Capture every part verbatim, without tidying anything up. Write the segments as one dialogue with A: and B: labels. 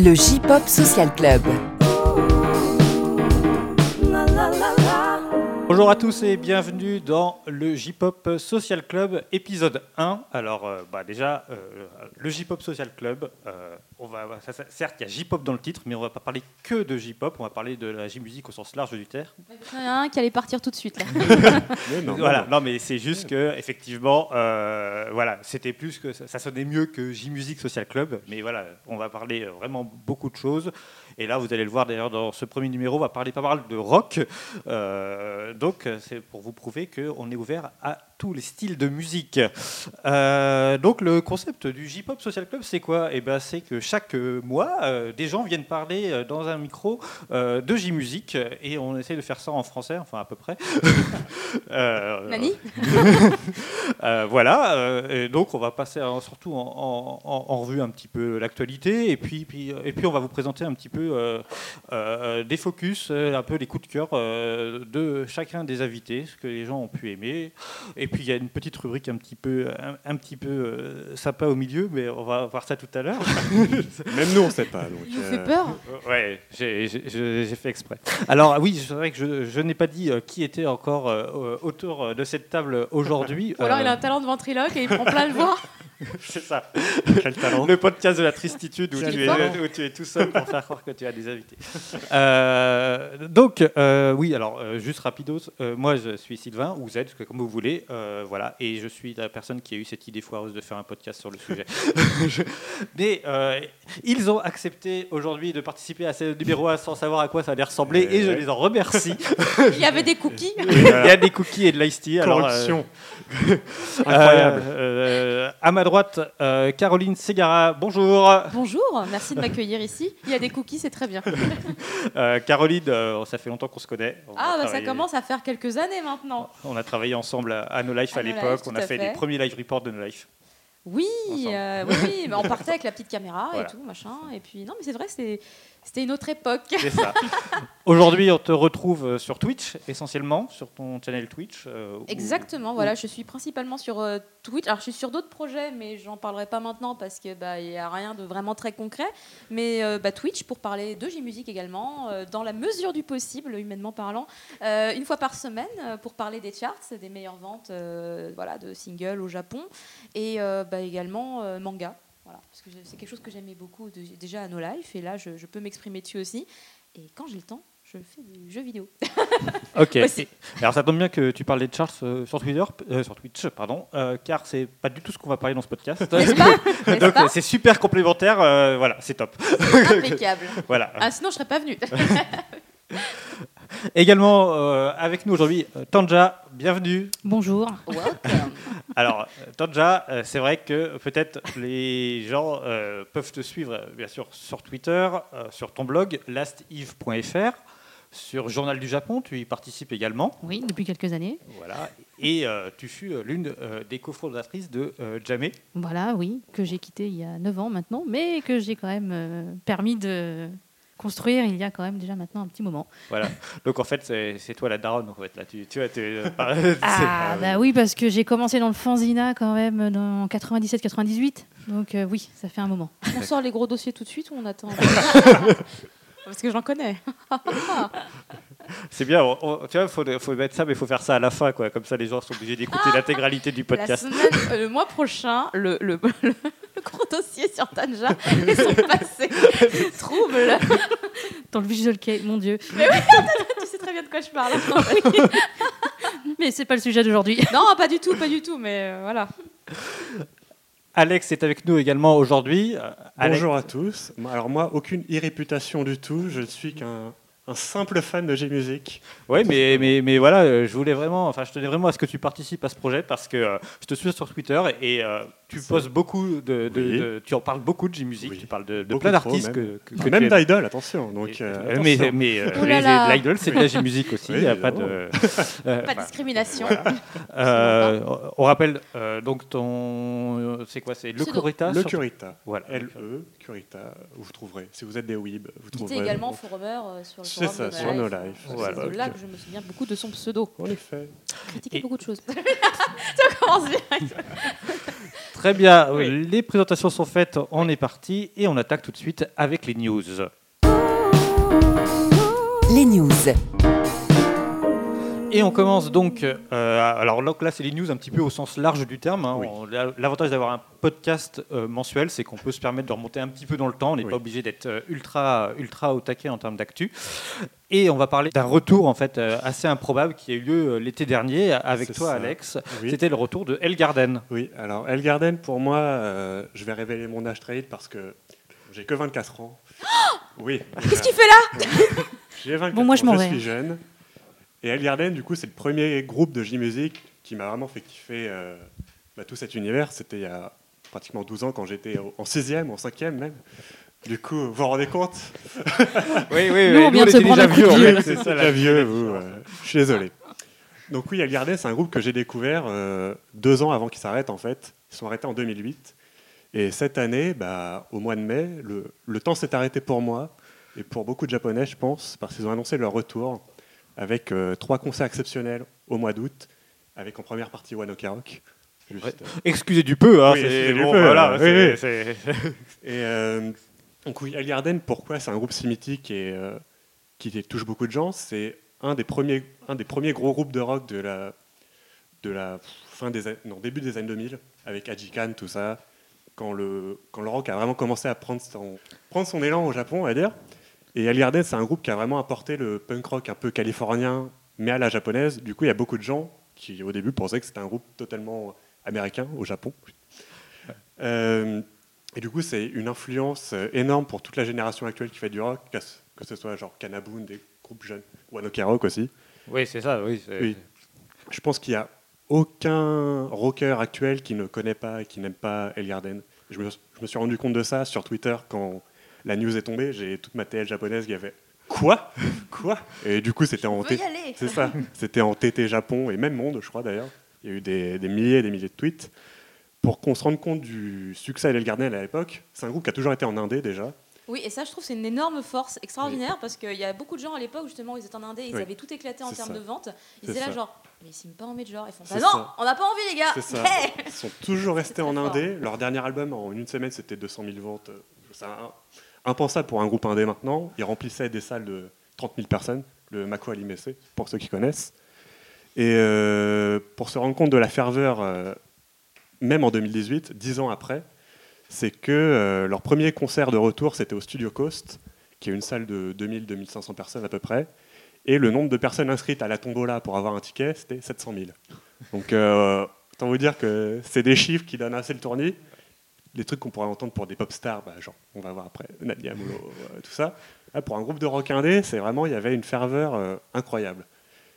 A: Le J-Pop Social Club.
B: Bonjour à tous et bienvenue dans le J-Pop Social Club épisode un. Alors euh, bah déjà, euh, le J-Pop Social Club, euh, on va, ça, ça, certes il y a J-Pop dans le titre, mais on ne va pas parler que de J-Pop, on va parler de la J-musique au sens large du terme.
C: Il y en a un qui allait partir tout de suite là.
B: mais non, voilà, non. non mais c'est juste que effectivement, euh, voilà, c'était plus que ça, ça sonnait mieux que J-Musique Social Club, mais voilà, on va parler vraiment beaucoup de choses. Et là, vous allez le voir d'ailleurs dans ce premier numéro, on va parler pas mal de rock. Euh, donc, c'est pour vous prouver qu'on est ouvert à tous les styles de musique. Euh, donc, le concept du J-Pop Social Club, c'est quoi ? Eh ben, c'est que chaque mois, euh, des gens viennent parler dans un micro euh, de J-musique et on essaie de faire ça en français, enfin à peu près.
C: euh, Nani
B: euh, Voilà. Euh, et donc, on va passer en, surtout en, en, en revue un petit peu l'actualité et puis, puis, et puis on va vous présenter un petit peu Euh, euh, des focus, euh, un peu les coups de cœur euh, de chacun des invités, ce que les gens ont pu aimer. Et puis il y a une petite rubrique un petit peu, un, un petit peu euh, sympa au milieu, mais on va voir ça tout à l'heure.
D: Même nous on ne sait pas. Donc,
C: Il vous euh... fait peur ?
B: Ouais, j'ai, j'ai, j'ai fait exprès. Alors oui, c'est vrai que je, je n'ai pas dit euh, qui était encore euh, autour de cette table aujourd'hui.
C: Ou alors euh... il a un talent de ventriloque et il prend plein le voix.
B: C'est ça.
D: Quel talent.
B: Le podcast de la tristitude où tu, es, où tu es tout seul pour faire croire que tu as des invités. Euh, donc, euh, oui, alors, euh, juste rapidos, euh, moi je suis Sylvain, ou Z, comme vous voulez, euh, voilà, et je suis la personne qui a eu cette idée foireuse de faire un podcast sur le sujet. je... Mais euh, ils ont accepté aujourd'hui de participer à ce numéro un sans savoir à quoi ça allait ressembler, et, et je les en remercie.
C: Il y avait des cookies.
B: Il y a des cookies et de l'ice tea.
D: Corruption.
B: Euh,
D: Incroyable.
B: Euh, euh, à ma droite, euh, Caroline Ségara, bonjour.
C: Bonjour, merci de m'accueillir ici. Il y a des cookies, c'est très bien.
B: euh, Caroline, euh, ça fait longtemps qu'on se connaît. On
C: ah, bah ça commence à faire quelques années maintenant.
B: On a travaillé ensemble à No Life à, à l'époque, on a fait, fait les premiers live reports de No Life.
C: Oui, euh, oui, oui, mais on partait avec la petite caméra voilà. et tout, machin. Et puis, non, mais c'est vrai, c'était, c'était une autre époque.
B: C'est ça. Aujourd'hui, on te retrouve sur Twitch, essentiellement, sur ton channel Twitch. Euh,
C: Exactement, où... voilà, je suis principalement sur euh, Twitch. Alors, je suis sur d'autres projets, mais j'en parlerai pas maintenant parce qu'il bah, n'y a rien de vraiment très concret. Mais euh, bah, Twitch, pour parler de J-musique également, euh, dans la mesure du possible, humainement parlant, euh, une fois par semaine, euh, pour parler des charts, des meilleures ventes euh, voilà, de singles au Japon. Et euh, bah, également euh, manga, voilà, parce que c'est quelque chose que j'aimais beaucoup de, déjà à No Life, et là je, je peux m'exprimer dessus aussi. Et quand j'ai le temps, je fais du jeu vidéo.
B: Ok. Et, alors ça tombe bien que tu parles des charts euh, sur Twitter, euh, sur Twitch, pardon, euh, car c'est pas du tout ce qu'on va parler dans ce podcast.
C: N'est-ce pas ? N'est-ce
B: Donc
C: pas ?
B: C'est super complémentaire. Euh, voilà, c'est top.
C: C'est impeccable.
B: Voilà.
C: Ah, sinon je serais pas venue.
B: Également euh, avec nous aujourd'hui, Tanja, bienvenue.
E: Bonjour.
C: Welcome.
B: Alors, Tanja, euh, c'est vrai que peut-être les gens euh, peuvent te suivre, bien sûr, sur Twitter, euh, sur ton blog, last eve point f r, sur Journal du Japon, tu y participes également.
E: Oui, depuis quelques années.
B: Voilà, et euh, tu fus l'une euh, des cofondatrices de euh, Jamé.
E: Voilà, oui, que j'ai quitté il y a neuf ans maintenant, mais que j'ai quand même euh, permis de construire il y a quand même déjà maintenant un petit moment.
B: Voilà, donc en fait c'est, c'est toi la daronne en fait là, tu, tu vois, tu, euh,
E: ah bah oui, parce que j'ai commencé dans le fanzina quand même dans quatre-vingt-dix-sept quatre-vingt-dix-huit, donc euh, oui, ça fait un moment.
C: On sort les gros dossiers tout de suite ou on attend? Parce que j'en connais.
B: C'est bien, on, on, tu vois, faut, faut mettre ça, mais il faut faire ça à la fin, quoi. Comme ça, les gens sont obligés d'écouter ah, l'intégralité du podcast.
C: La semaine, euh, le mois prochain, le, le, le, le gros dossier sur Tanja et son passé trouble.
E: Dans le visual kei, mon Dieu.
C: Mais oui, tu sais très bien de quoi je parle.
E: Oui. Mais c'est pas le sujet d'aujourd'hui.
C: Non, pas du tout, pas du tout, mais euh, voilà.
B: Alex est avec nous également aujourd'hui.
D: Alex... Bonjour à tous. Alors moi, aucune irréputation du tout. Je ne suis qu'un un simple fan de J-musique.
B: Oui, mais, mais, mais voilà, je voulais vraiment, enfin, je tenais vraiment à ce que tu participes à ce projet parce que euh, je te suis sur Twitter et euh, tu c'est... poses beaucoup de, de, oui. de, tu en parles beaucoup de J-musique, oui. Tu parles de, de plein d'artistes
D: trop,
B: que, que, que
D: même d'Idol, attention. Donc,
B: et,
D: euh,
B: attention. Mais, mais euh,
C: oh là là.
B: les, l'Idol, c'est de la J-musique aussi, il oui, n'y a pas de,
C: euh, pas de discrimination.
B: Voilà. euh, on rappelle euh, donc ton, c'est quoi, c'est Le Curita.
D: Le Curita.
B: Voilà.
D: L E Curita. Vous trouverez. Si vous êtes des weebs, vous trouverez.
C: C'était également forumer sur le
D: C'est ça, sur No Life.
C: Voilà. C'est de là que je me souviens beaucoup de son pseudo.
D: En effet.
C: Critiquer beaucoup de choses. Ça commence bien.
B: Très bien, oui. Les présentations sont faites, on est parti et on attaque tout de suite avec les news.
A: Les news.
B: Et on commence donc, euh, alors là c'est les news un petit peu au sens large du terme. Hein.
D: Oui.
B: On, l'avantage d'avoir un podcast euh, mensuel, c'est qu'on peut se permettre de remonter un petit peu dans le temps. On n'est
D: Oui.
B: pas obligé d'être euh, ultra, ultra au taquet en termes d'actu. Et on va parler d'un retour en fait euh, assez improbable qui a eu lieu euh, l'été dernier avec
D: C'est
B: toi,
D: ça.
B: Alex.
D: Oui.
B: C'était le retour de Ellegarden.
D: Oui, alors Ellegarden, pour moi, euh, je vais révéler mon âge très vite parce que j'ai que vingt-quatre ans. Oui.
C: Qu'est-ce qu'il fait là?
D: J'ai vingt-quatre
E: Bon, moi, je
D: ans,
E: m'en
D: je
E: vais.
D: suis jeune. Et Ellegarden, du coup, c'est le premier groupe de J-Music qui m'a vraiment fait kiffer euh, bah, tout cet univers. C'était il y a pratiquement douze ans quand j'étais en sixième, en cinquième même. Du coup, vous vous rendez compte?
B: Oui, oui,
E: Nous, on vient de se
B: était
E: prendre
B: déjà
E: un coup de
B: vieux, en
E: vieux.
B: fait, c'est ça,
D: Déjà
B: la-
D: vieux, vous. euh, je suis désolé. Donc oui, Ellegarden, c'est un groupe que j'ai découvert euh, deux ans avant qu'ils s'arrêtent, en fait. Ils sont arrêtés en deux mille huit. Et cette année, bah, au mois de mai, le, le temps s'est arrêté pour moi et pour beaucoup de Japonais, je pense, parce qu'ils ont annoncé leur retour avec euh, trois concerts exceptionnels au mois d'août, avec en première partie One Ok Rock. Juste,
B: Ouais.
D: euh,
B: Excusez du peu, hein,
D: Oui,
B: c'est
D: excusez du
B: bon,
D: peu,
B: voilà,
D: oui,
B: c'est-
D: oui.
B: c'est-
D: Et euh, donc oui, Ellegarden, pourquoi c'est un groupe si mythique et euh, qui touche beaucoup de gens? C'est un des premiers, un des premiers gros groupes de rock de la, de la fin des, an- non, début des années deux mille, avec Ajikan, tout ça, quand le, quand le rock a vraiment commencé à prendre son, prendre son élan au Japon, on va dire. Et Ellegarden, c'est un groupe qui a vraiment apporté le punk rock un peu californien, mais à la japonaise. Du coup, il y a beaucoup de gens qui, au début, pensaient que c'était un groupe totalement américain au Japon. Euh, et du coup, c'est une influence euh, énorme pour toute la génération actuelle qui fait du rock, que ce- que ce soit genre Kanabun, des groupes jeunes, ou One Ok Rock aussi.
B: Oui, c'est ça, oui. c'est-
D: Oui. Je pense qu'il n'y a aucun rocker actuel qui ne connaît pas et qui n'aime pas Ellegarden. Je me, je me suis rendu compte de ça sur Twitter quand la news est tombée. J'ai toute ma T L japonaise qui a fait « Quoi ? Quoi ?» Et du coup, c'était en,
C: On peut
D: T-
C: y aller.
D: c'est ça. C'était en T T Japon et même monde, je crois d'ailleurs. Il y a eu des, des milliers et des milliers de tweets pour qu'on se rende compte du succès d'Ellegarden à l'époque. C'est un groupe qui a toujours été en Indé déjà.
C: Oui, et ça, je trouve, c'est une énorme force extraordinaire parce qu'il y a beaucoup de gens à l'époque, justement, où ils étaient en Indé, ils
D: Oui.
C: avaient tout éclaté en
D: C'est
C: termes
D: ça.
C: de vente. Ils
D: C'est
C: étaient là,
D: ça.
C: genre, mais ils signent pas en major. Ils font, bah
D: C'est
C: non,
D: ça.
C: on n'a pas envie, les gars.
D: C'est ça.
C: Hey.
D: Ils sont toujours restés en
C: très fort.
D: indé. Leur dernier album, en une semaine, c'était deux cent mille ventes. C'est un- impensable pour un groupe indé maintenant. Ils remplissaient des salles de trente mille personnes, le Mako Alimese, pour ceux qui connaissent. Et euh, pour se rendre compte de la ferveur, euh, même en deux mille dix-huit, dix ans après, c'est que euh, leur premier concert de retour, c'était au Studio Coast, qui est une salle de deux mille à deux mille cinq cents personnes à peu près. Et le nombre de personnes inscrites à la tombola pour avoir un ticket, c'était sept cent mille. Donc, euh, autant vous dire que c'est des chiffres qui donnent assez le tournis. Les trucs qu'on pourrait entendre pour des pop stars, bah, genre, on va voir après, Nadia Moulo, euh, tout ça. Là, pour un groupe de rock indé, c'est vraiment, il y avait une ferveur euh, incroyable.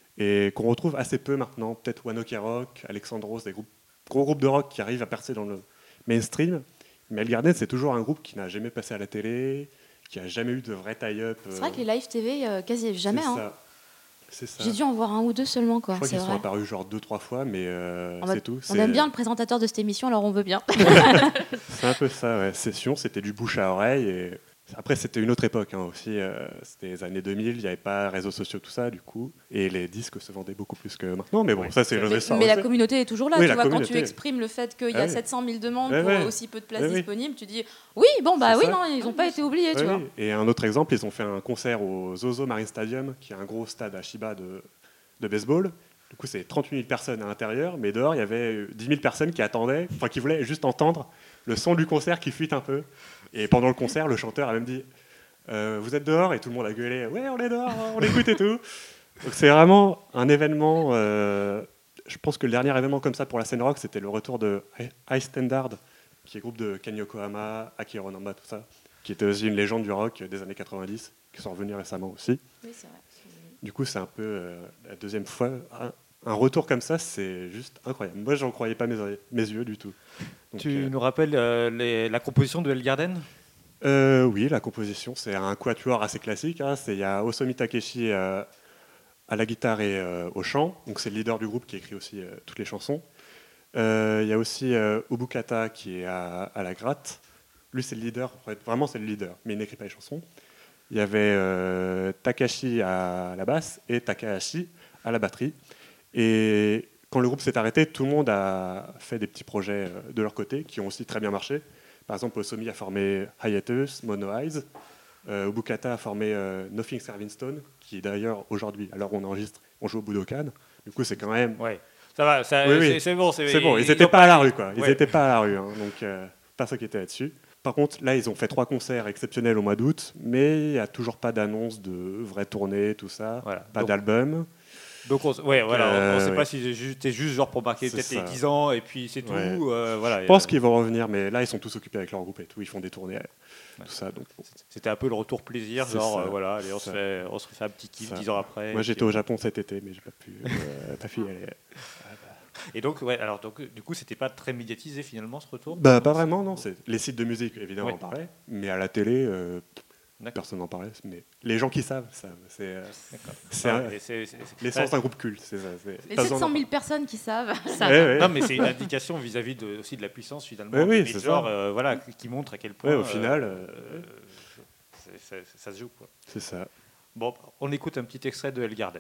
D: Et qu'on retrouve assez peu maintenant. Peut-être One Ok Rock, Alexandros, des groupes, gros groupes de rock qui arrivent à percer dans le mainstream. Mais Ellegarden, c'est toujours un groupe qui n'a jamais passé à la télé, qui n'a jamais eu de vrai tie-up.
C: C'est vrai que les live T V, euh, quasi jamais.
D: C'est
C: Hein.
D: ça. C'est ça.
C: J'ai dû en voir un ou deux seulement, quoi.
D: Je crois
C: C'est
D: qu'ils sont
C: vrai.
D: apparus genre deux, trois fois, mais euh,
C: En mode,
D: c'est tout.
C: On
D: C'est-
C: aime bien le présentateur de cette émission, alors on veut bien.
D: C'est un peu ça, ouais. Session, c'était du bouche à oreille. Et... Après, c'était une autre époque hein, aussi. euh, c'était les années deux mille, il n'y avait pas réseaux sociaux, tout ça, du coup. Et les disques se vendaient beaucoup plus que maintenant. Mais bon,
B: Oui.
D: ça, c'est une autre
C: Mais,
D: histoire
C: mais la
D: aussi.
C: communauté est toujours là.
D: Oui,
C: tu
D: la
C: vois, quand
D: communauté.
C: tu exprimes le fait qu'il y a
D: Ah oui.
C: sept cent mille demandes
D: Ouais,
C: pour
D: ouais.
C: aussi peu de places
D: Ouais, oui.
C: disponibles, tu dis oui, bon, bah
D: C'est
C: oui,
D: ça.
C: non, ils n'ont pas été oubliés, tu
D: Ouais,
C: vois.
D: oui. Et un autre exemple, ils ont fait un concert au Zozo Marine Stadium, qui est un gros stade à Shiba de, de baseball. Du coup, c'est trente-huit mille personnes à l'intérieur, mais dehors, il y avait dix mille personnes qui attendaient, enfin qui voulaient juste entendre le son du concert qui fuite un peu. Et pendant le concert, le chanteur a même dit euh, vous êtes dehors? Et tout le monde a gueulé ouais, on est dehors, on écoute et tout. Donc c'est vraiment un événement. Euh, je pense que le dernier événement comme ça pour la scène rock, c'était le retour de High Standard, qui est groupe de Ken Yokohama, Akira Namba, tout ça, qui était aussi une légende du rock des années quatre-vingt-dix, qui sont revenus récemment aussi.
C: Oui, c'est vrai.
D: Du coup, c'est un peu euh, la deuxième fois. Un, un retour comme ça, c'est juste incroyable. Moi, j'en croyais pas mes, oreilles- mes yeux du tout. Donc,
B: Tu
D: euh,
B: nous rappelles euh, les- la composition de Ellegarden?
D: euh, oui, la composition, c'est un quatuor assez classique. Hein. C'est- Il y a Osamu Takeshi euh, à la guitare et euh, au chant. Donc, c'est le leader du groupe qui écrit aussi euh, toutes les chansons. Euh, Il y a aussi euh, Obukata qui est à, à la gratte. Lui, c'est le leader. En fait, vraiment, c'est le leader, mais il n'écrit pas les chansons. Il y avait euh, Takashi à la basse et Takahashi à la batterie. Et quand le groupe s'est arrêté, tout le monde a fait des petits projets euh, de leur côté qui ont aussi très bien marché. Par exemple, Osomi a formé Hiatus, Mono Eyes. Euh, Obukata a formé euh, Nothing Serving Stone, qui est d'ailleurs aujourd'hui, alors on enregistre, on joue au Budokan. Du coup, c'est quand même.
B: Ouais. Ça va, ça,
D: Oui, oui.
B: c'est, c'est bon. C'est,
D: C'est bon, ils
B: ils
D: n'étaient
B: ont
D: pas à la rue, quoi. Ils
B: Ouais.
D: n'étaient pas à la rue, hein, donc euh, pas ça qui était là-dessus. Par contre, là, ils ont fait trois concerts exceptionnels au mois d'août, mais il n'y a toujours pas d'annonce de vraie tournée, tout ça.
B: Voilà.
D: Pas
B: Donc-
D: d'album.
B: Donc, on, ouais, voilà,
D: Euh,
B: on ne sait
D: ouais.
B: pas si c'était juste genre pour marquer
D: C'est
B: peut-être
D: ça.
B: les dix ans et puis c'est tout.
D: Ouais.
B: euh, voilà.
D: Je pense qu'ils vont revenir, mais là, ils sont tous occupés avec leur groupe et tout. Ils font des tournées, tout ça. Donc, bon.
B: C'était un peu le retour plaisir,
D: C'est
B: genre
D: ça.
B: euh, voilà, allez, on, se
D: Ça.
B: fait, on se refait un petit kiff
D: Ça.
B: dix ans après.
D: Moi,
B: et
D: j'étais
B: puis,
D: au Japon cet été, mais j'ai pas pu. Euh, pas pu y aller.
B: Et donc, ouais, alors donc, du coup, c'était pas très médiatisé finalement ce retour.
D: Bah, pas vraiment, non. C'est les sites de musique, évidemment,
B: Ouais.
D: en parlaient, mais à la télé, euh,
B: D'accord.
D: personne n'en parlait. Mais les gens qui savent, savent. C'est euh,
B: D'accord.
D: c'est
B: Ah,
D: un-
B: et c'est- c'est- c'est-
D: l'essence d'un groupe culte, c'est ça. c'est-
E: Les
D: pas besoin
E: sept cent
D: d'en
E: mille personnes qui savent.
D: parler. Ouais, ouais.
B: Non, mais c'est une indication vis-à-vis de, aussi de la puissance finalement.
D: Ouais, oui,
B: des
D: c'est
B: majors,
D: ça.
B: euh, voilà, qui qui montre à quel point.
D: Ouais, au
B: euh,
D: final,
B: euh,
D: euh,
B: c'est- c'est- ça se joue quoi.
D: C'est ça.
B: Bon, on écoute un petit extrait de Hellgarden.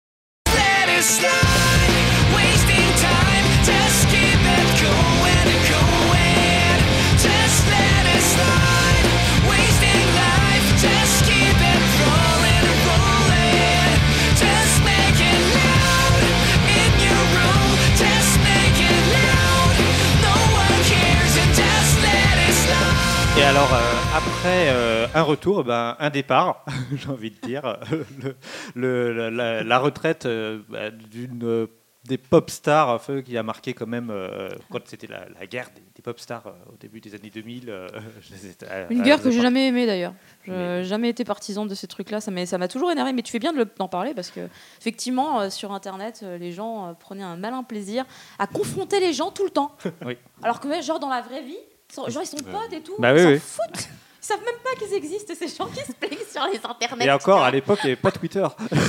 A: Let it slide, wasting time. Just keep it going and going. Just let it slide, wasting life. Just keep it rolling and rolling. Just make it loud in your room. Just make it loud. No one cares and just let it slide.
B: Et alors, euh, après euh, un retour, ben, un départ, j'ai envie de dire, le, le- la, la retraite euh, bah, d'une euh, des pop stars, un peu, qui a marqué quand même, euh, quand c'était la, la guerre des, des pop stars euh, au début des années deux mille. euh, c'était- à-
C: Une
B: à-
C: guerre
B: à-
C: que j'ai jamais aimée d'ailleurs. Je
B: Mais-
C: n'ai jamais été partisan de ces trucs-là. Ça m'a, ça m'a toujours énervé. Mais tu fais bien de le- d'en parler parce que, effectivement, euh, sur Internet, euh, les gens euh, prenaient un malin plaisir à confronter les gens tout le temps.
B: Oui.
C: Alors que, ouais, genre, dans la vraie vie, ils sont, genre, ils sont
D: Ouais.
C: potes et tout.
B: Bah
C: ils
B: oui,
C: s'en
B: oui.
C: foutent. Ils savent même pas qu'ils existent, ces gens qui se plaignent sur les internets.
B: Et encore, à l'époque, il n'y avait pas Twitter.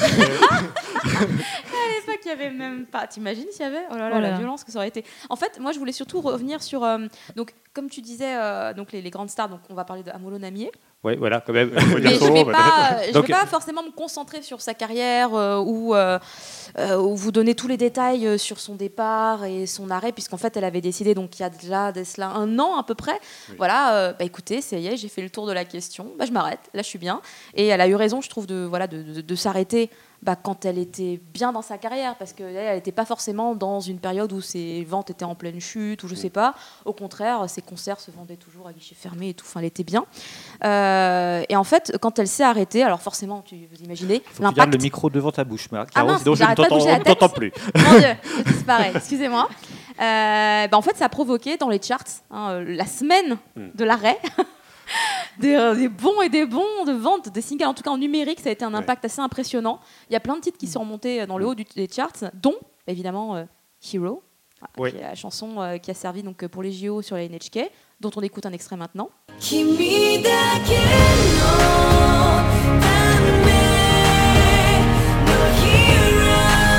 C: À l'époque, il y avait même pas. T'imagines s'il y avait? Oh là là,
E: Oh là
C: la
E: là.
C: violence que ça aurait été. En fait, moi, je voulais surtout revenir sur. euh, donc, comme tu disais, euh, donc les, les grandes stars. Donc, on va parler de Amolo Namier.
B: Oui, voilà, quand même.
D: Faut dire
C: Mais
D: son
C: je ne vais,
D: nom,
C: pas, je
B: Donc-
C: vais pas forcément me concentrer sur sa carrière euh, ou, euh, euh, ou vous donner tous les détails euh, sur son départ et son arrêt, puisqu'en fait, elle avait décidé, donc il y a déjà de cela un an à peu près.
D: Oui.
C: Voilà, euh, bah, écoutez, ça y est, j'ai fait le tour de la question, bah, je m'arrête, là je suis bien. Et elle a eu raison, je trouve, de, voilà, de, de- de s'arrêter bah, quand elle était bien dans sa carrière, parce qu'elle n'était pas forcément dans une période où ses ventes étaient en pleine chute, ou je sais pas. Au contraire, ses concerts se vendaient toujours à guichet fermé et tout, enfin, elle était bien. Euh, et en fait, quand elle s'est arrêtée, alors forcément, tu vous imaginez,
B: Faut que tu gardes le
C: l'impact.
B: micro devant ta bouche, Marc.
C: Ah
B: Caro,
C: mince,
B: sinon je ne
C: j'arrête pas de
B: t'entends,
C: bouger la
B: on ne t'entend
C: tête.
B: plus.
C: Mon Dieu, je disparais, excusez-moi. Euh, bah, en fait, ça a provoqué dans les charts, hein, euh, la semaine
D: Mm.
C: de l'arrêt, des, euh, des bons et des bons de vente, des singles, en tout cas en numérique, ça a été un
D: Ouais.
C: impact assez impressionnant. Il y a plein de titres qui sont remontés dans le haut du- des charts, dont évidemment euh, Hero,
B: Oui.
C: qui est la chanson euh, qui a servi donc, pour les J O sur la N H K, dont on écoute un extrait maintenant.
A: 君だけのためのヒーロ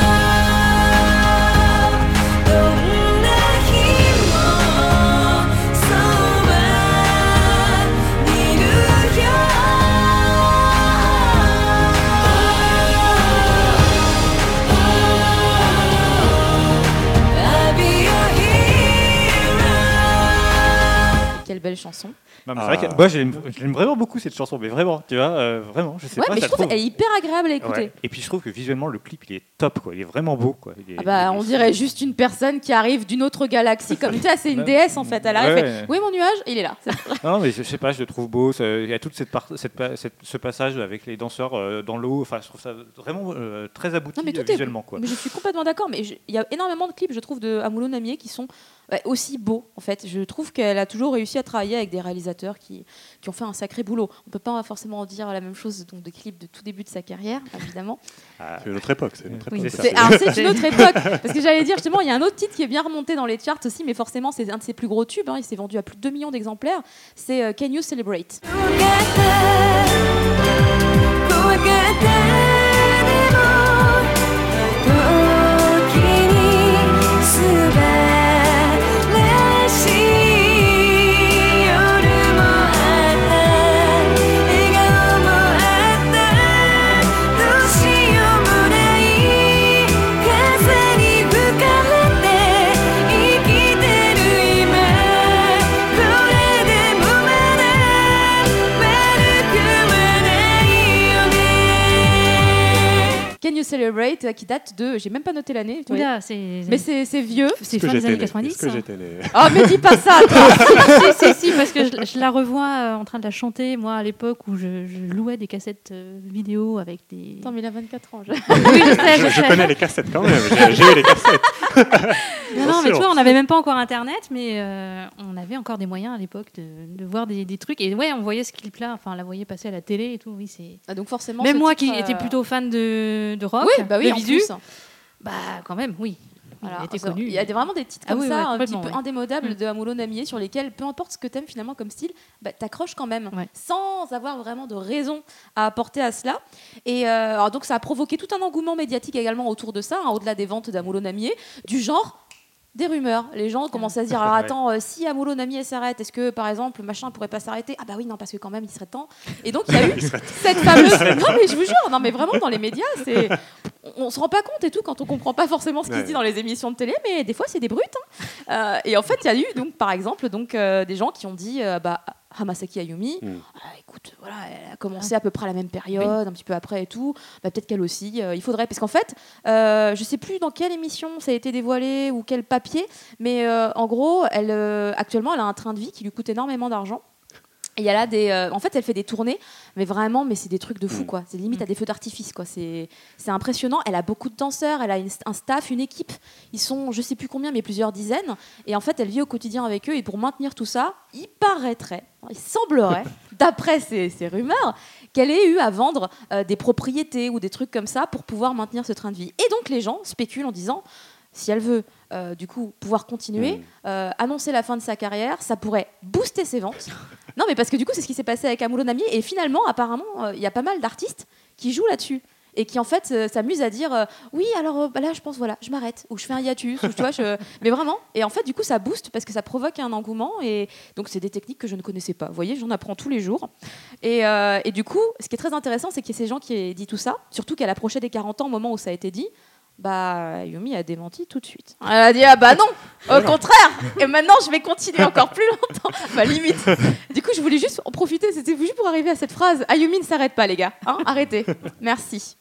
A: ーどんな日もそばにいるよ I'll be your hero.
C: Quelle belle chanson.
B: Non, mais
D: Ah.
B: C'est vrai que moi, je l'aime je l'aime vraiment beaucoup cette chanson, mais vraiment, tu vois, euh, vraiment, je sais
C: Ouais,
B: pas.
C: mais
B: ça
C: je trouve
B: trouve-
C: qu'elle est hyper agréable à écouter.
B: Ouais. Et puis je trouve que visuellement, le clip, il est top, quoi. Il est vraiment beau, quoi. Il est-
C: Ah bah,
B: il est-
C: on dirait juste une personne qui arrive d'une autre galaxie, comme ça, c'est une
B: Ouais.
C: déesse en fait. Elle arrive,
B: Ouais.
C: elle fait, oui mon nuage, il est là.
B: Non, mais je, je sais pas, je le trouve beau. ça- Il y a toute cette, part, cette, pa- cette- ce passage avec les danseurs euh, dans l'eau. Enfin, je trouve ça vraiment euh, très abouti
C: Non, mais tout
B: euh,
C: est-
B: visuellement, quoi.
C: Mais je suis complètement d'accord. Mais je- il y a énormément de clips, je trouve, de Amoulo Namier qui sont ouais, aussi beaux en fait. Je trouve qu'elle a toujours réussi à travailler avec des réalisateurs qui, qui ont fait un sacré boulot. On peut pas forcément dire la même chose donc, de clips de tout début de sa carrière, évidemment.
B: Ah,
D: C'est une autre époque. C'est une autre
C: Oui,
D: époque.
B: c'est ça.
C: c'est, alors c'est une autre époque. Parce que j'allais dire justement, il y a un autre titre qui est bien remonté dans les charts aussi, mais forcément c'est un de ses plus gros tubes. hein, il s'est vendu à plus de deux millions d'exemplaires. C'est euh, Can You Celebrate?
A: 怖かった怖かったでも時に素晴らしい夜もあった笑顔もあったどうしようもない風に吹かれ
C: Celebrate euh, qui date de, j'ai même pas noté l'année, tu vois.
E: Oula, c'est.
C: Mais c'est c'est vieux.
E: C'est
D: Est-ce que
E: fin des
D: j'étais
E: années
D: né
E: quatre-vingt-dix.
D: Est-ce que
E: hein.
D: j'étais né
C: Oh, mais dis pas ça, toi.
E: si, si, si, parce que je, je la revois euh, en train de la chanter, moi, à l'époque où je, je louais des cassettes euh, vidéo avec des.
C: Attends, mais il a vingt-quatre ans. je-
E: Oui, je sais,
D: je,
E: je
D: je
E: sais.
D: connais les cassettes quand même. J'ai, j'ai eu les cassettes.
E: Non, non, mais
D: sûr.
E: tu vois, on n'avait même pas encore Internet, mais euh, on avait encore des moyens à l'époque de, de voir des, des trucs. Et ouais, on voyait ce clip-là, enfin, on la voyait passer à la télé et tout. Oui, c'est.
C: Ah, donc forcément.
E: Même
C: ce
E: moi
C: titre,
E: qui
C: euh,
E: étais plutôt fan de, de rock,
C: Oui, bah oui,
E: de
C: en
E: visu,
C: plus.
E: bah quand même, oui.
C: Voilà,
E: il était
C: ça-
E: connu.
C: Il y a des- vraiment des titres
E: Ah
C: comme
E: oui,
C: ça,
E: ouais,
C: un petit
E: complètement,
C: peu
E: ouais.
C: indémodables
E: Mm.
C: de Amoulo Namier, sur lesquels, peu importe ce que t'aimes finalement comme style, bah, t'accroches quand même,
E: Ouais.
C: sans avoir vraiment de raison à apporter à cela. Et euh, alors donc ça a provoqué tout un engouement médiatique également autour de ça, hein, au-delà des ventes d'Amoulo Namier, du genre. Des rumeurs. Les gens commencent à se dire alors
B: Ouais.
C: attends, euh, si Amoulo Namier s'arrête, est-ce que par exemple machin pourrait pas s'arrêter? Ah bah oui, non, parce que quand même il serait temps. Et donc il y a eu cette fameuse. Non mais je vous jure, non mais vraiment dans les médias, c'est. On, on se rend pas compte et tout quand on comprend pas forcément ce qui
D: Ouais.
C: se dit dans les émissions de télé, mais des fois c'est des brutes. hein. Euh, et en fait, il y a eu donc par exemple donc euh, des gens qui ont dit euh, bah Hamasaki Ayumi,
D: Mm.
C: ah, écoute, voilà, elle a commencé à peu près à la même période, un petit peu après et tout. Bah, peut-être qu'elle aussi, euh, il faudrait, parce qu'en fait, euh, je sais plus dans quelle émission ça a été dévoilé ou quel papier, mais euh, en gros, elle, euh, actuellement, elle a un train de vie qui lui coûte énormément d'argent. Et il y a là des, euh, en fait, elle fait des tournées, mais vraiment, mais c'est des trucs de fou,
D: Mm.
C: quoi. C'est limite à des feux d'artifice, quoi. C'est, c'est impressionnant. Elle a beaucoup de danseurs, elle a une- un staff, une équipe. Ils sont, je sais plus combien, mais plusieurs dizaines. Et en fait, elle vit au quotidien avec eux. Et pour maintenir tout ça, il paraîtrait, il semblerait, d'après ces, ces rumeurs, qu'elle ait eu à vendre euh, des propriétés ou des trucs comme ça pour pouvoir maintenir ce train de vie. Et donc, les gens spéculent en disant, si elle veut, euh, du coup, pouvoir continuer,
D: Mm.
C: euh, annoncer la fin de sa carrière, ça pourrait booster ses ventes. Non, mais parce que du coup, c'est ce qui s'est passé avec Amoulo Namier. Et finalement, apparemment, euh, il y a pas mal d'artistes qui jouent là-dessus. Et qui, en fait, euh, s'amusent à dire euh, oui, alors euh, bah là, je pense, voilà, je m'arrête. Ou je fais un hiatus. Ou, tu vois, je... Mais vraiment. Et en fait, du coup, ça booste parce que ça provoque un engouement. Et donc, c'est des techniques que je ne connaissais pas. Vous voyez, j'en apprends tous les jours. Et, euh, et du coup, ce qui est très intéressant, c'est qu'il y a ces gens qui aient dit tout ça. Surtout qu'elle approchait des quarante ans au moment où ça a été dit. Bah, Yumi a démenti tout de suite. Elle a dit ah bah non, au contraire. Et maintenant, je vais continuer encore plus longtemps. Bah limite. Du coup, je voulais juste en profiter. C'était juste pour arriver à cette phrase. Ayumi ne s'arrête pas, les gars. Hein, arrêtez. Merci.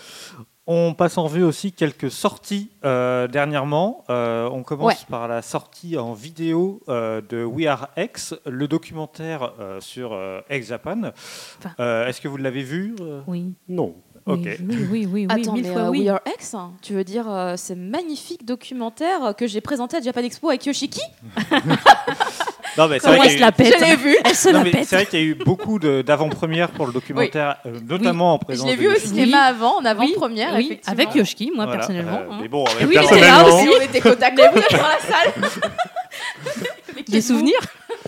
B: On passe en revue aussi quelques sorties euh, dernièrement. Euh, on commence
C: Ouais.
B: par la sortie en vidéo euh, de We Are X, le documentaire euh, sur euh, Ex-Japan.
E: Enfin.
B: Euh, Est-ce que vous l'avez vu euh
E: Oui.
D: Non.
B: Ok.
E: Oui, oui, oui, oui, oui,
C: Attends,
E: mille
C: mais
E: fois
C: euh,
E: oui.
C: We Are X, tu veux dire euh, ce magnifique documentaire que j'ai présenté à Japan Expo avec Yoshiki?
B: Non, mais c'est
E: Comment
B: vrai
E: elle
B: qu'il
E: se
B: y a
E: la
B: eu-
E: pète
C: Je l'ai vu.
E: Elle se
B: Non,
E: la
B: mais
E: pète.
B: c'est vrai qu'il y a eu beaucoup de- d'avant-premières pour le documentaire, euh, notamment en
C: Je
B: présence
C: l'ai
B: de
C: vu au
B: Yoshiki.
C: cinéma avant, en avant-première,
E: Oui,
C: effectivement.
E: avec Yoshiki, moi
B: Voilà,
E: personnellement.
B: euh,
E: hein.
B: mais bon,
E: Et
B: avec
E: oui, il était
B: personnellement-
E: là aussi.
C: On était côte à côte dans la salle. Mais qui
E: Des
C: êtes-vous
E: souvenirs.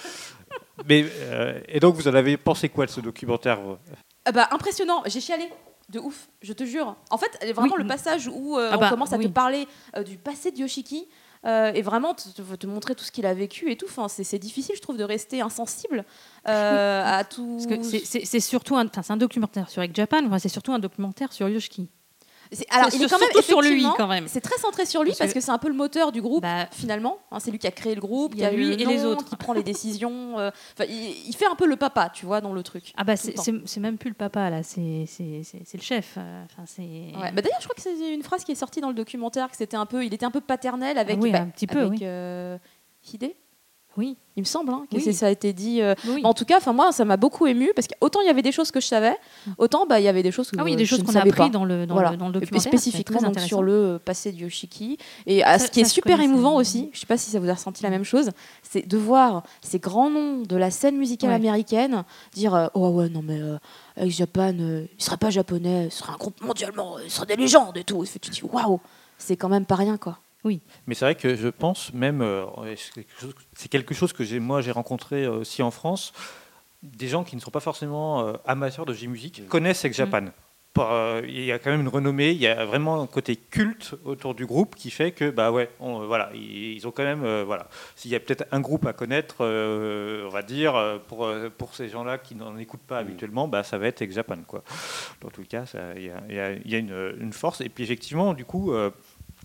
B: Mais, euh, et donc, vous en avez pensé quoi de ce documentaire vous
C: Ah bah, impressionnant, j'ai chialé. De ouf, je te jure. En fait, vraiment
E: Oui.
C: le passage où euh,
E: Ah
C: on
E: bah,
C: commence à te
E: oui.
C: parler euh, du passé de Yoshiki euh, et vraiment te, te- te montrer tout ce qu'il a vécu et tout. Enfin, c'est, c'est difficile, je trouve, de rester insensible euh, à tout.
E: Parce que c'est- c'est c'est surtout un, enfin, c'est un documentaire sur Egg Japan, enfin, c'est surtout un documentaire sur Yoshiki.
C: C'est- alors,
E: C'est
C: il est
E: sur-
C: quand même
E: surtout sur lui,
C: effectivement,
E: quand même.
C: C'est très centré sur lui
E: Parce
C: parce
E: que-
C: que c'est un peu le moteur du groupe
E: Bah,
C: finalement. Hein, c'est lui qui a créé le groupe,
E: Il y
C: qui
E: a
C: a
E: lui
C: eu
E: et
C: le
E: les
C: nom,
E: autres.
C: qui prend les décisions. euh, Enfin, il, il fait un peu le papa, tu vois, dans le truc.
E: ah bah
C: Tout le
E: c'est
C: temps.
E: c'est- c'est même plus le papa là, c'est c'est- c'est- c'est le chef. euh, Enfin c'est.
C: Ouais. Bah, d'ailleurs, je crois que c'est une phrase qui est sortie dans le documentaire, que c'était un peu, il était un peu paternel avec,
E: Ah oui,
C: bah,
E: un petit peu,
C: avec
E: oui.
C: euh, Hide,
E: Oui.
C: il me semble, hein, que
E: Oui.
C: c'est- ça a été dit. euh,
E: oui.
C: En tout cas, enfin moi, ça m'a beaucoup ému parce qu'autant il y avait des choses que je savais, autant bah il y avait des choses que
E: Ah oui, il y a
C: euh,
E: des
C: je
E: choses
C: ne
E: qu'on a
C: savais
E: appris
C: pas.
E: dans le dans,
C: Voilà.
E: le, dans le
C: Et
E: documentaire.
C: spécifiquement
E: c'est très
C: donc sur
E: intéressant.
C: le passé de Yoshiki. Et à
E: Ça-
C: ce qui est
E: ça, je
C: super
E: connaissais.
C: émouvant aussi, je sais pas si ça vous a ressenti la même chose, c'est de voir ces grands noms de la scène musicale
E: Ouais.
C: américaine dire euh, oh ouais non mais euh, avec Japan, euh, il serait pas japonais, ce serait un groupe mondialement, il serait des légendes et tout. Et tu te dis waouh, c'est quand même pas rien quoi.
B: Mais c'est vrai que je pense même, euh, c'est quelque chose- c'est quelque chose que j'ai, moi j'ai rencontré euh, aussi en France, des gens qui ne sont pas forcément euh, amateurs de J-musique connaissent Ex Japan. Par, euh, Il y a quand même une renommée, il y a vraiment un côté culte autour du groupe qui fait que bah ouais, on, voilà, ils, ils ont quand même euh, voilà, s'il y a peut-être un groupe à connaître, euh, on va dire euh, pour euh, pour ces gens-là qui n'en écoutent pas habituellement, bah ça va être Ex Japan quoi. Dans tout cas, ça- il y a, il y a- il y a une, une force et puis effectivement du coup. euh,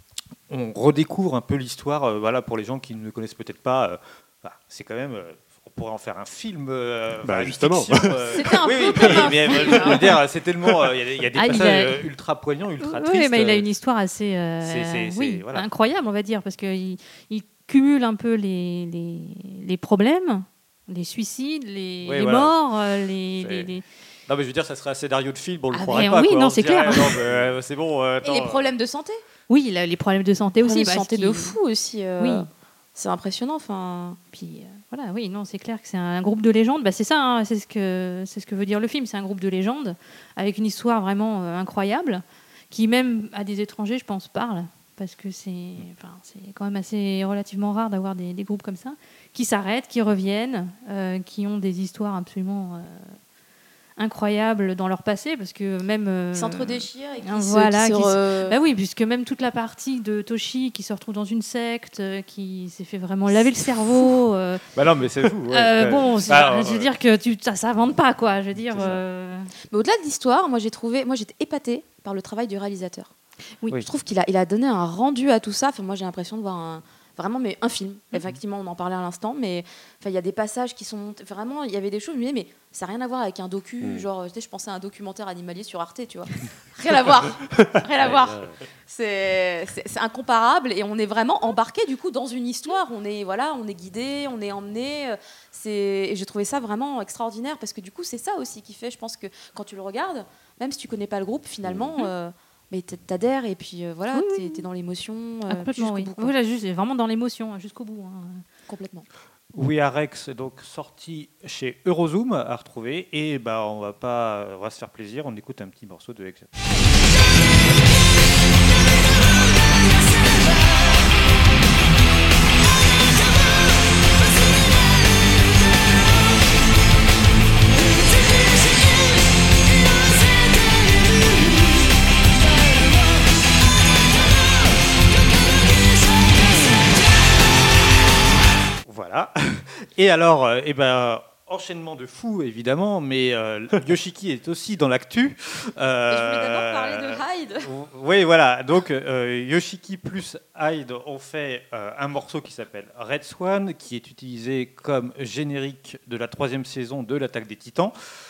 B: on redécouvre un peu l'histoire, euh, voilà, pour les gens qui ne connaissent peut-être pas. euh, voilà, c'est quand même, euh, pourrait en faire un film. euh,
D: Bah,
B: enfin, une
D: justement.
B: fiction, euh,
C: C'était un
B: oui,
C: peu
B: oui,
C: comme un
B: mais,
C: film,
B: mais, je veux
C: hein.
B: dire, c'est tellement. euh, Il y, a- il y a des
E: Ah, il
B: passages
E: a-
B: euh, ultra poignants, ultra
E: Oui,
B: tristes.
E: mais il a
B: euh,
E: une histoire assez euh,
B: c'est- c'est- c'est-
E: oui,
B: voilà.
E: incroyable, on va dire, parce qu'il il cumule un peu les, les, les problèmes, les suicides, les,
B: Oui,
E: les
B: voilà.
E: morts, euh, les,
B: C'est-
E: les- les-
B: Non, mais je veux dire, ça serait un scénario de film, on le
E: Ah,
B: croirait
E: mais
B: pas.
E: oui,
B: quoi.
E: non,
B: On se
E: c'est
B: dirait,
E: clair.
B: non, mais, euh, c'est bon. euh,
C: Et
B: attends,
C: les
B: euh,
C: problèmes de santé.
E: Oui, la- les problèmes de santé aussi.
C: Problèmes
E: bah,
C: de santé
E: qui-
C: de fou aussi. euh,
E: Oui.
C: C'est impressionnant. Enfin,
E: Puis euh, voilà, oui, non, c'est clair que c'est un groupe de légendes. Bah, c'est ça, hein, c'est ce que c'est ce que veut dire le film. C'est un groupe de légendes avec une histoire vraiment euh, incroyable, qui même à des étrangers, je pense, parle, parce que c'est, enfin, c'est quand même assez relativement rare d'avoir des, des groupes comme ça qui s'arrêtent, qui reviennent, euh, qui ont des histoires absolument euh, incroyables dans leur passé, parce que même euh,
C: ils s'entre-déchirent et qui se-
E: voilà,
C: qui se
E: qui se-
C: re-
E: bah oui, puisque même toute la partie de Toshi qui se retrouve dans une secte, euh, qui s'est fait vraiment laver le cerveau. euh,
B: Bah non, mais c'est fou. ouais,
E: euh,
B: ouais.
E: bon, c'est-
B: Ah,
E: je veux
B: ouais.
E: dire que tu, ça s'invente pas, quoi. Je veux dire.
B: C'est ça.
E: euh,
C: Mais au-delà de l'histoire, moi j'ai trouvé, moi j'étais épatée par le travail du réalisateur.
E: Oui.
C: Je trouve qu'il a, il a donné un rendu à tout ça. Enfin, moi j'ai l'impression de voir un, vraiment mais un film. Effectivement, on en parlait à l'instant, mais enfin il y a des passages qui sont vraiment, il y avait des choses. Je me disais mais ça n'a rien à voir avec un docu.
D: Mm.
C: Genre, tu sais, je pensais à un documentaire animalier sur Arte, tu vois. Rien à voir, rien à voir. C'est, c'est, c'est incomparable et on est vraiment embarqué du coup dans une histoire. On est voilà, on est guidé, on est emmené. euh, C'est, et j'ai trouvé ça vraiment extraordinaire parce que du coup c'est ça aussi qui fait, je pense que quand tu le regardes, même si tu connais pas le groupe, finalement, euh, mais t- t'adhères et puis euh, voilà,
E: Oui,
C: t'es,
E: oui.
C: t'es dans l'émotion euh,
E: ah, complètement,
C: jusqu'au
E: oui.
C: bout, quoi.
E: Voilà, juste, vraiment dans l'émotion, hein, jusqu'au bout. hein.
C: Complètement.
B: We Are Rex, donc sorti chez Eurozoom à retrouver. Et bah, on va pas, on va se faire plaisir. On écoute un petit morceau de Ex. Voilà. Et alors, euh, eh ben, enchaînement de fous, évidemment, mais euh, Yoshiki est aussi dans l'actu. Euh,
C: Et je voulais d'abord parler de Hyde.
B: Oui, voilà. Donc, euh, Yoshiki plus Hyde ont fait euh, un morceau qui s'appelle Red Swan, qui est utilisé comme générique de la troisième saison de l'Attaque des Titans.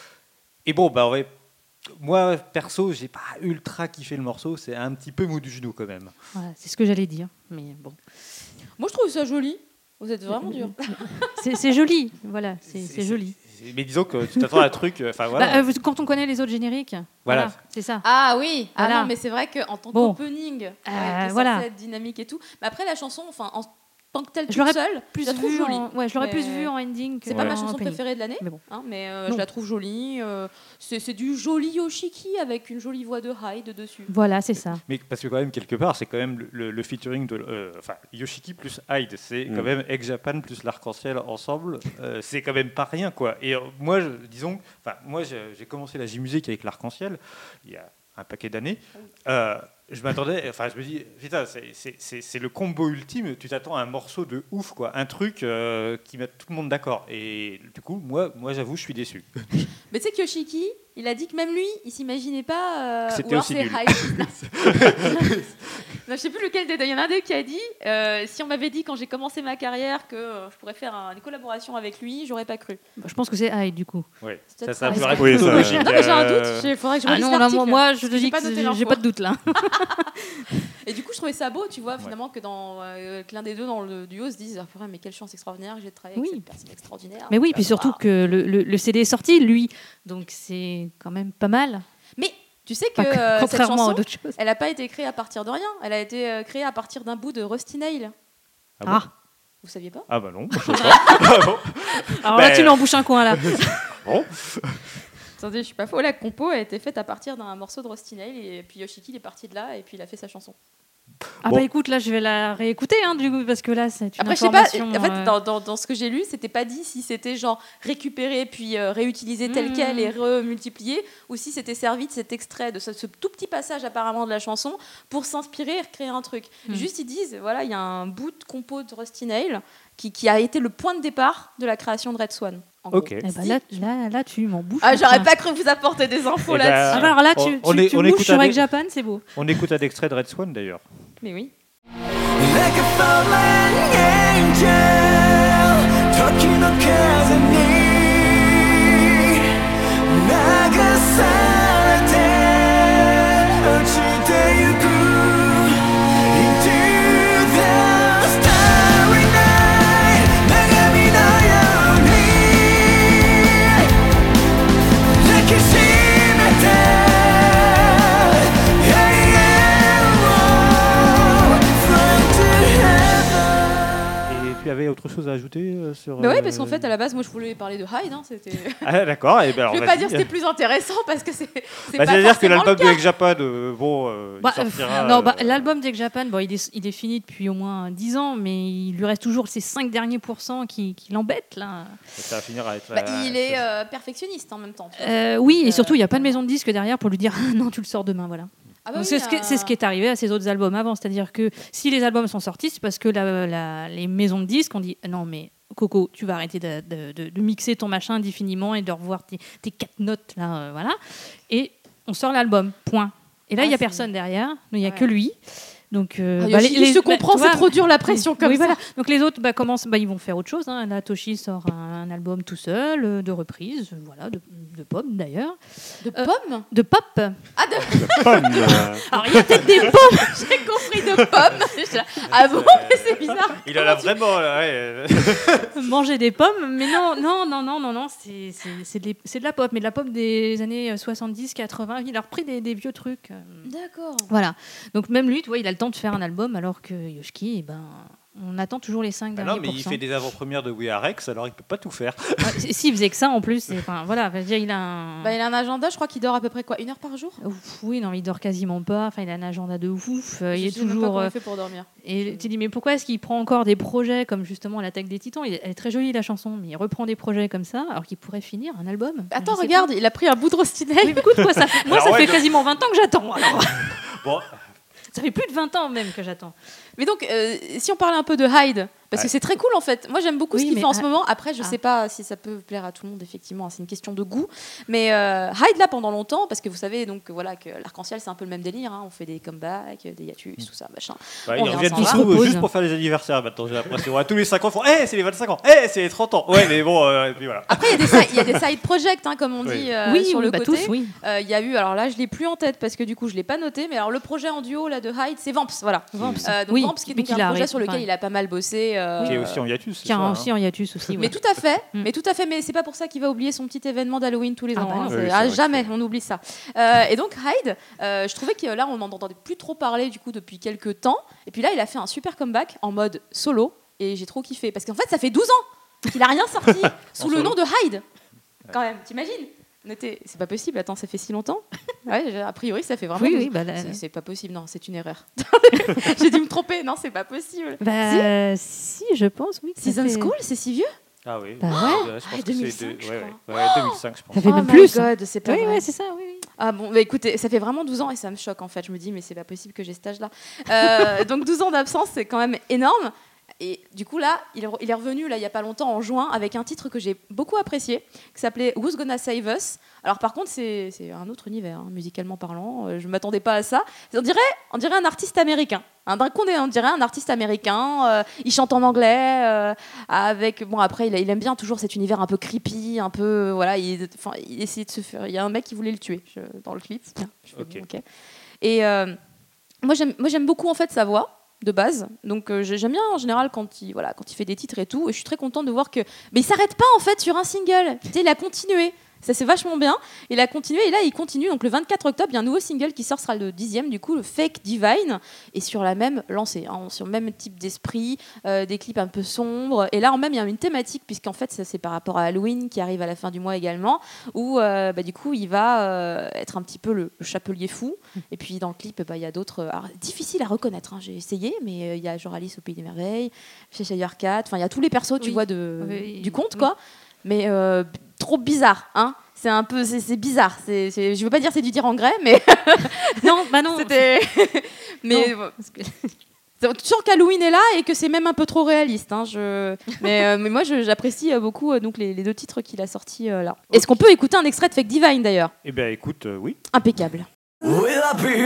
B: Et bon, bah, ouais, moi, perso, j'ai pas ultra kiffé le morceau. C'est un petit peu mou du genou, quand même.
E: Voilà, c'est ce que j'allais dire. Mais bon,
C: Moi je trouve ça joli. Vous êtes vraiment dur.
E: c'est c'est joli. Voilà, c'est c'est joli.
B: c'est- Mais disons que tu t'attends à un truc. Enfin, voilà.
E: Bah, euh, quand on connaît les autres génériques,
B: Voilà.
E: voilà, c'est ça.
C: Ah oui. Ah
E: Voilà.
C: non, mais c'est vrai qu'en tant
E: Bon.
C: qu'opening,
E: Euh,
C: avec les
E: voilà.
C: voilà. dynamique et tout. Mais après la chanson, enfin en tant que telle,
E: Je
C: toute
E: l'aurais
C: seule,
E: Plus
C: je la trouve
E: vu
C: jolie.
E: en- ouais, je l'aurais
C: Mais
E: plus vu en ending que
C: C'est pas ma
E: en
C: chanson
E: opening.
C: préférée de l'année,
E: Mais bon.
C: hein, mais euh,
E: Non.
C: je la trouve jolie. euh, c'est, c'est du joli Yoshiki avec une jolie voix de Hyde dessus.
E: Voilà, c'est ça.
B: Mais parce que quand même quelque part, c'est quand même le, le- le featuring de, euh, enfin Yoshiki plus Hyde, c'est quand
D: Mm.
B: même Ex-Japan plus l'arc-en-ciel ensemble. Euh, c'est quand même pas rien quoi. Et euh, moi, je- disons, enfin moi j'ai j'ai commencé la J-musique avec l'arc-en-ciel il y a un paquet d'années. Euh, je m'attendais, enfin je me dis, putain, c'est- c'est c'est- c'est le combo ultime. Tu t'attends à un morceau de ouf quoi, un truc euh, qui met tout le monde d'accord. Et du coup, moi, moi j'avoue, je suis déçu.
C: Mais tu sais que Yoshiki, il a dit que même lui, il s'imaginait pas. Euh,
B: C'était
C: ou alors
B: aussi
C: c'est
B: nul.
C: Hyde. Non, je sais plus lequel des deux. Il y en a un d'eux qui a dit euh, si on m'avait dit quand j'ai commencé ma carrière que euh, je pourrais faire un- une collaboration avec lui, j'aurais pas cru.
E: Bah, je pense que c'est Hyde du coup.
B: Ouais.
C: C'est
B: Ça,
C: peut-être
B: ça
C: pas
B: me paraît
D: Oui,
B: plutôt
D: ça-
B: logique.
C: Non, mais j'ai un doute.
B: Euh,
C: Il faudrait que je
E: Ah
C: relise
E: non, là, moi,
C: l'article,
E: moi, je
C: parce
E: te
C: que j'ai
E: dis
C: pas
E: que
C: noté
E: j'ai-
C: l'info.
E: j'ai pas de doute là.
C: Et du coup, je trouvais ça beau, tu vois, finalement, que, dans, euh, que l'un des deux dans le duo se dise ah, purée, mais quelle chance extraordinaire que j'ai de travailler
E: Oui.
C: avec cette personne extraordinaire.
E: Mais oui,
C: Tu
E: puis
C: vois,
E: surtout
C: waouh.
E: que le, le- le C D est sorti, lui. Donc c'est quand même pas mal.
C: Mais tu sais que
E: Enfin,
C: euh, cette
E: contrairement
C: chanson,
E: à d'autres choses.
C: elle n'a pas été créée à partir de rien. Elle a été euh, créée à partir d'un bout de Rusty Nail.
B: Ah bon
E: Ah,
C: Vous saviez pas
B: Ah bah non. je sais pas. Ah bon.
E: alors
B: Bah,
E: là, tu lui embouches un coin là.
B: Bon.
C: Attendez, je suis pas faux. La compo a été faite à partir d'un morceau de Rusty Nail et puis Yoshiki il est parti de là et puis il a fait sa chanson.
E: Ah
B: Bon.
E: bah écoute, là, je vais la réécouter hein, du coup, parce que là, c'est une
C: Après, je sais pas.
E: information.
C: En fait,
E: euh,
C: dans, dans- dans ce que j'ai lu, c'était pas dit si c'était genre récupéré puis euh, réutilisé tel
E: Mhm.
C: quel et remultiplié, ou si c'était servi de cet extrait, de ce, ce tout petit passage apparemment de la chanson pour s'inspirer et recréer un truc.
E: Mhm.
C: Juste, ils disent voilà, il y a un bout de compo de Rusty Nail qui, qui a été le point de départ de la création de Red Swan. en gros.
B: Ok.
E: eh bah, là, là, là, tu m'en bouches.
C: Ah,
E: un
C: j'aurais
E: coin.
C: pas cru vous apporter des infos
B: Eh ben,
C: là-dessus.
E: Ah bah alors là, tu,
B: On- on
E: tu,
B: est-
E: tu
B: on
E: mouches
B: écoute
E: sur
B: un
E: Ex
B: des-
E: Japan, c'est beau.
B: On écoute un extrait de Red Swan d'ailleurs.
C: Mais oui.
A: Like a fallen angel, 時の風に流されて落ちてゆく Into the starry night 鏡のように抱きしめて
B: Tu avais autre chose à ajouter euh, sur
C: Bah ouais,
B: euh,
C: parce qu'en fait, à la base, moi, je voulais parler de Hyde. Hein, c'était...
B: Ah d'accord, et ben alors
C: je vais
B: vas-y.
C: pas dire que c'était plus intéressant parce que c'est, c'est
B: Bah,
C: pas
B: c'est-à-dire que
C: forcément
B: l'album
C: le
B: de
C: cas.
B: Egg Japan, euh, bon, euh,
E: Bah,
B: il sortira.
E: euh, non,
B: euh,
E: bah, l'album d'Egg Japan, bon, il, est, il est fini depuis au moins dix ans, mais il lui reste toujours ces cinq derniers pourcents qui, qui l'embêtent là.
B: Ça va finir à être.
C: Bah,
B: euh,
C: il est
B: ça-
C: euh, perfectionniste en même temps. tu vois.
E: Euh, oui, et
C: Euh,
E: surtout, il n'y a pas de maison de disque derrière pour lui dire ah, non, tu le sors demain, voilà.
C: Ah bah
E: Donc,
C: oui,
E: c'est, ce qui,
C: euh,
E: c'est ce qui est arrivé à ses autres albums avant, c'est-à-dire que si les albums sont sortis, c'est parce que la, la- les maisons de disques ont dit non, mais Coco, tu vas arrêter de, de- de- de mixer ton machin indéfiniment et de revoir tes, tes quatre notes là, euh, voilà. Et on sort l'album, point. Et là, il
C: Ah,
E: n'y a
C: c'est-
E: personne derrière, il n'y a
C: Ouais.
E: que lui. Donc, euh,
C: Ah,
E: bah,
C: Yoshi, je te
E: bah,
C: comprends,
E: tu
C: c'est
E: vois,
C: trop dur la pression comme
E: oui,
C: ça.
E: voilà. Donc les autres bah, commencent, bah, ils vont faire autre chose. Hein. Là, Toshi sort un, un album tout seul, euh, de reprise, euh, voilà, de, de pop d'ailleurs.
C: De
E: Euh,
C: pommes
E: De pop.
C: Ah, de...
D: Pomme, euh,
E: Alors il y a peut-être des pommes.
C: j'ai compris de pommes. J'étais là, ah bon, mais c'est bizarre.
B: Il en a vraiment. là, ouais.
E: Manger des pommes, mais non, non, non, non, non, non, c'est, c'est, c'est, de, les- c'est de la pop, mais de la pop des années soixante-dix quatre-vingts. Il a repris des, des vieux trucs. euh,
C: D'accord.
E: Voilà. Donc même lui, tu vois, il a le temps de faire un album, alors que Yoshiki, eh ben, on attend toujours les cinq
B: Ah
E: derniers
B: non, mais il
E: pourcents.
B: fait des avant-premières de We Are Rex, alors il peut pas tout faire.
E: Ouais, s- S'il faisait que ça en plus, c'est- enfin voilà, je veux dire, il a un.
C: Bah, il a un agenda, je crois qu'il dort à peu près quoi, une heure par jour.
E: Ouf, oui, non, mais il dort quasiment pas. Enfin, il a un agenda de ouf. euh, il
C: Je
E: est
C: sais même pas
E: toujours.
C: comment
E: euh,
C: il fait pour dormir.
E: Et tu dis, mais pourquoi est-ce qu'il prend encore des projets comme justement l'Attaque des Titans? Il est- Elle est très jolie la chanson, mais il reprend des projets comme ça, alors qu'il pourrait finir un album.
C: Attends,
E: Je sais
C: regarde, il a pris un bout de
E: pas.
C: rostinet.
E: Oui, mais écoute, quoi, ça fait- moi,
B: Alors,
E: ça
B: ouais,
E: fait
B: non.
E: quasiment vingt ans que j'attends. alors.
B: Bon,
E: Ça fait plus de vingt ans même que j'attends.
C: Mais donc, euh, si on parlait un peu de Hyde, parce
B: Ouais.
C: que c'est très cool en fait. Moi, j'aime beaucoup
E: Oui,
C: ce qu'il
E: mais
C: fait en
E: ah-
C: ce moment. Après, je
E: ah.
C: sais pas si ça peut plaire à tout le monde, effectivement. C'est une question de goût. Mais euh, Hyde, là, pendant longtemps, parce que vous savez donc voilà que l'arc-en-ciel, c'est un peu le même délire. Hein. On fait des comebacks, des hiatus, tout ça, machin.
B: bah,
C: On
B: ils
C: est
B: reviennent
C: ensemble.
B: tous
E: On
B: nous,
E: repose.
B: juste pour faire les anniversaires maintenant, j'ai l'impression. Ouais, tous les cinq ans, ils font Eh, c'est les vingt-cinq ans, Eh, c'est les trente ans. Ouais, mais bon, euh, et puis voilà.
C: Après, il y a des si- il y, a des side projects, hein, comme on
B: Oui.
C: dit euh,
E: oui,
C: sur
E: oui,
C: le
E: bah,
C: côté.
E: tous, oui.
C: Euh, Il y a eu, alors là, je l'ai plus en tête parce que du coup, je l'ai pas noté. Mais alors, le projet en duo là de Hyde, c'est Vamps, voilà.
E: Vamps.
C: Euh, donc
E: Oui,
C: Vamps, qui est
E: mais
C: donc
E: qu'il
C: un
E: a
C: projet
E: arrêté,
C: sur lequel
E: enfin.
C: il a pas mal bossé. euh,
B: Qui est aussi en hiatus. c'est
E: Qui a
B: ça,
E: un-
B: hein.
E: aussi en hiatus aussi.
C: Mais
E: ouais.
C: tout à fait,
E: Mm.
C: mais tout à fait, mais c'est pas pour ça qu'il va oublier son petit événement d'Halloween tous les
E: Ah
C: ans.
E: bah
C: hein.
E: non.
C: C'est-
B: Oui, c'est
C: ah,
B: vrai
C: jamais,
B: que-
C: on oublie ça. Euh, et donc Hyde, euh, je trouvais que là, on n'en entendait plus trop parler du coup depuis quelques temps. Et puis là, il a fait un super comeback en mode solo, et j'ai trop kiffé parce qu'en fait, ça fait douze ans qu'il a rien sorti sous le
B: solo.
C: nom de Hyde. Quand même, t'imagines? On était- C'est pas possible. Attends, ça fait si longtemps? Ouais, j'ai- a priori, ça fait vraiment.
E: Oui,
C: douze
E: oui,
C: ans.
E: bah, là-
C: C'est- C'est pas possible. Non, c'est une erreur. J'ai dû me tromper. Non, c'est pas possible.
E: Bah, si, je pense, oui. ça
C: Season
E: fait-
C: School, c'est si vieux?
B: Ah oui.
E: Bah ouais.
B: Euh, je pense
C: Ah,
B: que
C: deux mille
B: c'est
C: cinq,
B: de-
C: je
B: ouais,
C: crois.
B: ouais, ouais, deux mille cinq, je pense.
E: Ça fait
C: Oh
E: même
C: my
E: plus.
C: God, c'est pas
E: Oui,
C: vrai.
E: ouais, c'est ça, oui, oui.
C: Ah bon, bah écoutez, ça fait vraiment douze ans et ça me choque en fait. Je me dis, mais c'est pas possible que j'ai cet âge-là. Euh, donc douze ans d'absence, c'est quand même énorme. Et du coup, là, il est, il est revenu là, il y a pas longtemps, en juin, avec un titre que j'ai beaucoup apprécié, qui s'appelait Who's Gonna Save Us. Alors par contre, c'est c'est un autre univers, hein, musicalement parlant. Euh, je m'attendais pas à ça. On dirait, on dirait un artiste américain. Hein, d'un coup, on est- on dirait un artiste américain. euh, il chante en anglais. euh, avec bon, après, il, il aime bien toujours cet univers un peu creepy, un peu voilà. Il, enfin, il essayait de se faire. Il y a un mec qui voulait le tuer je- dans le clip. Je fais,
B: Ok.
C: bon, ok. Et euh, moi, j'aime, moi, j'aime beaucoup en fait sa voix de base. Donc euh, j'aime bien en général quand il, voilà, quand il fait des titres et tout. Et je suis très contente de voir que. Mais il s'arrête pas en fait sur un single. Tu sais, il a continué. Ça c'est vachement bien. Il a continué et là il continue. Donc le vingt-quatre octobre, il y a un nouveau single qui sort, sera le dixième du coup, le Fake Divine, et sur la même lancée, hein, sur le même type d'esprit, euh, des clips un peu sombres. Et là en même il y a une thématique puisqu'en fait ça c'est par rapport à Halloween qui arrive à la fin du mois également, où euh, bah, du coup il va euh, être un petit peu le, le chapelier fou. Et puis dans le clip bah, il y a d'autres, alors, difficiles à reconnaître. Hein, j'ai essayé, mais euh, il y a genre Alice au pays des merveilles, Cheshire Cat. Enfin il y a tous les persos tu
E: Oui.
C: vois de,
E: Oui.
C: du conte
E: Oui.
C: quoi. Mais euh, trop bizarre, hein. C'est un peu, c'est, c'est bizarre. C'est, c'est, je veux pas dire c'est du dire en grès, mais
E: Non, bah non.
C: c'était. mais
E: Non,
C: bon.
E: parce que-
C: Tu sens qu'Halloween est là et que c'est même un peu trop réaliste. Hein, je... mais, euh, mais moi, je- j'apprécie euh, beaucoup euh, donc les, les deux titres qu'il a sortis euh, là. Est-ce qu'on peut écouter un extrait de Fake Divine d'ailleurs?
B: Eh bien, écoute, euh, oui.
C: Impeccable.
A: Will I be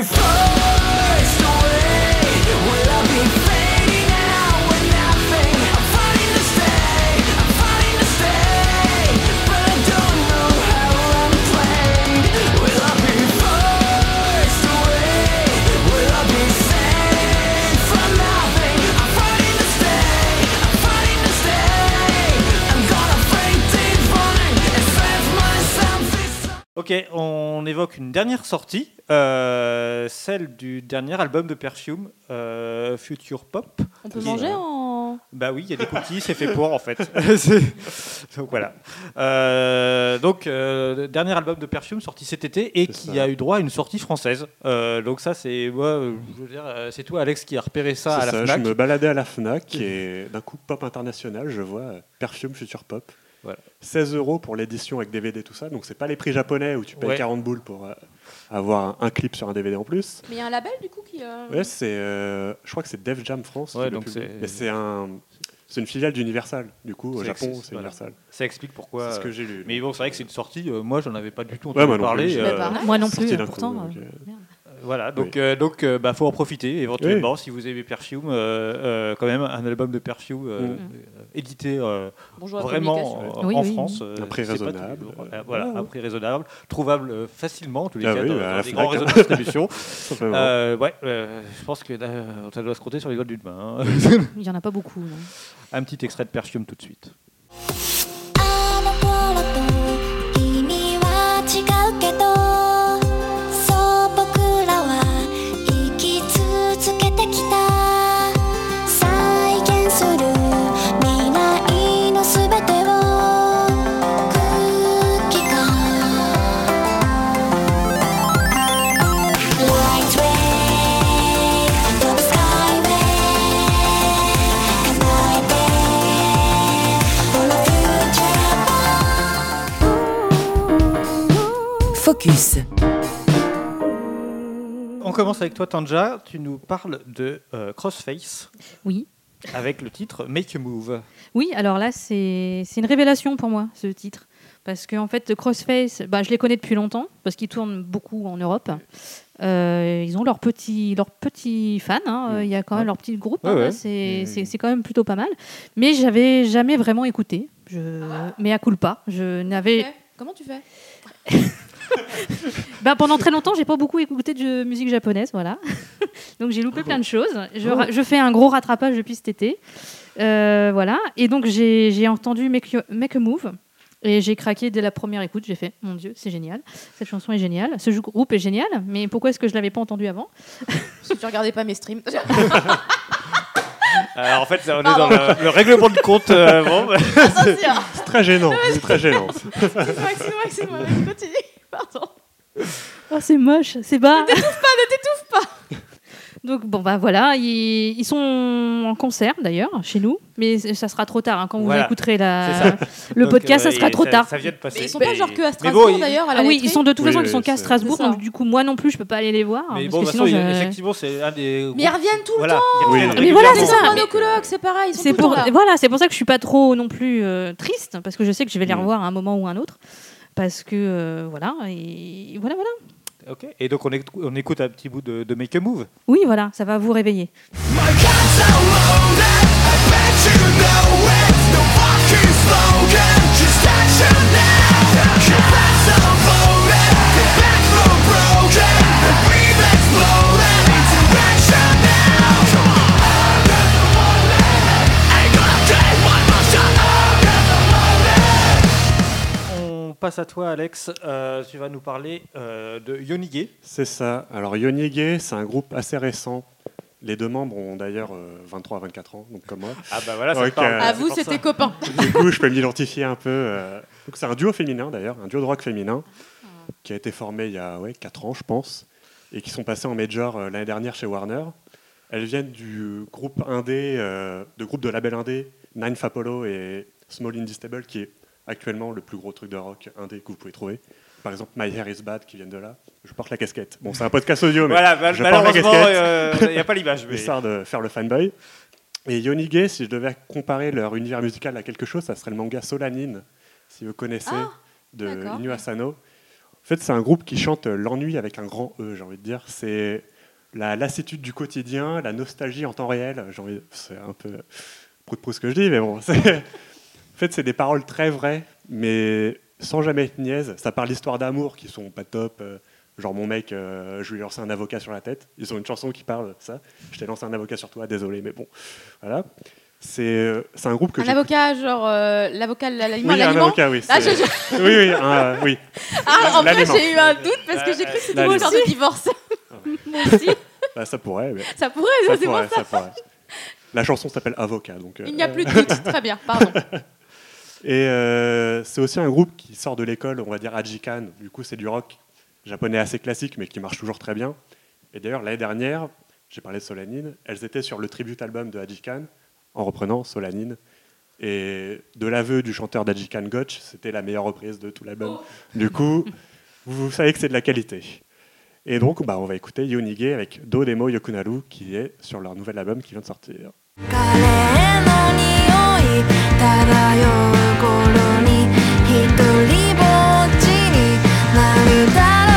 A: forced away? Will I be fading out with nothing? I'm fighting to stay. I'm
B: Ok, on évoque une dernière sortie, euh, celle du dernier album de Perfume, euh, Future Pop.
C: On peut
B: Qui-
C: manger en.
B: Bah oui, il y a des cookies, c'est fait pour en fait. C'est- donc voilà. Euh, donc euh, dernier album de Perfume sorti cet été et
D: C'est
B: qui
D: ça.
B: a eu droit à une sortie française. Euh, donc ça c'est moi, euh, je veux dire, euh, c'est toi Alex qui a repéré ça
D: C'est
B: à la
D: ça,
B: Fnac.
D: je me baladais à la Fnac et d'un coup pop international, je vois euh, Perfume Future Pop.
B: Voilà.
D: seize euros pour l'édition avec D V D tout ça, donc c'est pas les prix japonais où tu payes
B: Ouais.
D: quarante boules pour euh, avoir un, un clip sur un D V D en plus.
C: Mais il y a un label du coup qui. euh,
D: Ouais, c'est, euh, je crois que c'est Def Jam France.
B: Ouais,
D: qui le
B: donc
D: publie.
B: c'est-
D: Mais c'est un, c'est une filiale d'Universal. Du coup, au
B: C'est
D: Japon,
B: access-
D: c'est
B: voilà.
D: Universal.
B: Ça explique pourquoi.
D: C'est ce que
B: euh,
D: j'ai lu.
B: Mais bon, c'est vrai que c'est une sortie. euh, moi, j'en avais pas du tout
D: Ouais,
B: entendu
D: moi non
B: parler.
D: plus.
B: euh,
C: Bah, pareil.
E: Moi non
D: Sorti
E: plus,
D: d'un coup,
E: pourtant.
D: donc,
E: euh,
D: euh,
E: merde.
B: Voilà, donc
D: Oui.
B: euh, donc euh, bah faut en profiter éventuellement si vous aimez Perfume, euh, euh, quand même un album de Perfume euh,
D: Mm.
B: euh, édité euh,
C: Bonjour à la
B: vraiment
C: communication.
B: en,
E: Oui,
B: en
E: oui,
B: France.
E: oui.
B: euh,
D: Un prix
B: c'est pas tous les
D: raisonnable.
B: jours.
D: Euh,
B: Euh, voilà,
D: ouais,
B: un
D: ouais.
B: prix raisonnable, trouvable euh, facilement en tous les
D: Ah
B: cas
D: oui,
B: dans,
D: bah, à
B: dans
D: la
B: des
D: Fnac,
B: grands
D: hein.
B: réseaux de distribution.
D: Simplement.
B: Euh, ouais, euh, je pense que euh, ça doit se compter sur les doigts d'une main. hein.
E: Il n'y en a pas beaucoup. non.
B: Un petit extrait de Perfume tout de suite.
F: あの頃と君は違うけどそう僕らは生き続けてきた再現する未来のすべてを空気感 Light way 飛ぶ skyway 叶えて For the future
G: Focus.
B: On commence avec toi Tanja, tu nous parles de euh, Crossface
E: Oui.
B: avec le titre Make a Move.
E: Oui, alors là, c'est c'est une révélation pour moi, ce titre. Parce qu'en fait, Crossface, bah, je les connais depuis longtemps, parce qu'ils tournent beaucoup en Europe. Euh, ils ont leurs petits, leurs petits fans, hein. Euh, il y a quand même
B: Ouais.
E: leur petit groupe,
B: Ouais,
E: hein,
B: ouais.
E: là, c'est
B: Mmh.
E: c'est- c'est quand même plutôt pas mal. Mais j'avais jamais vraiment écouté, je... mais à culpa. Je n'avais...
C: Ok. Comment tu fais
E: Bah, pendant très longtemps, j'ai pas beaucoup écouté de musique japonaise, voilà. Donc j'ai loupé plein de choses. Je, ra- je fais un gros rattrapage depuis cet été, Euh, voilà. Et donc j'ai j'ai entendu Make, You- Make a Move et j'ai craqué dès la première écoute. J'ai fait, mon Dieu, c'est génial. Cette chanson est géniale. Ce jou- groupe est génial. Mais pourquoi est-ce que je l'avais pas entendu avant?
C: Si tu regardais pas mes streams.
B: Alors en fait, on est
C: Pardon.
B: dans le, le règlement de compte. euh, bon, bah,
C: Attention.
D: C'est très gênant. C'est très gênant.
C: Excuse-moi, excuse-moi, excuse-moi. Vas-y, continue. Pardon.
E: Oh, c'est moche, c'est bas.
C: Ne t'étouffe pas.
E: Donc bon bah voilà, ils, ils sont en concert d'ailleurs chez nous, mais c- ça sera trop tard hein, quand vous
B: Voilà.
E: écouterez la,
B: C'est ça.
E: le
B: donc,
E: podcast,
B: euh,
E: ça sera
B: et
E: trop tard.
B: Ça vient de passer.
C: Mais ils sont pas genre que à
B: Mais
C: Strasbourg
B: bon, il-
C: d'ailleurs à la
E: Ah oui,
C: laiterie.
E: ils sont de toute
D: Oui,
E: façon,
D: oui,
E: ils sont qu'à
D: c'est-
E: Strasbourg,
C: c'est ça.
E: donc du coup moi non plus je peux pas aller les voir.
B: Mais
E: parce
B: bon,
E: que
B: de toute
E: sinon,
B: façon,
E: je-
B: effectivement, c'est un des.
C: Mais ils reviennent tout le
B: voilà,
C: temps.
B: ils reviennent
D: Oui.
E: Mais voilà, c'est
B: régulièrement.
E: ça.
C: Comme monologues, c'est pareil. Ils sont
E: C'est
C: tout le
E: pour
C: temps là.
E: voilà, c'est pour ça que je suis pas trop non plus euh, triste parce que je sais que je vais les
D: Mm.
E: revoir à un moment ou un autre parce que euh, voilà et voilà voilà.
B: Ok. Et donc on écoute, on écoute un petit bout de, de Make a Move.
E: Oui voilà, ça va vous réveiller.
A: My guns are loaded. I bet you know it. No fucking slogan. Just action now. Confess unfolded. The backbone broken. The we've exploded into action now. Come on. Ain't gonna take one more shot.
B: On passe à toi, Alex. Euh, tu vas nous parler euh, de Yonige.
D: C'est ça. Alors Yonige, c'est un groupe assez récent. Les deux membres ont d'ailleurs euh, vingt-trois à vingt-quatre ans, donc comme moi.
B: Ah bah voilà, ça
D: Ok.
B: te parle.
C: À
B: C'est
C: vous,
B: pour
C: c'était
B: ça.
C: copain.
D: Du coup, je peux m'identifier un peu. euh. Donc, c'est un duo féminin d'ailleurs, un duo de rock féminin qui a été formé il y a ouais, quatre ans, je pense, et qui sont passés en major euh, l'année dernière chez Warner. Elles viennent du groupe indé, euh, de groupe de label indé, Nine Fapolo et Small Indie Stable, qui est actuellement le plus gros truc de rock indé que vous pouvez trouver. Par exemple, My Hair Is Bad, qui viennent de là. Je porte la casquette. Bon, c'est un podcast audio, mais
B: Voilà, mal-
D: je porte la
B: malheureusement,
D: casquette.
B: il n'y a pas l'image. Mais...
D: Histoire de faire le fanboy. Et Yonige, si je devais comparer leur univers musical à quelque chose, ça serait le manga Solanine, si vous connaissez,
C: Ah,
D: de
C: d'accord.
D: Inu Asano. En fait, c'est un groupe qui chante l'ennui avec un grand E, j'ai envie de dire. C'est la lassitude du quotidien, la nostalgie en temps réel. J'ai envie... C'est un peu prout-prout ce que je dis, mais bon. c'est- En fait, c'est des paroles très vraies, mais sans jamais être niaise. Ça parle d'histoires d'amour qui sont pas top. euh, Genre, mon mec, euh, je lui ai lancé un avocat sur la tête. Ils ont une chanson qui parle de ça. Je t'ai lancé un avocat sur toi, désolé, mais bon. Voilà. C'est euh, c'est un groupe que
C: Un
D: j'ai.
C: avocat, genre euh, l'avocat, l'aliment,
D: Oui, un
C: l'aliment.
D: avocat, oui.
C: Ah,
D: c'est-
C: je- je-
D: Oui, oui, un, euh, oui.
C: Ah, en vrai,
D: L'aliment.
C: j'ai eu un doute parce que j'ai cru que c'était une
D: L'aliment.
C: histoire de divorce.
E: Moi aussi.
D: Bah, ça pourrait. Mais...
C: Ça pourrait,
D: Ça
C: c'est pour
D: pourrait,
C: ça.
D: ça pourrait. La chanson s'appelle Avocat. Donc, euh,
C: Il n'y a plus de doute. Très bien, pardon.
D: Et euh, c'est aussi un groupe qui sort de l'école, on va dire Ajikan. Du coup, c'est du rock japonais assez classique, mais qui marche toujours très bien. Et d'ailleurs, l'année dernière, j'ai parlé de Solanine, elles étaient sur le tribute album de Ajikan, en reprenant Solanine. Et de l'aveu du chanteur d'Ajikan, Gotch, c'était la meilleure reprise de tout l'album. Du coup, vous, vous savez que c'est de la qualité. Et donc, bah, on va écouter Yonige avec Do Demo Yokunaru, qui est sur leur nouvel album qui vient de sortir.
F: カレーの匂い漂う頃に一人ぼっちになるだろ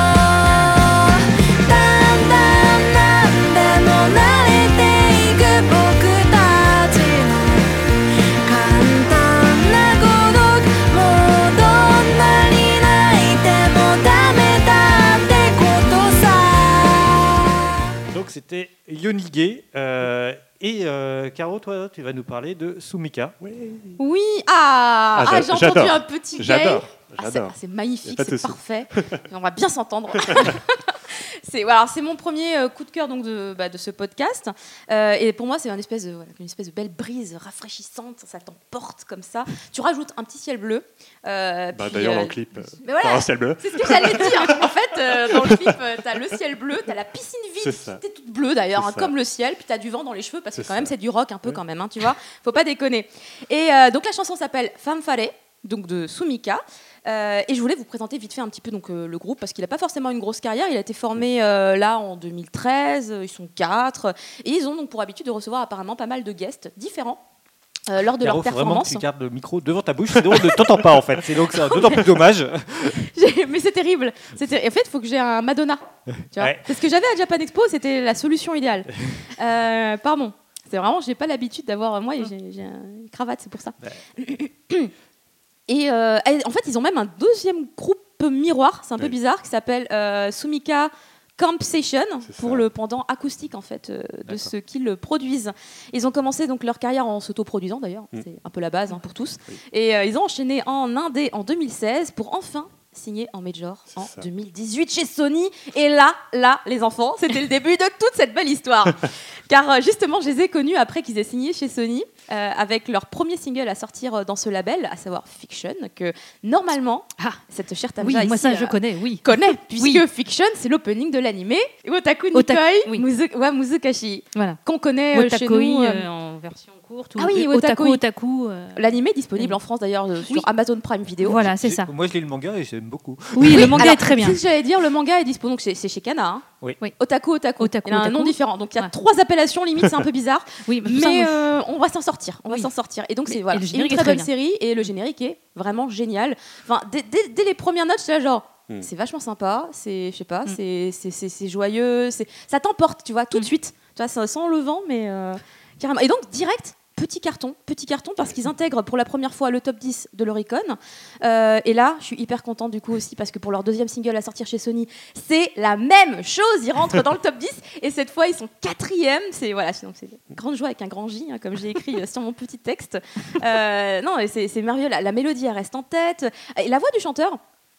F: うだんだんなんでも慣れていく僕たちの簡単な孤独もうどんなに泣いてもダメだってことさ
B: Donc c'était Yonige. Euh, et euh, Caro, toi, tu vas nous parler de Sumika.
C: Oui, ah,
D: Ah,
C: ah,
D: j'a-
C: j'ai entendu
D: j'adore.
C: un petit gay.
D: J'adore,
C: Ah, c'est,
D: j'adore.
C: ah, c'est
D: Y a
C: magnifique,
D: pas de
C: c'est
D: souci.
C: parfait. On va bien s'entendre. c'est, voilà, c'est mon premier euh, coup de cœur donc, de, bah, de ce podcast. Euh, et pour moi, c'est une espèce, de, voilà, une espèce de belle brise rafraîchissante. Ça t'emporte comme ça. Tu rajoutes un petit ciel bleu. euh,
D: Bah,
C: puis,
D: d'ailleurs,
C: euh,
D: dans le clip, euh,
C: mais voilà,
D: par un ciel bleu.
C: c'est ce que j'allais dire. En fait, euh, dans le clip, euh, t'as le ciel bleu, t'as la piscine
D: C'est
C: vide
D: ça.
C: qui est toute bleue d'ailleurs,
D: C'est
C: hein,
D: ça.
C: comme le ciel, puis t'as du vent dans les cheveux parce que
D: C'est
C: quand même
D: ça.
C: c'est du rock un peu
D: Ouais.
C: quand même, hein, tu vois. Faut pas déconner. Et euh, donc la chanson s'appelle Fanfare, donc de Sumika. Euh, et je voulais vous présenter vite fait un petit peu donc, euh, le groupe parce qu'il n'a pas forcément une grosse carrière. Il a été formé euh, là en deux mille treize. Ils sont quatre et ils ont donc pour habitude de recevoir apparemment pas mal de guests différents. Euh, lors de
B: Caro,
C: leur
B: faut vraiment que
C: performance.
B: tu gardes le micro devant ta bouche, sinon on ne t'entend pas en fait. C'est donc ça, d'autant plus dommage.
C: J'ai- Mais c'est terrible. C'est terri- En fait, il faut que j'ai un Madonna. Tu vois
B: Ouais.
C: C'est ce que j'avais à Japan Expo, c'était la solution idéale. Euh, pardon. C'est vraiment, j'ai pas l'habitude d'avoir. Moi, j'ai, j'ai une cravate, c'est pour ça. Et, euh, et en fait, ils ont même un deuxième groupe miroir, c'est un peu
D: Oui.
C: bizarre, qui s'appelle euh, Sumika Camp Session,
D: C'est
C: pour
D: ça.
C: le pendant acoustique en fait euh, de
B: D'accord.
C: ce qu'ils produisent. Ils ont commencé donc leur carrière en s'autoproduisant d'ailleurs,
D: Mm.
C: c'est un peu la base hein, pour tous.
D: Oui.
C: Et euh, ils ont enchaîné en indé en deux mille seize pour enfin signer en major
D: C'est
C: en
D: ça.
C: deux mille dix-huit chez Sony. Et là, là, les enfants, c'était le début de toute cette belle histoire. Car euh, justement, je les ai connus après qu'ils aient signé chez Sony euh, avec leur premier single à sortir euh, dans ce label, à savoir Fiction, que normalement,
E: Ah,
C: cette chère
E: oui,
C: Tamja
E: moi
C: ici,
E: ça
C: euh,
E: je connais, oui.
C: connaît, puisque
E: Oui.
C: Fiction, c'est l'opening de l'animé Otaku Nikoi
E: Otaku, oui.
C: Muzu- wa Muzukashi,
E: Voilà.
C: qu'on connaît euh, chez
E: Otakoi
C: nous. euh,
E: euh, en version courte. Ou
C: Ah oui,
E: euh, Otaku,
C: Otakoi.
E: Otaku. euh,
C: L'animé est disponible
E: Oui.
C: en France d'ailleurs euh, sur
E: Oui.
C: Amazon Prime Video.
E: Voilà, c'est
B: J'ai-
E: ça.
B: Moi je lis le manga et j'aime beaucoup.
E: Oui, le manga
C: Alors,
E: est très bien.
C: Si j'allais dire, le manga est dispo, donc c'est c'est chez Kana. Hein.
B: Oui.
E: Oui.
C: Otaku, Otaku.
E: Otaku,
C: Il a un
E: Otaku.
C: nom différent, donc il y a
E: Ouais.
C: trois appellations limite, c'est un peu bizarre.
E: Oui, mais, tout ça,
C: Mais
E: moi,
C: euh, on va s'en sortir, on
E: Oui.
C: va s'en sortir. Et donc
E: Mais-
C: c'est voilà,
E: et le
C: une
E: générique est
C: très
E: très
C: bonne
E: bien.
C: série et le générique est vraiment génial. Enfin, dès, dès- dès les premières notes, c'est là genre,
D: Mm.
C: c'est vachement sympa, c'est, je sais pas,
E: Mm.
C: c'est, c'est, c'est, c'est joyeux, c'est, ça t'emporte, tu vois, tout de
E: Mm.
C: suite. Tu vois, ça- sans le vent, mais euh, carrément. Et donc direct. Petit carton, petit carton parce qu'ils intègrent pour la première fois le top dix de l'Oricon. Euh, et là, je suis hyper contente du coup aussi parce que pour leur deuxième single à sortir chez Sony, c'est la même chose. Ils rentrent dans le top dix et cette fois ils sont quatrième. C'est voilà, donc c'est une grande joie avec un grand J, hein, comme j'ai écrit euh, sur mon petit texte. Euh, non, et c'est, c'est merveilleux. La, la mélodie elle reste en tête et la voix du chanteur.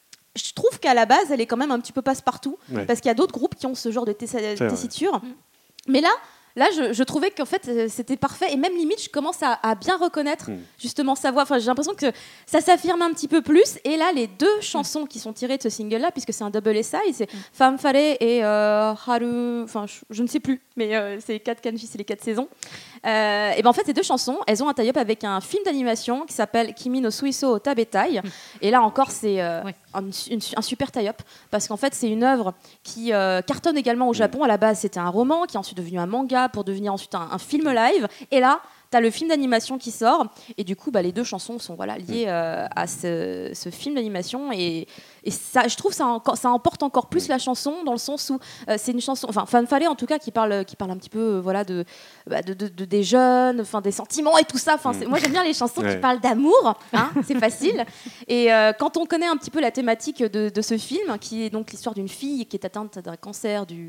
C: Je trouve qu'à la base, elle est quand même un petit peu passe-partout
D: Ouais.
C: parce qu'il y a d'autres groupes qui ont ce genre de tessa-
D: vrai.
C: tessiture.
E: Mm.
C: Mais là, là, je, je trouvais qu'en fait, euh, c'était parfait. Et même limite, je commence à, à bien reconnaître
D: Mm.
C: justement sa voix. Enfin, j'ai l'impression que ça s'affirme un petit peu plus. Et là, les deux chansons qui sont tirées de ce single-là, puisque c'est un double essai, c'est Femme Fare et euh, Haru. Enfin, je, je ne sais plus, mais euh, c'est les quatre kanji, c'est les quatre saisons. Euh, et ben en fait, ces deux chansons, elles ont un tie-up avec un film d'animation qui s'appelle Kimi no Suiso Tabetai. Et là encore, c'est euh,
E: Ouais.
C: un, une- un super tie-up parce qu'en fait, c'est une œuvre qui euh, cartonne également au Japon. À la base, c'était un roman qui est ensuite devenu un manga pour devenir ensuite un, un film live. Et là, tu as le film d'animation qui sort. Et du coup, bah, les deux chansons sont voilà, liées euh, à ce, ce film d'animation. Et, et ça, je trouve ça, encore, ça emporte encore plus la chanson dans le sens où euh, c'est une chanson, enfin, Fanfare en tout cas, qui parle, qui parle un petit peu euh, voilà, de, bah, de, de- de- des jeunes, enfin, des sentiments et tout ça. Enfin, c'est- moi, j'aime bien les chansons qui
D: Ouais.
C: parlent d'amour. Hein, c'est facile. Et euh, quand on connaît un petit peu la thématique de, de ce film, qui est donc l'histoire d'une fille qui est atteinte d'un cancer du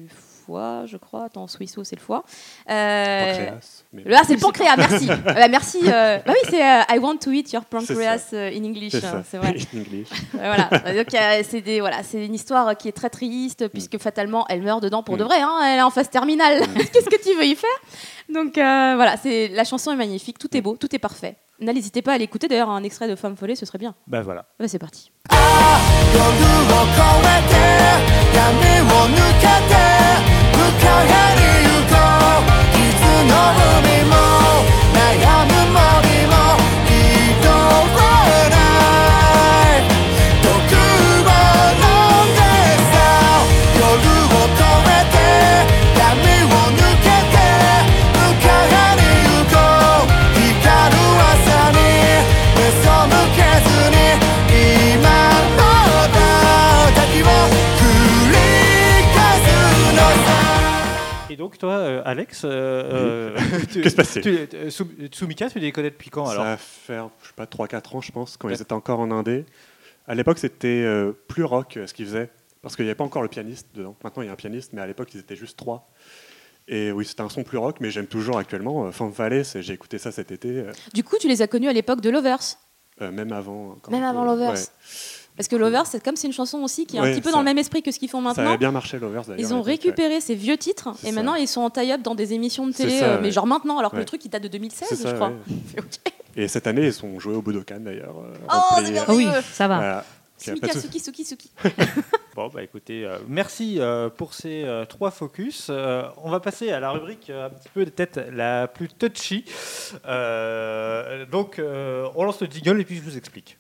C: foie, je crois. Attends, Suisso, c'est le foie. Euh,
D: Pancréas, mais-
C: Là, c'est le pancréas, merci. Euh, bah, merci. euh, Bah oui, c'est euh, I want to eat your pancreas
D: C'est
C: euh, in English.
D: C'est
C: hein,
D: ça.
C: c'est vrai.
D: In English.
C: Euh, voilà. Donc, euh, c'est des, voilà, c'est une histoire qui est très triste puisque fatalement elle meurt dedans pour de
D: Mm.
C: vrai. Hein, elle est en phase terminale. Qu'est-ce que tu veux y faire? Donc euh, voilà, c'est la chanson est magnifique, tout est beau, tout est parfait. N'hésitez pas à l'écouter. D'ailleurs, un extrait de Femme Follet, ce serait bien.
B: Bah voilà.
C: Bah, c'est parti.
A: 夜を越えて闇を抜けて迎えに行こういつの海も悩む森も移動はない毒を飲んでさ夜を越えて闇を抜けて迎えに行こう光る朝に目背けずに今の滝を繰り返すのさ
B: Et donc, toi, euh, Alex, euh, euh, tu-
D: Que se passe-t-il
B: tu- euh, Tsum- Tsumika, tu les connais depuis quand alors
D: Ça va faire, je sais pas, trois quatre ans, je pense, quand ils étaient encore en indé. À l'époque, c'était euh, plus rock euh, ce qu'ils faisaient, parce qu'il n'y avait pas encore le pianiste dedans. Maintenant, il y a un pianiste, mais à l'époque, ils étaient juste trois. Et oui, c'était un son plus rock, mais j'aime toujours actuellement. Euh, Femme Valley, c'est- j'ai écouté ça cet été, euh,
C: Du coup, tu les as connus à l'époque de Lovers.
D: euh, même avant. encore
C: Même
D: un
C: avant
D: peu.
C: Lovers.
D: Ouais.
C: Parce que Lovers, c'est comme c'est une chanson aussi qui est un
D: Ouais,
C: petit peu
D: ça-
C: dans le même esprit que ce qu'ils font
D: Ça
C: maintenant.
D: avait bien marché, Lovers, d'ailleurs.
C: Ils
D: à
C: ont
D: l'époque, ouais.
C: récupéré ces vieux titres
D: C'est
C: et
D: ça.
C: maintenant ils sont en tie-up dans des émissions de
D: C'est
C: télé,
D: ça,
C: euh, mais
D: ouais.
C: genre maintenant, alors que
D: Ouais.
C: le truc il date de deux mille seize,
D: C'est ça,
C: je crois.
D: ouais.
C: Ok.
D: Et cette année, ils sont joués au Budokan, d'ailleurs. euh,
C: Oh,
D: remplis,
C: c'est
D: euh,
C: bien.
E: Ah oui,
C: Merveilleux.
E: ça va.
D: voilà. Il y a pas
C: Sumika,
D: de-
C: Suki, Suki, Suki.
B: Bon, bah écoutez, euh, merci euh, pour ces euh, trois focus. Euh, on va passer à la rubrique euh, un petit peu peut-être la plus touchy. Euh, donc, euh, on lance le jingle et puis je vous explique.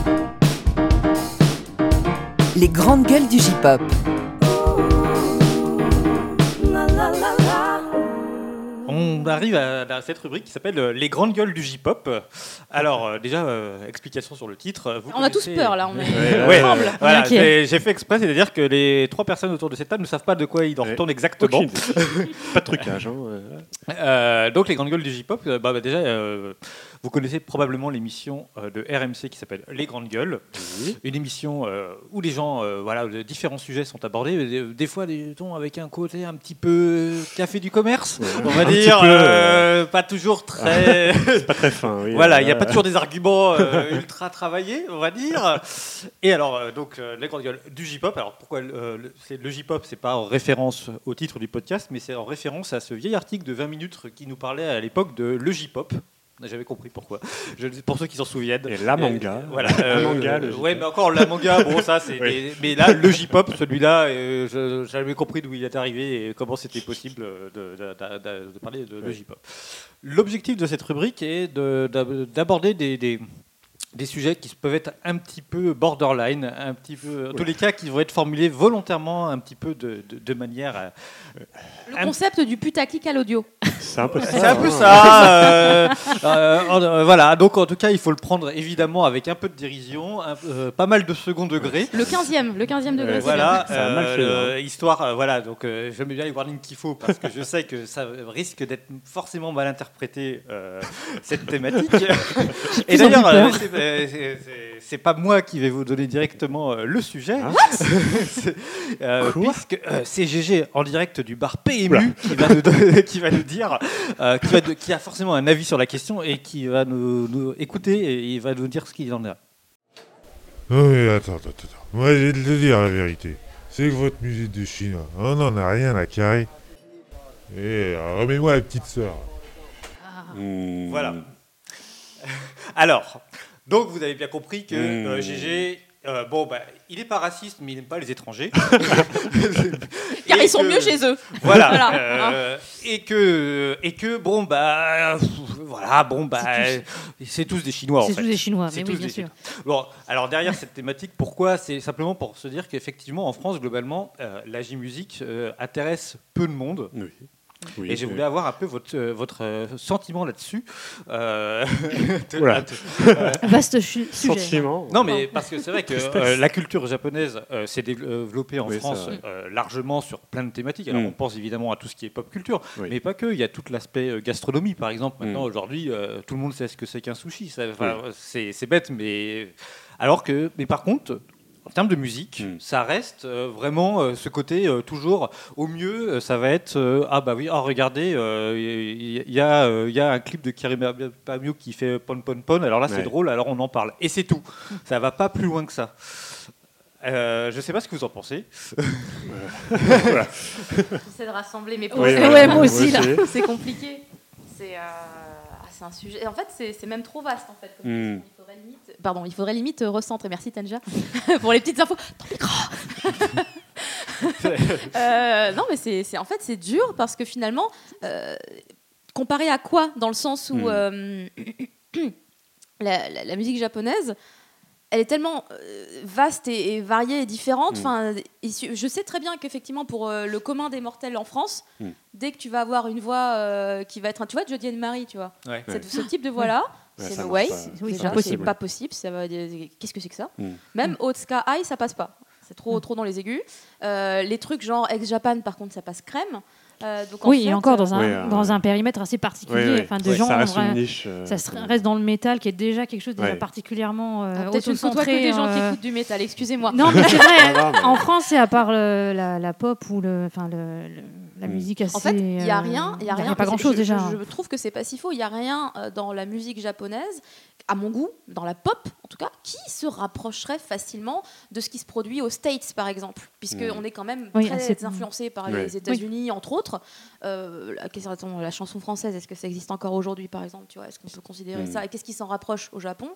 G: Les grandes gueules du J-pop.
B: On arrive à, à cette rubrique qui s'appelle euh, Les grandes gueules du J-pop. Alors, euh, déjà, euh, explication sur le titre. Vous
C: On a tous
B: connaissez-
C: peur là, on est
D: Ouais,
C: on
B: ouais.
C: tremble.
B: Voilà,
E: Ok.
B: j'ai j'ai fait exprès, c'est-à-dire que les trois personnes autour de cette table ne savent pas de quoi ils en
D: Ouais.
B: retournent exactement.
D: Aucune idée. Pas de trucage. Hein, euh.
B: Euh, donc les grandes gueules du J-pop, euh, bah, bah, déjà, euh, vous connaissez probablement l'émission euh, de R M C qui s'appelle Les Grandes Gueules.
D: Oui.
B: Une émission euh, où les gens, euh, voilà, de différents sujets sont abordés, des, des fois des tons avec un côté un petit peu café du commerce,
D: Ouais.
B: on va
D: Un petit
B: dire,
D: peu,
B: euh, pas toujours très...
D: C'est pas très fin, oui.
B: Voilà, il n'y a
D: Euh,
B: pas toujours des arguments euh, ultra travaillés, on va dire. Et alors, euh, donc, euh, les grandes gueules du J-pop. Alors, pourquoi euh, le, c'est- le J-pop, c'est pas en référence au titre du podcast, mais c'est en référence à ce vieil article de vingt minutes qui nous parlait à l'époque de le J-pop. J'avais compris pourquoi. Je, pour ceux qui s'en souviennent.
D: Et la manga.
B: Voilà.
D: La manga, le
B: ouais,
D: J-pop.
B: mais encore la manga, bon, ça, c'est.
D: Oui.
B: des- Mais là, le J-pop, celui-là, euh, je- j'avais compris d'où il est arrivé et comment c'était possible de, de- de- de- de parler de, de
D: Oui.
B: J-pop. L'objectif de cette rubrique est de- d'ab- d'aborder des, des, des sujets qui peuvent être un petit peu borderline, un petit peu, en tous les cas, qui vont être formulés volontairement un petit peu de, de- de manière. à-
C: Le concept du putaclic à l'audio.
D: C'est un peu ça.
B: C'est un peu
D: hein.
B: ça. euh, euh, euh, voilà. Donc en tout cas, il faut le prendre évidemment avec un peu de dérision, un peu- euh, pas mal de second degré.
C: Le quinzième, le quinzième degré,
D: Ouais,
C: c'est
B: Voilà,
D: Ça a mal
B: euh,
D: fait,
B: euh, histoire, euh, voilà, donc euh, j'aime bien les warnings qu'il faut parce que je sais que ça risque d'être forcément mal interprété euh, cette thématique. Et
E: plus en plus
B: d'ailleurs, euh,
E: peur.
B: c'est- euh, c'est c'est- c'est pas moi qui vais vous donner directement euh, le sujet,
D: Hein
B: C'est, euh,
D: Quoi
B: puisque euh, c'est G G en direct du bar P M
D: Oula.
B: U qui va nous, donner- qui va nous dire, euh, qui, va de- qui a forcément un avis sur la question et qui va nous, nous écouter et il va nous dire ce qu'il en est.
H: Non mais attends, attends, attends. Moi je vais te le dire la vérité. C'est que votre musique de chinois, on n'en a rien à carrer. Et euh, remets-moi la petite sœur.
D: Hmm.
B: Voilà. Alors, donc vous avez bien compris que
D: Mmh.
B: euh, G G, euh, bon, bah, il n'est pas raciste, mais il n'aime pas les étrangers.
C: Car
B: Et
C: ils sont
B: que-
C: mieux chez eux.
B: Voilà.
C: Voilà.
B: euh, et que, et que, bon, bah, pff, voilà, bon, bah, c'est tous des Chinois en
E: C'est
B: fait.
E: tous des Chinois,
B: C'est
E: mais
B: tous
E: oui, bien
B: des
E: sûr.
B: Bon, alors derrière cette thématique, pourquoi? C'est simplement pour se dire qu'effectivement, en France, globalement, euh, la J-musique euh, intéresse peu de monde.
D: Oui. Oui,
B: Et je
D: oui.
B: voulais avoir un peu votre, euh, votre euh, sentiment là-dessus. Euh, de-
D: Oula.
B: de-
E: Vaste chu- sujet.
D: Sentiment.
B: non, mais parce que c'est vrai que euh, la culture japonaise euh, s'est développée en
D: Oui,
B: France
D: c'est vrai.
B: euh, largement sur plein de thématiques. Alors
D: Mm.
B: on pense évidemment à tout ce qui est pop culture,
D: Oui.
B: mais pas que. Il y a tout l'aspect euh, gastronomie, par exemple. Maintenant,
D: Mm.
B: aujourd'hui, euh, tout le monde sait ce que c'est qu'un sushi. Ça, enfin, c'est, c'est bête, mais alors que, mais par contre. en termes de musique,
D: Mm.
B: ça reste euh, vraiment euh, ce côté euh, toujours au mieux, euh, ça va être euh, ah bah oui, oh, regardez, il y, y, a, euh, y a un clip de Kiri Pamio qui fait pon pon pon, alors là c'est
D: Ouais.
B: drôle, alors on en parle. Et c'est tout. Ça va pas plus loin que ça. Euh, je sais pas ce que vous en pensez.
C: J'essaie de rassembler mes
D: Oui,
C: pensées.
D: ouais,
C: Ouais, moi
D: moi
C: aussi, là.
D: aussi.
C: C'est compliqué. C'est, euh, ah, c'est un sujet. En fait, c'est, c'est même trop vaste, en fait. Comme
D: Mm.
C: question. Il faudrait limite, pardon, il faudrait limite euh, recentrer. Merci, Tanja, pour les petites infos. Ton micro. Euh, non, mais c'est, c'est, en fait, c'est dur parce que finalement, euh, comparé à quoi, dans le sens où
D: Mm.
C: euh, la, la- la musique japonaise, elle est tellement euh, vaste et, et variée et différente.
D: Mm.
C: Enfin, issu- je sais très bien qu'effectivement, pour euh, le commun des mortels en France,
D: Mm.
C: dès que tu vas avoir une voix euh, qui va être, un- tu vois, Jodie and Marie, tu vois,
B: Ouais.
C: Cette- ce type de voix-là,
D: Ouais,
C: c'est
D: ça
C: no
D: marche
C: way.
D: pas.
E: Oui,
C: Déjà,
E: c'est impossible.
C: c'est pas possible. Ça va, qu'est-ce que c'est que ça?
D: Mm.
C: Même Otsuka High, ça passe pas. C'est trop, trop dans les aigus. Euh, les trucs genre ex-Japan, par contre, ça passe crème. Euh, donc, en
E: Oui,
C: fait,
E: et encore dans un,
D: Oui, euh,
E: dans un périmètre assez particulier.
D: Oui, oui.
E: Enfin, de
D: Ouais,
E: gens,
D: ça reste
E: vra-
D: une niche. euh,
E: ça se- reste dans le métal, qui est déjà quelque chose déjà
D: Ouais.
E: particulièrement euh,
C: Ah, peut-être une fois que
E: auto-centré.
C: des gens qui
E: euh,
C: écoutent du métal, excusez-moi.
E: Non, mais c'est vrai.
D: Non, non, mais-
E: En France, c'est à part le- la, la pop ou le, enfin le, le- la
D: Mm.
E: musique assez.
C: En fait, il n'y a
E: euh,
C: rien. Il y a
E: il y
C: rien.
E: a pas
C: mais
E: grand-chose
C: je-
E: déjà.
C: Je, je trouve que c'est pas si faux. Il n'y a rien euh, dans la musique japonaise, à mon goût, dans la pop en tout cas, qui se rapprocherait facilement de ce qui se produit aux States, par exemple. Puisqu'on
D: Mm.
C: est quand même
E: Oui,
C: très
E: assez-
C: influencé par
D: Ouais.
C: les États-Unis, entre autres. Euh, la, question- attends, la chanson française, est-ce que ça existe encore aujourd'hui, par exemple, tu vois, est-ce qu'on peut considérer
D: Mm.
C: ça? Et qu'est-ce qui s'en rapproche au Japon?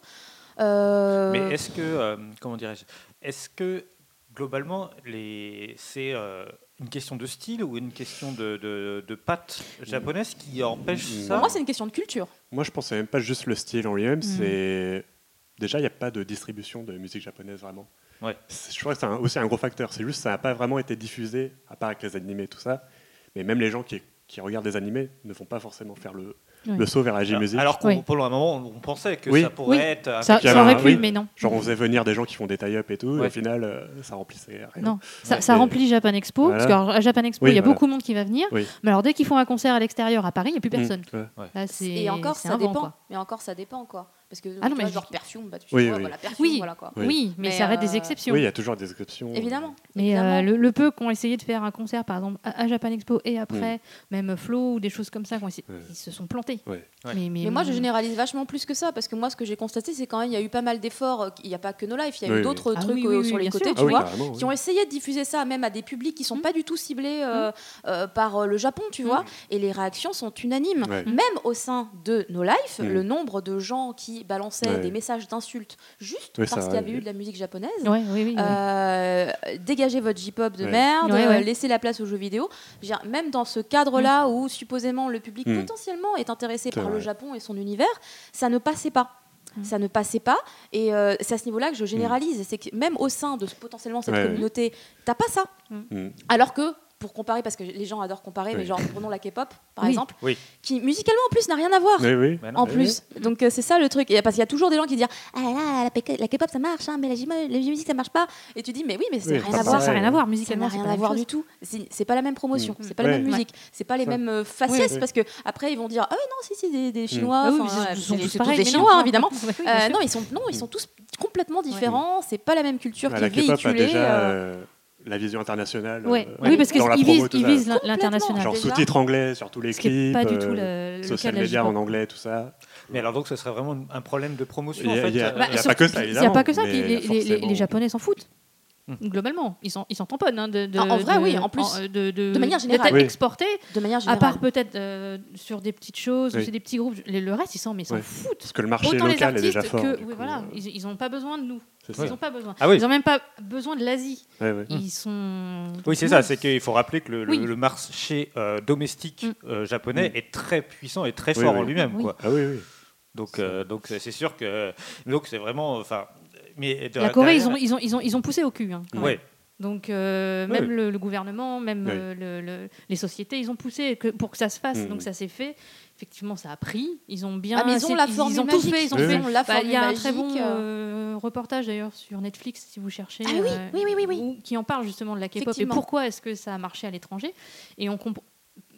C: Euh,
B: Mais est-ce que, euh, comment dirais-je, est-ce que globalement, les, c'est euh, une question de style ou une question de, de, de patte japonaise qui empêche
D: Pour
B: ça?
C: Pour moi, c'est une question de culture.
D: Moi, je pense que c'est même pas juste le style en lui-même,
E: Mm.
D: c'est... Déjà, il n'y a pas de distribution de musique japonaise, vraiment.
B: Ouais.
D: C'est- Je crois que c'est un- aussi un gros facteur. C'est juste que ça n'a pas vraiment été diffusé, à part avec les animés et tout ça. Mais même les gens qui, qui regardent des animés ne vont pas forcément faire le,
E: Oui.
D: le saut vers la J-musique.
B: Alors qu'on,
E: Oui.
B: pour le moment, on pensait que
D: Oui.
B: ça pourrait
E: Oui.
B: être... un
E: Ça,
D: qu'il y
E: ça
D: avait
E: aurait
D: un-
E: pu,
D: oui.
E: mais non.
D: Genre, on faisait venir des gens qui font des tie-up et tout, et
B: Ouais.
D: au final, euh, ça remplissait rien.
E: Non, ça,
D: Ouais.
E: ça
D: Et-
E: remplit Japan Expo,
D: Voilà.
E: parce qu'à Japan Expo,
D: Oui,
E: il y a
D: voilà.
E: beaucoup de monde qui va venir.
D: Oui.
E: Mais alors, dès qu'ils font un concert à l'extérieur, à Paris, il n'y a plus
D: Mm,
E: personne.
D: ouais.
E: Là, c'est,
C: Et encore,
E: c'est
C: ça
E: un vent,
C: dépend.
E: quoi.
C: Mais encore, ça dépend, quoi. Parce que
E: Ah non,
C: tu vois,
E: mais
C: genre
E: je-
C: perfume, bah, tu
D: Oui,
C: fais, ouais,
D: oui.
C: voilà, perfume,
E: Oui.
C: voilà, quoi.
D: Oui.
E: Oui, mais,
C: Mais,
E: ça reste
C: euh,
E: des exceptions.
D: Oui, il y a toujours des exceptions.
C: Évidemment.
E: Mais
C: évidemment.
E: euh, le, le peu qui ont essayé de faire un concert, par exemple, à, à Japan Expo et après, même Flo ou des choses comme ça, qui ont essayé-
D: Ouais.
E: ils se sont plantés.
D: Ouais.
B: Ouais.
E: Mais,
C: Mais moi, je généralise vachement plus que ça, parce que moi, ce que j'ai constaté, c'est quand même, il y a eu pas mal d'efforts. euh, Il n'y a pas que No Life, il y a
D: Oui,
C: eu
D: oui.
C: d'autres
E: Ah
C: trucs
E: oui,
C: euh,
E: oui,
C: sur
E: oui,
C: les
E: bien
C: côtés,
E: sûr.
C: tu
D: Ah oui,
C: vois,
D: carrément.
C: qui ont
D: oui.
C: essayé de diffuser ça même à des publics qui sont pas du tout ciblés euh, euh, par euh, le Japon, tu vois. Et les réactions sont unanimes.
D: Ouais.
C: Même au sein de No Life,
D: Mm.
C: le nombre de gens qui balançaient
D: Ouais.
C: des messages d'insultes juste
D: Oui, ça,
C: parce qu'il y avait
D: ouais.
C: eu de la musique japonaise.
E: Ouais, oui, oui, oui.
C: Euh, dégagez votre J-pop de
D: Ouais.
C: merde,
E: Ouais, ouais.
C: euh, laissez la place aux jeux vidéo. Je veux dire, même dans ce cadre-là où supposément le public
D: Mm.
C: potentiellement est intéressé
D: C'est
C: par le
D: vrai.
C: Japon et son univers, ça ne passait pas.
E: Mm.
C: Ça ne passait pas. Et euh, c'est à ce niveau-là que je généralise. C'est que même au sein de ce- potentiellement cette
D: Ouais, ouais.
C: communauté, t'as pas ça.
D: Mm.
C: Alors que, pour comparer, parce que les gens adorent comparer, mais
D: Oui.
C: genre prenons la K-pop par
E: Oui.
C: exemple,
B: Oui.
C: qui musicalement en plus n'a rien à voir.
D: Oui, oui.
B: Bah non,
C: En
B: mais-
C: plus, donc euh, c'est ça le truc. Et parce qu'il y a toujours des gens qui disent ah là là, la P- la K-pop ça marche, hein, mais la J-mo- la musique ça marche pas. Et tu dis mais oui, mais ça n'a
D: Oui,
C: rien
D: pas
C: à voir.
E: ça n'a rien à voir
C: Ça
E: musicalement.
C: n'a
E: c'est
C: rien
E: pas
C: à
E: la même
C: voir
E: chose.
C: du tout. C'est c'est pas la même promotion,
D: Mm.
C: c'est pas la
D: Ouais.
C: même musique, c'est pas les
D: Ça.
C: mêmes euh, faciès
E: Oui.
C: parce que après ils vont dire ah oui non si c'est des, des Chinois,
E: Ah oui,
C: enfin,
E: ils
C: ouais,
E: sont
C: c'est-
E: tous
C: c'est tous
E: pareils,
C: des
E: mais
C: Chinois
E: non.
C: hein, évidemment.
E: Oui, oui,
C: Euh,
E: bien sûr.
C: non ils sont non ils sont tous complètement différents. C'est pas la même culture
D: Ah,
C: qui
D: la
C: est
D: K-pop a
C: véhiculée.
D: déjà
C: euh,
D: euh, la vision internationale.
E: Ouais.
D: euh,
E: Oui, parce
D: dans la
E: qu'ils
D: promo,
E: visent,
D: tout
E: ils
D: ça.
E: visent l'in-
C: Complètement.
E: l'international.
D: Genre
C: déjà.
D: sous-titres anglais sur tous les
E: Ce qui
D: clips,
E: n'est pas du
D: euh,
E: tout le, le cas
D: social
E: de la
D: media
E: J-pop.
D: en anglais, tout ça.
B: Mais alors donc, ce serait vraiment un problème de promotion,
D: Il y a-
B: en fait.
D: il y a-
B: euh,
E: Bah,
D: Il y a
E: sauf
D: pas que ça,
E: qu'il- Il n'y a
D: évidemment,
E: pas que ça,
D: mais
E: puis les, les- les-
D: forcément.
E: les Japonais s'en foutent.
B: Hmm.
E: Globalement, ils s'en, ils s'en tamponnent hein, de, de,
C: Ah, en vrai,
E: de-
C: oui, en plus.
E: de, de,
C: De manière
E: d'être
C: générale.
D: Oui.
E: exportés,
C: de manière
E: à
C: générale.
E: part peut-être euh, sur des petites choses,
D: Oui.
E: c'est des petits groupes. Les- Le reste, ils s'en, mais ils s'en
D: Ouais.
E: foutent.
D: Parce que le marché
E: Autant les
D: local est
E: artistes
D: déjà fort.
E: que
D: du
E: oui,
D: coup,
E: voilà,
D: euh,
E: ils, ils ont pas besoin de nous.
D: c'est
E: Ils
D: ça.
E: ont pas besoin.
B: Ah oui.
E: Ils ont même pas besoin de l'Asie.
D: Ouais, ouais.
E: Ils sont.
B: Oui, c'est
E: Non,
B: ça. C'est qu'il faut rappeler que le, le-
E: Oui.
B: le marché euh, domestique
E: Mm.
B: euh, japonais
D: Mm.
B: est très puissant et très
D: Oui,
B: fort
D: oui.
B: en lui-même.
E: Oui.
B: Quoi.
D: Ah oui, oui.
B: Donc, euh, donc c'est c'est sûr que donc c'est vraiment. Enfin, mais de-
E: La Corée, ils
B: derrière-
E: ont, ils ont, ils ont, ils ont poussé au cul. Hein, quand même.
B: Ouais.
E: Donc euh,
B: Ouais,
E: même
B: ouais.
E: le, le gouvernement, même
D: Ouais.
E: euh, le- le- les sociétés, ils ont poussé que, pour que ça se fasse.
D: Mhm.
E: Donc ça s'est fait. Effectivement, ça a pris. Ils ont bien.
C: Ah, mais ils ont
E: c'est-
C: la
E: ils,
C: formule
E: ils ont tout
C: magique.
E: fait. Ils ont
D: Oui,
E: fait.
D: oui.
C: Ils ont la
E: Bah, Il y a un
C: formule
E: très bon
C: magique, euh,
E: euh, reportage d'ailleurs sur Netflix si vous cherchez.
C: Ah oui,
E: euh,
C: oui, oui, oui, oui.
E: où- qui en parle justement de la K-pop et
C: Effectivement.
E: pourquoi est-ce que ça a marché à l'étranger. Et on comprend.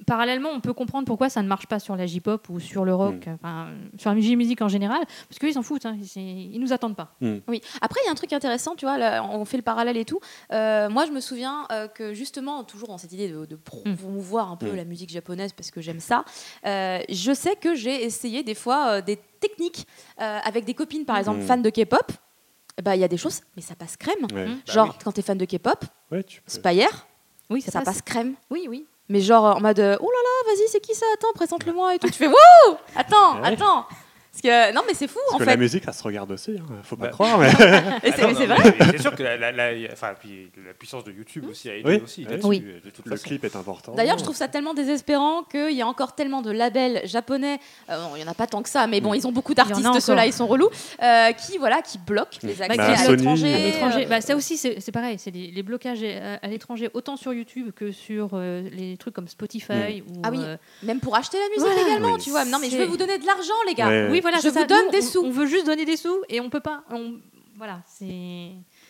E: parallèlement, on peut comprendre pourquoi ça ne marche pas sur la J-pop ou sur le rock,
D: Mm.
E: enfin, sur la musique en général, parce qu'eux, ils s'en foutent, hein, ils, ils nous attendent pas.
C: Oui. Après, il y a un truc intéressant, tu vois, là, on fait le parallèle et tout. Euh, moi, je me souviens euh, que justement, toujours dans cette idée de, de promouvoir un peu
D: Mm.
C: la musique japonaise parce que j'aime ça, euh, je sais que j'ai essayé des fois euh, des techniques euh, avec des copines, par exemple,
D: Mm.
C: fans de K-pop. Bah, il y a des choses, mais ça passe crème.
D: Ouais.
B: Bah
C: Genre,
B: oui.
C: quand t'es fan de K-pop,
D: Ouais, tu peux.
C: Spire,
E: Oui,
C: ça, passe. crème.
E: Oui, oui.
C: Mais genre en mode, euh, oh là là, vas-y, c'est qui ça? Attends, présente-le-moi et tout. Tu fais, wouh! Attends,
D: Ouais.
C: attends. Parce que, non, mais c'est fou,
D: Parce
C: en
D: que
C: fait.
D: la musique, ça se regarde aussi, hein. Faut pas
B: Bah.
D: croire. Mais...
C: Et
B: Ah
C: c'est
B: non,
C: mais c'est
B: non,
C: vrai.
B: mais C'est sûr que la, la- la- enfin, puis la puissance de YouTube aussi a aidé
D: Oui.
B: aussi
D: Oui.
B: là-dessus,
E: Oui.
B: de toute
D: Le
B: façon.
D: clip est important.
C: D'ailleurs, je trouve ça tellement désespérant qu'il y a encore tellement de labels japonais, euh, bon, il n'y en a pas tant que ça, mais bon,
D: Mm.
C: ils ont beaucoup
E: Il y en a
C: d'artistes,
E: encore.
C: ceux-là, ils sont relous, euh, qui, voilà, qui bloquent les accès
D: Bah,
C: à
D: Sony,
C: l'étranger.
E: À
D: euh,
E: l'étranger,
C: euh,
E: bah, ça aussi, c'est c'est pareil. C'est les, les blocages à, à l'étranger, autant sur YouTube que sur euh, les trucs comme Spotify. Ou,
C: Ah oui.
E: euh,
C: Même pour acheter la musique
E: Voilà.
C: également,
D: Oui.
C: tu vois. Non, mais je
E: C'est-
C: vais vous donner de l'argent, les gars.
D: Ouais.
E: Oui, voilà,
C: Je
E: c'est
C: vous
E: ça.
C: donne
E: Nous,
C: des
E: on-
C: sous.
E: On veut juste donner des sous et on peut pas. On... Voilà, c'est.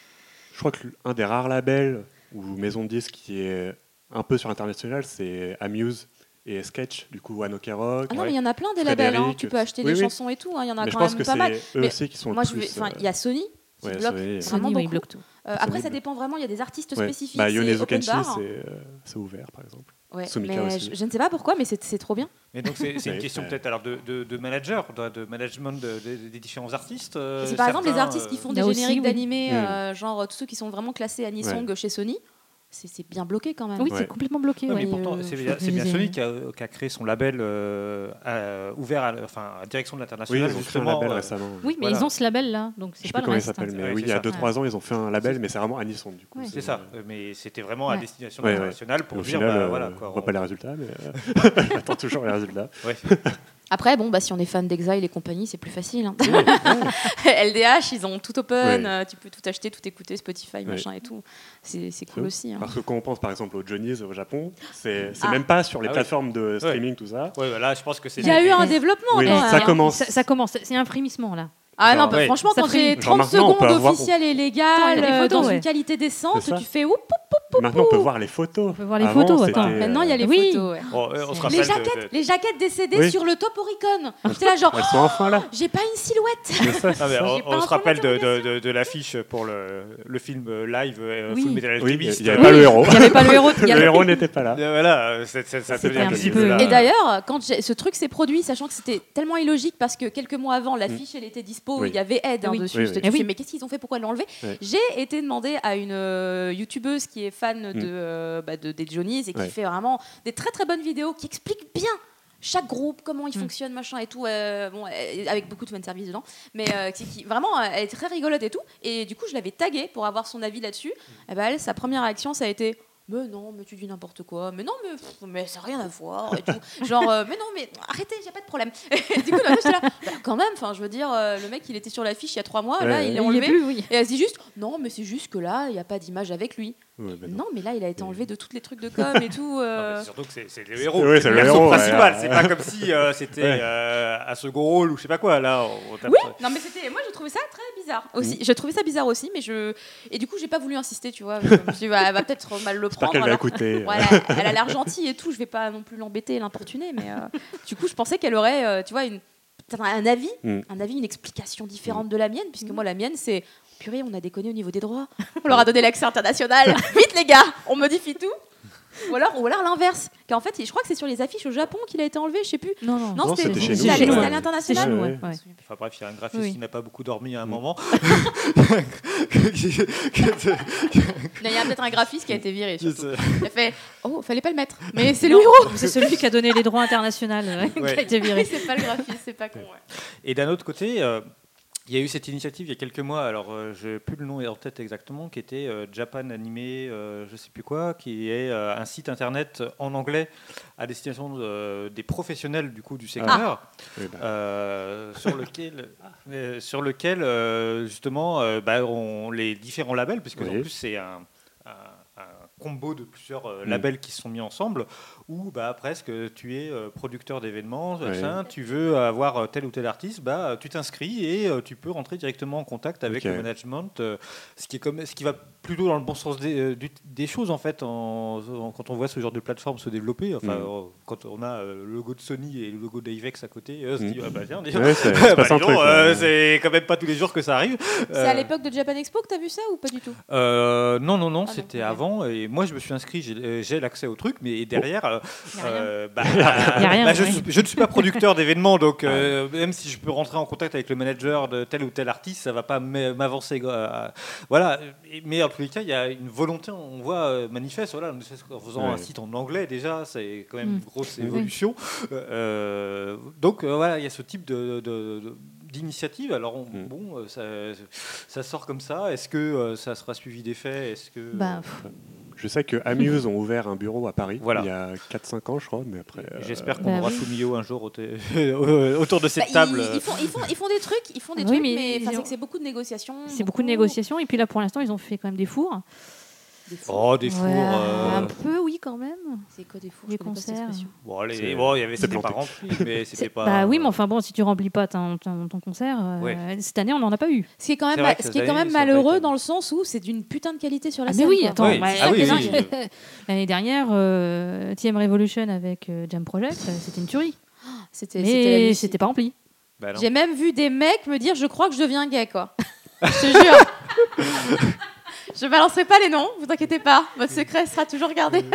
D: Je crois que un des rares labels ou maisons de disques qui est un peu sur l'international, c'est Amuse et Sketch, du coup One Ok Rock.
C: Ah non, mais il y en a plein des labels, hein.
D: Frédéric,
C: Tu peux acheter
D: oui,
C: des
D: oui.
C: chansons et tout, hein. Il y en a
D: Mais je
C: quand
D: pense
C: même
D: que
C: pas
D: c'est
C: mal.
D: eux
C: Mais
D: aussi qui sont
C: Moi,
D: le
C: je vais.
D: plus.
C: Enfin, il y a Sony qui
D: ouais,
C: bloque
D: Sony,
C: vraiment
E: Sony, oui,
C: beaucoup.
E: ils bloquent tout.
C: Euh, après,
D: Sony
C: ça
D: bloque.
C: dépend vraiment. Il y a des artistes
D: ouais.
C: spécifiques.
D: Bah,
C: c'est
D: Yonezu
C: open
D: Kenshi,
C: bar.
D: c'est euh, c'est ouvert par exemple.
C: Ouais,
D: Sumika
C: mais
D: aussi.
C: je, je ne sais pas pourquoi, mais c'est c'est trop bien.
B: Mais donc c'est c'est une
D: Oui,
B: question
D: ouais.
B: peut-être alors de, de, de manager, de, de management de- de- des différents artistes. euh,
C: C'est par exemple les
B: certains,
C: artistes qui
B: euh,
C: font
E: il y
C: des
E: a aussi,
C: génériques
E: oui.
C: d'animés,
D: Mm.
C: euh, genre tous ceux qui sont vraiment classés Anisong chez Sony. C'est c'est bien bloqué quand même.
E: Oui,
D: Ouais.
E: c'est complètement bloqué.
B: Non,
E: ouais.
B: mais pourtant,
C: euh,
B: c'est
E: je
B: bien,
E: trouve
B: c'est bien
E: que
B: Sony
E: c'est-
B: qui a, qui a créé son label euh, à- ouvert à, enfin, à direction de
D: Oui,
B: l'international.
D: ils ont fait un
B: justement,
D: label
B: euh,
D: récemment.
E: Oui, mais
B: Voilà.
E: ils ont ce label-là, donc
D: Je
E: c'est
D: sais
E: pas
D: plus
E: le
D: comment il
E: reste.
D: s'appelle, mais
B: Ouais,
D: oui,
B: c'est
D: il y a
B: ça.
D: deux trois ans, ils ont fait un label, mais c'est vraiment Anisson du coup.
E: Ouais.
B: C'est ça, mais c'était vraiment à
D: Ouais.
B: destination
D: Ouais, ouais.
B: internationale pour
D: Au
B: dire,
D: final,
B: bah,
D: euh,
B: voilà,
D: on
B: quoi,
D: voit pas les résultats, mais euh, j'attends toujours les résultats.
B: Ouais.
C: Après, bon, bah, si on est fan d'Exile et compagnie, c'est plus facile. hein. L D H, ils ont tout open,
D: Ouais.
C: euh, tu peux tout acheter, tout écouter, Spotify, machin et tout. C'est c'est cool
D: Ouais.
C: aussi. hein.
D: Parce que quand on pense par exemple aux Johnny's au Japon, c'est c'est
C: Ah.
D: même pas sur les
B: Ah oui.
D: plateformes de streaming, tout ça.
B: Ouais, voilà, je pense que c'est.
C: Il y a eu un développement
D: Oui,
C: quand
D: ça
C: même. hein.
D: commence.
E: Ça, ça commence, c'est un frémissement là.
C: Ah non,
D: Genre,
C: bah,
B: ouais.
C: franchement,
E: Ça
C: quand
E: frit.
C: j'ai
D: Genre
C: trente
D: maintenant, on peut
C: secondes
D: avoir-
C: officielles et
E: Attends, il y
C: légales
E: a des
C: euh,
E: photos,
C: dans
E: ouais.
C: une qualité décente,
D: C'est ça.
C: tu fais oup, oup.
D: Maintenant, on peut voir les photos.
E: On peut voir les
D: Avant,
E: photos,
D: c'était,
E: attends.
D: euh,
C: Maintenant, il y a les
E: Oui.
C: photos. ouais.
B: Bon, euh, on se
E: Les
B: rappelle
C: Les
B: de-
C: jaquettes,
B: de-
C: les jaquettes des C D
D: Oui.
C: sur le top Oricon. J'étais là, genre,
D: Elles sont enfin là.
C: j'ai pas une silhouette.
D: C'est ça, c'est
B: Non, mais
D: ça.
B: on,
C: J'ai pas
B: on
C: un
B: se
C: point
B: rappelle de, de,
C: d'interrogation.
B: de- de l'affiche pour le, le film euh, live euh,
E: Oui.
B: Full Metal
D: Oui, il
B: Alchemist.
D: n'y avait
B: Euh,
D: pas le héros.
E: Il n'y avait pas le héros. il y
D: Le
E: avait-
D: héros n'était pas là.
B: euh, Voilà, euh, c'est- c'est- ça
E: C'était
B: devient
E: un petit
B: visible,
E: peu-
B: là.
C: Et d'ailleurs, quand j'ai- ce truc s'est produit, sachant que c'était tellement illogique parce que quelques mois avant, l'affiche elle était dispo,
D: Oui.
C: il y avait Ed hein,
E: Oui.
C: dessus.
D: Oui,
C: C'était-
D: oui.
C: tu
E: Eh
C: fais,
E: oui.
C: mais qu'est-ce qu'ils ont fait? Pourquoi l'enlever?
D: Ouais.
C: J'ai été demandé à une euh, youtubeuse qui est fan de, euh, bah, de- des Johnny's et qui
D: Ouais.
C: fait vraiment des très très bonnes vidéos qui expliquent bien chaque groupe, comment il
E: Mm.
C: fonctionne, machin et tout, euh, bon, euh, avec beaucoup de fanservice dedans, mais euh, qui, qui- vraiment, euh, elle est très rigolote et tout. Et du coup, je l'avais taguée pour avoir son avis là-dessus. Et ben elle, sa première réaction, ça a été mais non, mais tu dis n'importe quoi, mais non, mais, pff, mais ça n'a rien à voir et tout. Genre, euh, mais non, mais arrêtez, il n'y a pas de problème. Et du coup, là, j'étais là, bah, quand même, enfin, je veux dire, euh, le mec, il était sur l'affiche il y a trois mois,
D: Ouais,
C: là,
D: ouais.
C: il
E: Il
C: est
E: y est
C: enlevé.
E: plus, oui.
C: Et elle se dit juste, non, mais c'est juste que là, il n'y a pas d'image avec lui.
D: Ouais, bah non.
C: Non, mais là, il a été enlevé de tous les trucs de com et tout.
B: Non, mais
C: euh.
B: c'est surtout que c'est c'est le héros.
D: Oui, c'est le
B: perso
D: héros, ouais,
B: principal.
D: ouais.
B: C'est pas comme si euh, c'était
D: Ouais.
B: euh, un second rôle ou je sais pas quoi. Là, on, on tape-
C: Oui, non, mais c'était. Moi, je trouvais ça très bizarre aussi.
D: Mm.
C: Je trouvais ça bizarre aussi, mais je. Et du coup, j'ai pas voulu insister, tu vois. Je me suis dit, bah, elle va peut-être mal le
D: J'espère
C: prendre.
D: qu'elle va
C: alors-
D: écouter.
C: Voilà, elle a l'air gentille et tout, je vais pas non plus l'embêter et l'importuner, mais euh, du coup, je pensais qu'elle aurait, euh, tu vois, une, peut-être un avis,
D: Mm.
C: un avis, une explication différente de la mienne, puisque moi, la mienne, c'est purée, on a déconné au niveau des droits, on leur a donné l'accès international, vite les gars, on modifie tout. Ou alors, ou alors l'inverse, qu'en fait, je crois que c'est sur les affiches au Japon qu'il a été enlevé, je sais plus.
E: Non, non.
C: Non,
D: Non,
C: c'était
D: c'était chez nous,
C: c'était à
D: chez nous,
C: c'était à
D: ouais.
C: l'international.
E: C'est chez nous,
D: Ouais,
E: ouais, ouais.
B: Enfin bref, il y a un graphiste
E: Oui.
B: qui n'a pas beaucoup dormi à un
C: Mm.
B: moment.
C: Il y a peut-être un graphiste qui a été viré. surtout.
B: Ouais.
C: Il a fait oh, fallait pas le mettre, mais c'est le
E: Non,
C: héros.
E: C'est celui qui a donné les droits internationaux euh, qui
B: Ouais.
E: a été viré.
C: C'est pas le graphiste, c'est pas con. Ouais.
B: Et d'un autre côté, euh, il y a eu cette initiative il y a quelques mois, alors euh, je n'ai plus le nom en tête exactement, qui était euh, Japan Anime, euh, je ne sais plus quoi, qui est euh, un site internet en anglais à destination euh, des professionnels du coup du secteur,
D: Oui, bah,
B: euh, sur lequel, euh, sur lequel euh, justement euh, bah, on, les différents labels, puisque
D: Oui.
B: en plus c'est un, un- un combo de plusieurs euh,
D: Mm.
B: labels qui se sont mis ensemble, où bah, presque tu es euh, producteur d'événements,
D: Oui.
B: machin, tu veux avoir euh, tel ou tel artiste, bah, tu t'inscris et euh, tu peux rentrer directement en contact avec
D: Ok.
B: le management, euh, ce, qui est comme, ce qui va plutôt dans le bon sens des, euh, du- des choses en fait en, en- quand on voit ce genre de plateforme se développer. Enfin,
D: Mm.
B: euh, quand on a euh, le logo de Sony et le logo d'Avex à côté, euh, on se
D: Mm.
B: dit ah bah tiens, dis-
D: Ouais, c'est-
B: bah,
D: c'est pas
B: dis
D: un
B: donc,
D: truc,
B: euh,
D: ouais.
B: c'est quand même pas tous les jours que ça arrive.
C: C'est
B: Euh,
C: à l'époque de Japan Expo que t'as vu ça ou pas du tout?
B: Euh, non, non, non,
C: Ah non,
B: c'était
C: ok.
B: avant. Et moi, je me suis inscrit, j'ai euh, j'ai l'accès au truc, mais derrière, euh,
C: Y a rien.
B: euh, bah,
E: Y a rien,
B: bah, je,
E: ouais.
B: suis- je ne suis pas producteur d'événements, donc euh, même si je peux rentrer en contact avec le manager de tel ou tel artiste, ça va pas m- m'avancer. euh, voilà. Et- Mais en tous les cas, il y a une volonté, on voit euh, manifeste. Voilà, ne serait-ce qu'en faisant
D: Ouais.
B: un site en anglais déjà, c'est quand même
E: Mm.
B: une grosse
D: Oui.
B: évolution. Euh, donc euh, voilà, il y a ce type de, de- de- d'initiative. Alors on-
D: Mm.
B: bon, euh, ça, ça sort comme ça. Est-ce que euh, ça sera suivi d'effets? Est-ce que
E: Bah, pff,
D: Je sais que Amuse ont ouvert un bureau à Paris
B: Voilà.
D: il y a quatre cinq ans, je crois, mais après. euh,
B: J'espère qu'on
E: Bah
B: aura
E: oui.
B: Fumio un jour au té- autour de cette
C: Bah,
B: table.
C: Ils, ils font, ils, font, ils font des trucs, ils font des
E: Oui,
C: trucs,
E: mais
C: mais,
E: ils
C: enfin, c'est
E: ont-
C: que c'est beaucoup de négociations.
E: c'est beaucoup de négociations. Et puis là, pour l'instant, ils ont fait quand même des fours.
C: Des fours.
B: Oh, des fours.
E: Ouais,
B: euh,
E: Un peu, oui, quand même.
C: C'est quoi des fours?
E: Des
C: Je connais pas cette
E: concerts.
C: expression.
B: Bon, allez,
D: C'est-
B: bon, il y avait,
D: c'est
B: c'était pas
D: planté.
B: rempli, mais c'était
E: C'est-
B: pas.
E: Bah oui, mais enfin bon, si tu remplis pas ton, ton, ton concert, euh,
B: Ouais.
E: cette année, on n'en a pas eu.
C: Ce qui est quand
B: C'est
C: même,
B: vrai que
C: ce qui est
B: cette
C: quand
B: année,
C: même
B: ça a pas
C: malheureux
B: été-
C: dans le sens où c'est d'une putain de qualité sur la
E: Ah
C: scène.
E: mais oui,
C: quoi.
E: attends,
B: Oui.
E: bah,
B: Ah oui,
E: c'est
B: oui.
E: dingue. L'année dernière, euh, T M Revolution avec euh, Jam Project, euh, c'était une tuerie.
C: C'était, c'était la
E: Mais
C: Lucie.
E: c'était pas rempli.
B: Bah non.
C: J'ai même vu des mecs me dire je crois que je deviens gay quoi. Je te jure. Je balancerai pas les noms, vous inquiétez pas, votre secret sera toujours gardé.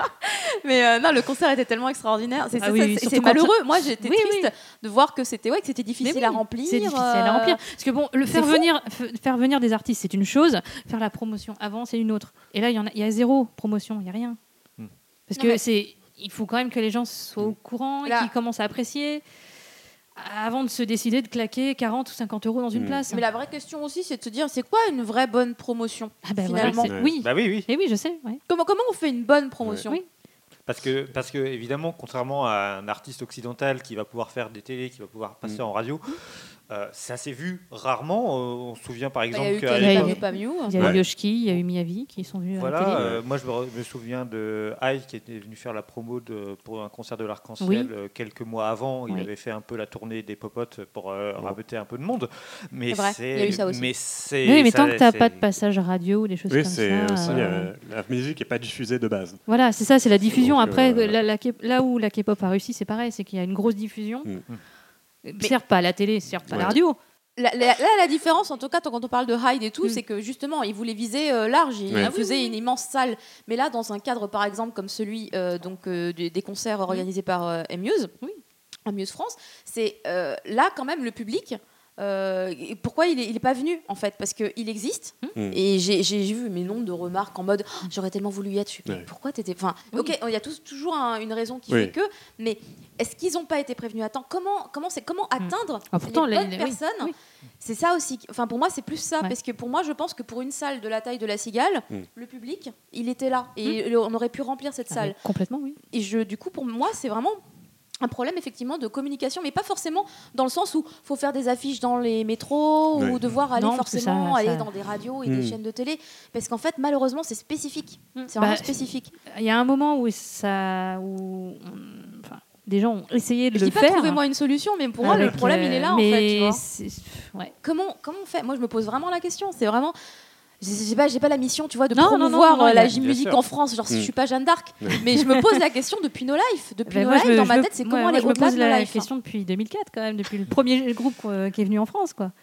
C: Mais euh, non, le concert était tellement extraordinaire. C'est,
E: Ah
C: c'est-
E: oui,
C: c'est-
E: oui,
C: c'est
E: surtout quand
C: malheureux. Moi, j'étais
E: Oui,
C: triste de voir que c'était ouais, que c'était difficile
E: Mais oui,
C: à remplir.
E: C'est difficile
C: euh,
E: à remplir. Parce que bon, le
C: c'est
E: faire
C: fou.
E: venir, f- faire venir des artistes, c'est une chose. Faire la promotion avant, c'est une autre. Et là, il y, en a, il y a zéro promotion, il y a rien.
B: Hmm.
E: Parce
C: Non,
E: que
C: mais-
E: c'est, il faut quand même que les gens soient au courant, et
C: Là-
E: qu'ils commencent à apprécier, avant de se décider de claquer quarante ou cinquante euros dans une
D: Hmm.
E: place.
C: Mais la vraie question aussi, c'est de se dire c'est quoi une vraie bonne promotion
E: Ah ben voilà,
C: finalement.
E: c'est-
D: Ouais.
E: oui.
B: Bah oui, oui.
E: Et oui, je sais. Ouais.
C: Comment, comment on fait une bonne promotion
E: Oui.
B: Parce que, parce que, évidemment, contrairement à un artiste occidental qui va pouvoir faire des télés, qui va pouvoir passer
D: Mm.
B: en radio, euh, ça s'est vu rarement. Euh, on se souvient par
C: Bah, Il
B: exemple
C: y a eu
B: qu'à
C: Kali,
E: il y a eu-
B: l'époque-
C: Pas Mieux, Pas Mieux.
E: Il y a eu
D: Ouais.
E: Yoshiki, il y a eu Miyavi qui sont venus à la
B: Voilà,
E: télé.
B: euh, moi je me, re- me souviens de Hyde qui était venu faire la promo de, pour un concert de l'Arc-en-Ciel
E: Oui.
B: euh, quelques mois avant. Il
E: Oui.
B: avait fait un peu la tournée des popotes pour euh, raboter un peu de monde. Mais
C: C'est vrai,
B: c'est,
C: il y a eu ça aussi.
B: Mais c'est,
E: Oui, mais
B: ça-
E: tant que tu n'as
B: c'est-
E: pas de passage radio ou des choses
D: Oui,
E: comme
D: c'est
E: ça.
D: aussi.
E: euh,
D: euh, la musique n'est pas diffusée de base.
E: Voilà, c'est ça, c'est la diffusion.
D: Donc,
E: Après,
D: euh,
E: la- la K- là où la K-pop a réussi, c'est pareil, c'est qu'il y a une grosse diffusion.
D: Mm.
E: Euh, Certes, pas à la télé, certes, pas à la
D: Ouais.
E: radio.
C: La- la- Là, la différence, en tout cas, quand on parle de Hyde et tout,
E: Mm.
C: c'est que justement, il voulait viser euh, large. Il
D: Ouais.
C: il faisait une immense salle. Mais là, dans un cadre, par exemple, comme celui euh, donc, euh, des, des concerts organisés par euh, Amuse,
E: Oui.
C: Amuse France, c'est euh, là, quand même, le public. euh, et pourquoi il n'est il est pas venu, en fait? Parce qu'il existe.
D: Mm.
C: Et j'ai j'ai vu mes nombres de remarques en mode oh, j'aurais tellement voulu y être. Je suis, mais
D: Ouais.
C: pourquoi t'étais. Enfin,
E: Oui.
C: ok, il y a tous- toujours un- une raison qui
D: Oui.
C: fait que. Mais est-ce qu'ils n'ont pas été prévenus à temps? Comment, comment, c'est, comment atteindre
E: Ah, pourtant,
C: les
E: les-
C: bonnes
E: les- oui,
C: personnes?
E: oui.
C: C'est ça aussi. qui- Enfin, pour moi, c'est plus ça.
E: Ouais.
C: Parce que pour moi, je pense que pour une salle de la taille de la Cigale,
D: Mm.
C: le public, il était là. Et on aurait pu remplir cette
E: Ah,
C: salle.
E: mais complètement, oui.
C: Et je, du coup, pour moi, c'est vraiment un problème effectivement de communication, mais pas forcément dans le sens où faut faire des affiches dans les métros
D: Ouais.
C: ou devoir aller
E: Non, parce que
C: forcément
E: ça-
C: aller
E: ça-
C: dans des radios et
D: Mm.
C: des chaînes de télé. Parce qu'en fait, malheureusement, c'est spécifique. C'est
E: Bah,
C: vraiment spécifique.
E: Il y a un moment où ça, où on- enfin, des gens ont essayé de
C: Je
E: le
C: dis pas
E: faire.
C: trouvez-moi une solution, mais pour moi, le
E: avec,
C: problème, il est là, en fait. Tu
E: mais
C: vois.
E: c'est- ouais.
C: Comment, comment on fait? Moi, je me pose vraiment la question. C'est vraiment. J'ai j'ai pas, j'ai pas la mission, tu vois, de
E: Non, non, non,
C: promouvoir
E: non,
C: euh,
E: il y
C: la
E: a-
C: J-musique
B: bien sûr.
C: en France. Genre, si
D: Mm.
C: je suis pas Jeanne d'Arc.
D: Ouais.
C: Mais je me pose la question depuis No Life. Depuis
E: Ben,
C: No
E: moi,
C: Life,
E: je me-
C: dans
E: je
C: ma
E: me-
C: tête, c'est
E: moi,
C: comment
E: moi,
C: aller
E: je me
C: au-delà
E: pose
C: de No
E: la
C: Life.
E: question depuis deux mille quatre quand même, depuis le premier groupe euh, qui est venu en France, quoi.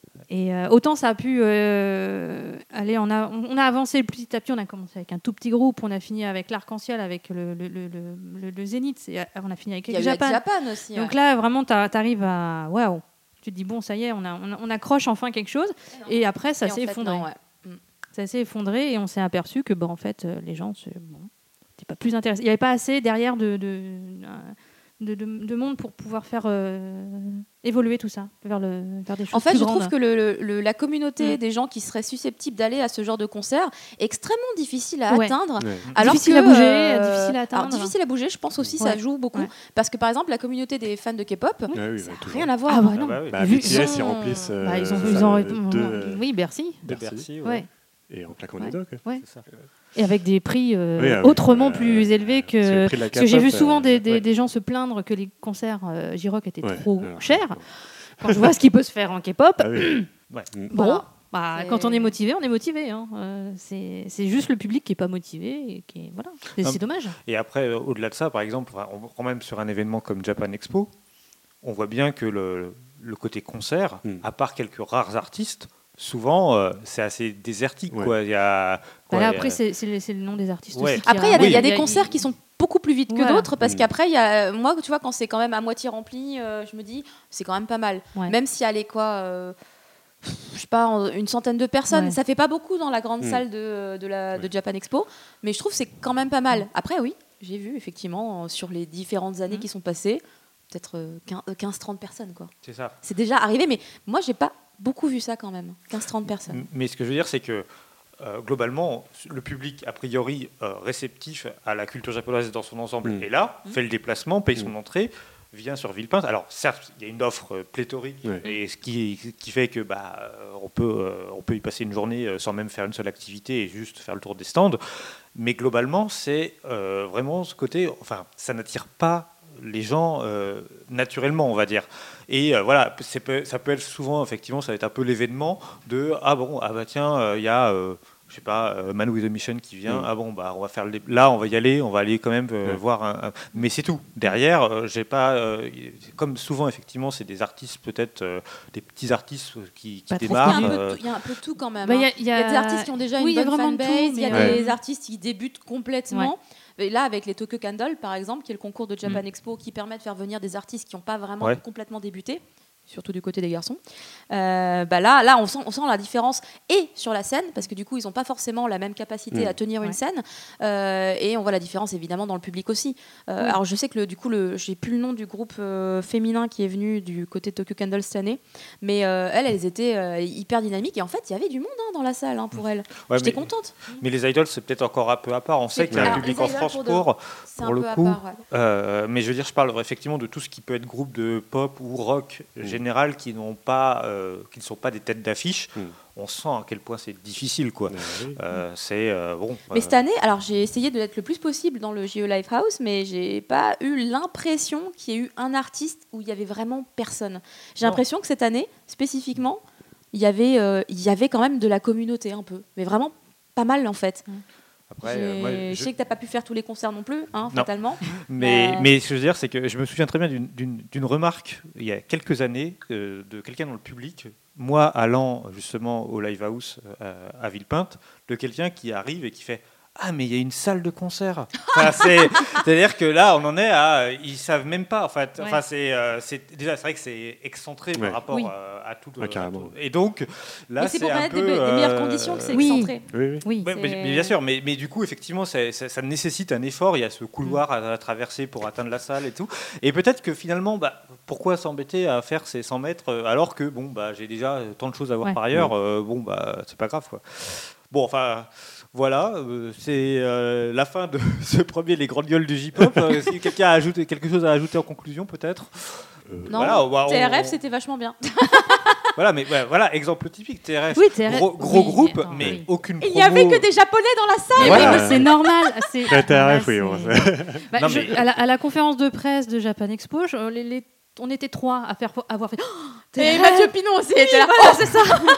E: Et euh, autant ça a pu euh, aller, on a, on a avancé petit à petit. On a commencé avec un tout petit groupe, on a fini avec l'Arc-en-Ciel, avec le, le, le, le, le- le Zénith, et, euh, on a fini avec
C: Il y a eu
E: Japan.
C: Japan aussi.
E: Donc
C: ouais.
E: là, vraiment, tu arrives à waouh. Tu te dis bon, ça y est, on, a, on, a- on accroche enfin quelque chose. Et après, ça
C: Et en
E: s'est
C: fait,
E: effondré.
C: non, ouais.
E: Ça s'est effondré et on s'est aperçu que, bah, en fait, euh, les gens, c'est bon, c'était pas plus intéressant. Il n'y avait pas assez derrière de, de, de, de- de monde pour pouvoir faire euh, évoluer tout ça vers, le, vers des choses
C: En fait,
E: plus
C: je
E: grandes.
C: trouve que le, le- le- la communauté
E: Mm.
C: des gens qui seraient susceptibles d'aller à ce genre de concert est extrêmement difficile à
E: Ouais.
C: atteindre.
D: Ouais.
C: Alors
E: Difficile
C: que,
E: à bouger,
C: euh,
E: difficile à atteindre.
C: alors, difficile à bouger, je pense aussi, ça
E: Ouais.
C: joue beaucoup.
E: Ouais.
C: Parce que par exemple, la communauté des fans de K-pop,
D: Ah oui,
C: ça
D: ouais,
C: n'a
D: toujours.
C: rien à voir.
E: Ah bah non.
B: Ah bah oui.
D: Bah,
E: Vu-
D: B T S, ils
C: ils ont-
D: remplissent. euh,
E: Bah, ils ont,
D: ça,
E: ils ont-
D: deux, euh,
E: oui, Bercy.
B: De
D: Bercy.
B: Bercy,
E: Ouais.
B: ouais.
D: Et en claquant
E: Ouais.
D: des doigts. quoi.
E: Ouais.
B: C'est ça.
E: Et avec des prix euh,
D: Oui, avec,
E: autrement
D: euh,
E: plus élevés
D: Parce
E: que.
D: le prix de la
E: Parce que j'ai vu
D: K-pop,
E: souvent
D: euh,
E: des, des,
B: ouais.
E: des gens se plaindre que les concerts euh, J-Rock étaient
D: ouais,
E: trop
D: alors,
E: chers.
D: bon.
E: Quand je vois ce qui peut se faire en K-pop,
D: Ah oui.
B: Ouais.
D: Mm.
E: bon,
C: Voilà.
E: Bah,
C: C'est-
E: quand on est motivé, on est motivé. Hein. Euh, c'est, c'est juste le public qui est pas motivé et qui est, voilà. C'est,
B: Ah,
E: c'est dommage.
B: Et après, euh, au-delà de ça, par exemple, enfin, on prend même sur un événement comme Japan Expo, on voit bien que le, le côté concert,
D: Mm.
B: à part quelques rares artistes, souvent euh, c'est assez désertique.
D: Ouais.
B: Quoi. Il y a,
E: Bah,
B: quoi,
E: là,
B: il y a-
E: après, c'est, c'est, le- c'est le nom des artistes
B: Ouais.
E: aussi. qui
C: Après, il y a, des-
B: Oui.
C: il y a des
E: il y a-
C: concerts qui sont beaucoup plus vite que
E: Voilà.
C: d'autres parce
D: Mm.
C: qu'après, il y a, moi, tu vois, quand c'est quand même à moitié rempli, euh, je me dis, c'est quand même pas mal.
E: Ouais.
C: Même s'il y a les quoi, euh, je sais pas, en- une centaine de personnes,
E: Ouais.
C: ça fait pas beaucoup dans la grande
D: Mm.
C: salle de, de, la, de
B: Ouais.
C: Japan Expo, mais je trouve que c'est quand même pas mal. Après, oui, j'ai vu effectivement euh, sur les différentes années
E: Mm.
C: qui sont passées, peut-être euh, quinze trente personnes, quoi.
B: C'est ça.
C: C'est déjà arrivé, mais moi, j'ai pas beaucoup vu ça quand même, quinze trente personnes.
B: Mais ce que je veux dire, c'est que euh, globalement, le public, a priori, euh, réceptif à la culture japonaise dans son ensemble
D: Mm.
B: est là,
C: Mm.
B: fait le déplacement, paye son
D: Mm.
B: entrée, vient sur Villepinte. Alors, certes, il y a une offre euh, pléthorique,
D: Ouais.
B: et ce qui, qui fait que bah, euh, on, peut, euh, on peut y passer une journée euh, sans même faire une seule activité et juste faire le tour des stands. Mais globalement, c'est euh, vraiment ce côté, enfin, ça n'attire pas les gens euh, naturellement, on va dire. Et euh, voilà, c'est peu- ça peut être souvent, effectivement, ça va être un peu l'événement de ah bon, ah bah tiens, euh, il y a, euh, je sais pas, euh, Man with a Mission qui vient.
D: Mm.
B: Ah bon, bah on va faire le dé- là, on va y aller, on va aller quand même euh,
D: Ouais.
B: voir. Un, un- Mais c'est tout. Derrière, euh, j'ai pas, euh, comme souvent, effectivement, c'est des artistes peut-être, euh, des petits artistes qui, qui
E: Pas très
C: Il y, a
B: démarrent.
C: un peu
B: euh,
C: de tout- il y a un peu de tout quand même.
E: Bah,
C: hein.
E: y a- y
C: Il y a
E: a-
C: des artistes qui ont déjà
E: oui, il y a
C: une bonne
E: vraiment de
C: fanbase,
E: tout,
C: il y a
E: mais,
C: des
E: euh,
C: artistes qui débutent complètement. Et là, avec les Tokyo Candle, par exemple, qui est le concours de Japan
E: Mm.
C: Expo qui permet de faire venir des artistes qui n'ont pas vraiment
B: Ouais.
C: complètement débuté, surtout du côté des garçons, euh, bah là, là on, sent, on sent la différence et sur la scène, parce que du coup, ils n'ont pas forcément la même capacité
D: Mm.
C: à tenir une
E: Ouais.
C: scène, euh, et on voit la différence évidemment dans le public aussi. Euh,
E: Oui.
C: Alors, je sais que le, du coup, le, j'ai plus le nom du groupe euh, féminin qui est venu du côté de Tokyo Candle cette année, mais euh, elles, elles étaient euh, hyper dynamiques, et en fait, il y avait du monde hein, dans la salle hein, pour elles.
B: ouais,
C: J'étais
B: mais,
C: contente.
B: mais les idols, c'est peut-être encore un peu à part. On sait
C: C'est
B: qu'il y a un
C: clair.
B: public
C: Les
B: en
C: idols
B: France
C: pour de-
B: pour.
C: C'est
B: Pour
C: un
B: le
C: peu
B: coup,
C: à part. Ouais.
B: Euh, mais je veux dire, je parle effectivement de tout ce qui peut être groupe de pop ou rock
D: Mm.
B: général qui n'ont pas, euh, qui ne sont pas des têtes d'affiche.
D: Mm.
B: On sent à quel point c'est difficile, quoi.
D: Ouais, oui.
B: Euh, c'est euh, bon.
C: Mais
B: euh,
C: cette année, alors j'ai essayé de l'être le plus possible dans le J E Lifehouse, mais j'ai pas eu l'impression qu'il y ait eu un artiste où il y avait vraiment personne. J'ai
B: Non.
C: l'impression que cette année, spécifiquement, il y avait, euh, il y avait quand même de la communauté un peu, mais vraiment pas mal en fait.
B: après,
C: J'ai-
B: euh, moi,
C: je...
B: je-
C: sais que t'as pas pu faire tous les concerts non plus, hein,
B: Non.
C: fatalement.
B: Mais,
C: Euh,
B: mais ce que je veux dire, c'est que je me souviens très bien d'une- d'une d'une remarque il y a quelques années euh, de quelqu'un dans le public, moi allant justement au Live House euh, à Villepinte, de quelqu'un qui arrive et qui fait ah mais il y a une salle de concert. Enfin, c'est- C'est-à-dire que là on en est à ils savent même pas en fait.
E: Ouais.
B: Enfin c'est euh, c'est- déjà c'est vrai que c'est excentré
D: Ouais.
B: par rapport
E: Oui.
B: euh, à tout.
D: Ouais,
B: à
D: carrément.
B: tout- Et donc là
C: mais c'est
B: c'est
C: pour
B: un
C: mettre
B: peu
C: des, be- des meilleures
B: euh,
C: conditions que c'est
E: oui.
C: excentré.
D: Oui, oui.
E: Oui.
B: Ouais, mais,
C: C'est-
B: mais bien sûr, mais, mais du coup, effectivement, ça, ça- ça nécessite un effort. Il y a ce couloir à, à traverser pour atteindre la salle et tout. Et peut-être que finalement, bah, pourquoi s'embêter à faire ces cent mètres euh, alors que bon, bah, j'ai déjà tant de choses à voir
E: Ouais.
B: par ailleurs. euh, bon, bah, c'est pas grave, quoi. Bon, enfin. Voilà, euh, c'est euh, la fin de ce premier Les Grandes Gueules du J-Pop. Euh, si quelqu'un a ajouté quelque chose à ajouter en conclusion, peut-être.
D: Euh,
C: Non,
B: Voilà, bah, on-
C: T R F c'était vachement bien.
B: Voilà, mais ouais, voilà, exemple typique, T R F.
E: Oui, T R F,
B: Gros, gros
E: oui,
B: groupe,
E: attends,
B: mais
E: oui.
B: aucune
C: Il
B: promo.
C: n'y avait que des Japonais dans la salle.
E: Mais
B: Voilà.
E: oui, mais c'est normal. C'est,
D: La T R F,
E: voilà,
D: oui,
E: c'est-
D: on-
E: Bah,
B: Non,
E: je-
B: mais-
E: à, la, à la conférence de presse de Japan Expo, je- les- les- on était trois à faire, avoir fait. Oh,
C: Et
E: T R F.
C: Mathieu Pinot aussi était là.
E: Voilà, c'est ça.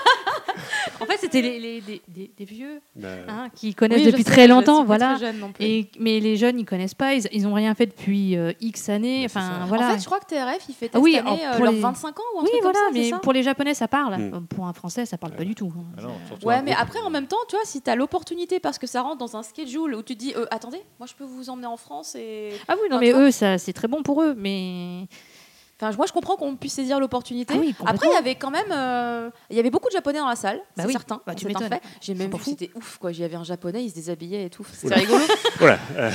E: En fait, c'était les, les- des, des- des vieux
D: bah,
E: hein, qui connaissent
C: Oui, je
E: depuis
C: sais,
E: très
C: je
E: longtemps,
C: suis pas
E: voilà.
C: très jeune non plus.
E: Et, mais les jeunes, ils connaissent pas, ils, ils ont rien fait depuis euh, X années.
B: Mais c'est
E: Enfin,
B: ça.
E: voilà.
C: En fait, je crois que T R F, il fait
E: Ah oui,
C: cette année
E: en-
C: euh,
E: pour
C: leurs
E: les-
C: vingt-cinq ans ou un
E: oui,
C: truc
E: voilà,
C: comme ça, c'est
E: mais
C: ça
E: pour les Japonais, ça parle.
D: Mm.
E: Euh, Pour un Français, ça parle pas du tout. hein.
B: Ah non, surtout
C: Ouais,
B: un
C: mais
B: groupe.
C: après, en même temps, tu vois, si tu as l'opportunité, parce que ça rentre dans un schedule où tu te dis, euh, attendez, moi je peux vous emmener en France et.
E: Ah oui, non,
C: Enfin,
E: mais
C: tu vois.
E: eux, ça, c'est très bon pour eux, mais.
C: Enfin, moi je comprends qu'on puisse saisir l'opportunité.
E: Ah oui,
C: Après, il y avait quand même. euh, Il y avait beaucoup de Japonais dans la salle,
E: Bah
C: c'est
E: oui,
C: certain.
E: bah, tu
C: c'est un
E: m'étonnes.
C: fait. J'ai même
E: pas
C: vu,
E: fou.
C: c'était ouf, quoi. J'y avais un Japonais, il se déshabillait et tout. C'était rigolo.
D: voilà. euh,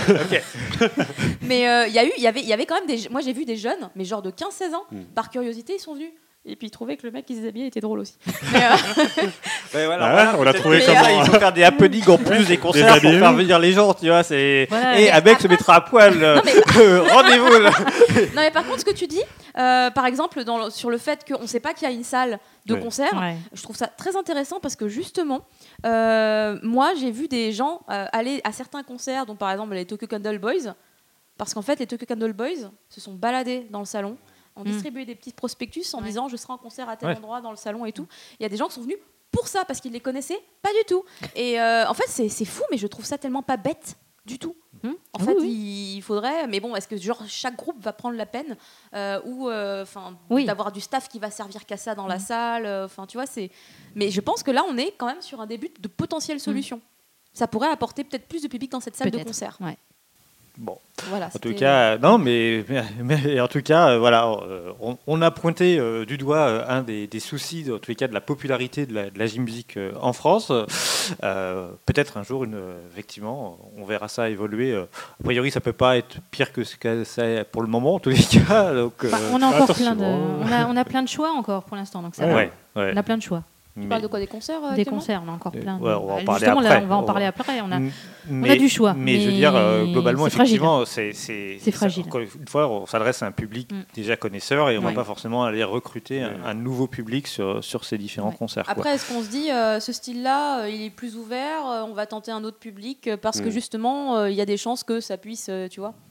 C: Mais euh, il y a eu, il y avait, il y avait quand même des. Moi j'ai vu des jeunes, mais genre de quinze seize ans,
D: Mm.
C: par curiosité, ils sont venus. Et puis ils trouvaient que le mec qui se déshabillait était drôle aussi. Mais, euh,
B: Ouais, voilà,
D: Ah
B: voilà,
D: ouais, on a
B: peut-être
D: trouvé
B: que
D: comment-
B: là, il faut faire des happenings en plus des concerts pour
D: habillés.
B: faire venir les gens, tu vois. C'est...
E: Voilà,
B: et
E: mais
B: un mec se mettra à poil. euh, euh, rendez-vous là.
C: non mais par contre ce que tu dis, euh, par exemple dans le- sur le fait qu'on ne sait pas qu'il y a une salle de
D: Ouais.
C: concert,
E: Ouais.
C: je trouve ça très intéressant parce que justement, euh, moi j'ai vu des gens euh, aller à certains concerts, dont par exemple les Tokyo Candle Boys, parce qu'en fait les Tokyo Candle Boys se sont baladés dans le salon, ont
E: Mm.
C: distribué des petits prospectus en
E: Ouais.
C: disant je serai en concert à tel
B: Ouais.
C: endroit dans le salon et tout. Il y a des gens qui sont venus pour ça, parce qu'ils les connaissaient pas du tout. Et euh, en fait, c'est, c'est fou, mais je trouve ça tellement pas bête du tout.
E: Hum
C: En
E: Ah
C: fait,
E: oui, oui.
C: il faudrait. Mais bon, est-ce que genre chaque groupe va prendre la peine euh, ou enfin
E: Oui.
C: d'avoir du staff qui va servir qu'à ça dans la salle. Enfin, tu vois, c'est. Mais je pense que là, on est quand même sur un début de potentielle solution. Ça pourrait apporter peut-être plus de public dans cette salle de
E: Peut-être.
C: concert.
E: Ouais.
B: Bon.
C: Voilà.
B: En
C: c'était-
B: tout cas, euh, non, mais, mais, mais en tout cas, euh, voilà, euh, on, on a pointé euh, du doigt euh, un des, des soucis, en tous les cas, de la popularité de la, de la J-musique euh, en France. Euh, peut-être un jour, une, euh, effectivement, on verra ça évoluer. Euh, a priori, ça peut pas être pire que ce que c'est pour le moment, en tous les cas. Donc, euh,
E: Enfin, on a encore
D: attention,
E: plein de,
D: hein.
E: on a, on a plein de choix encore pour l'instant, donc ça
B: ouais,
E: va.
B: ouais, ouais.
E: On a plein de choix.
C: Tu
B: Mais-
C: parles de quoi, des concerts euh,
E: Des
C: actuellement
E: concerts, on a encore
B: Euh,
E: plein. de-
B: ouais, on va en
E: Bah,
B: parler
E: justement, là,
B: après.
E: on va en
B: On-
E: parler après. On a,
B: Mais-
E: a du choix,
B: Mais, je veux
E: mais
B: dire, euh, globalement,
E: c'est fragile.
B: effectivement, c'est, c'est,
E: C'est fragile.
B: Encore une fois, on s'adresse à un public
E: Mm.
B: déjà connaisseur et on ne
E: Ouais.
B: va pas forcément aller recruter un,
D: Ouais.
B: un nouveau public sur, sur ces différents
E: Ouais.
B: concerts. quoi.
C: Après, est-ce qu'on se dit, euh, ce style-là, euh, il est plus ouvert, euh, on va tenter un autre public, euh, parce que
D: Mm.
C: justement, euh, il y a des chances que ça puisse, euh, tu vois.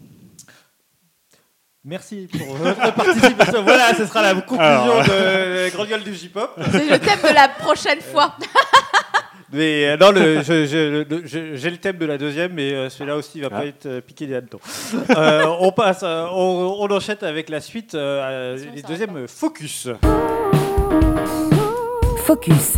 B: Merci pour votre participation. Voilà, ce sera la conclusion
D: Alors.
B: de Grande Gueule du J-Pop.
C: C'est le thème de la prochaine fois.
B: Mais euh, non, le, je- je- le- je- j'ai le thème de la deuxième, mais euh, celui-là aussi va
D: Ah.
B: pas être euh, piqué des hannetons. Euh, on passe, euh, on, on enchaîne avec la suite, euh,
C: Si on
B: les
C: s'arrête
B: deuxièmes
C: pas.
B: focus.
G: Focus.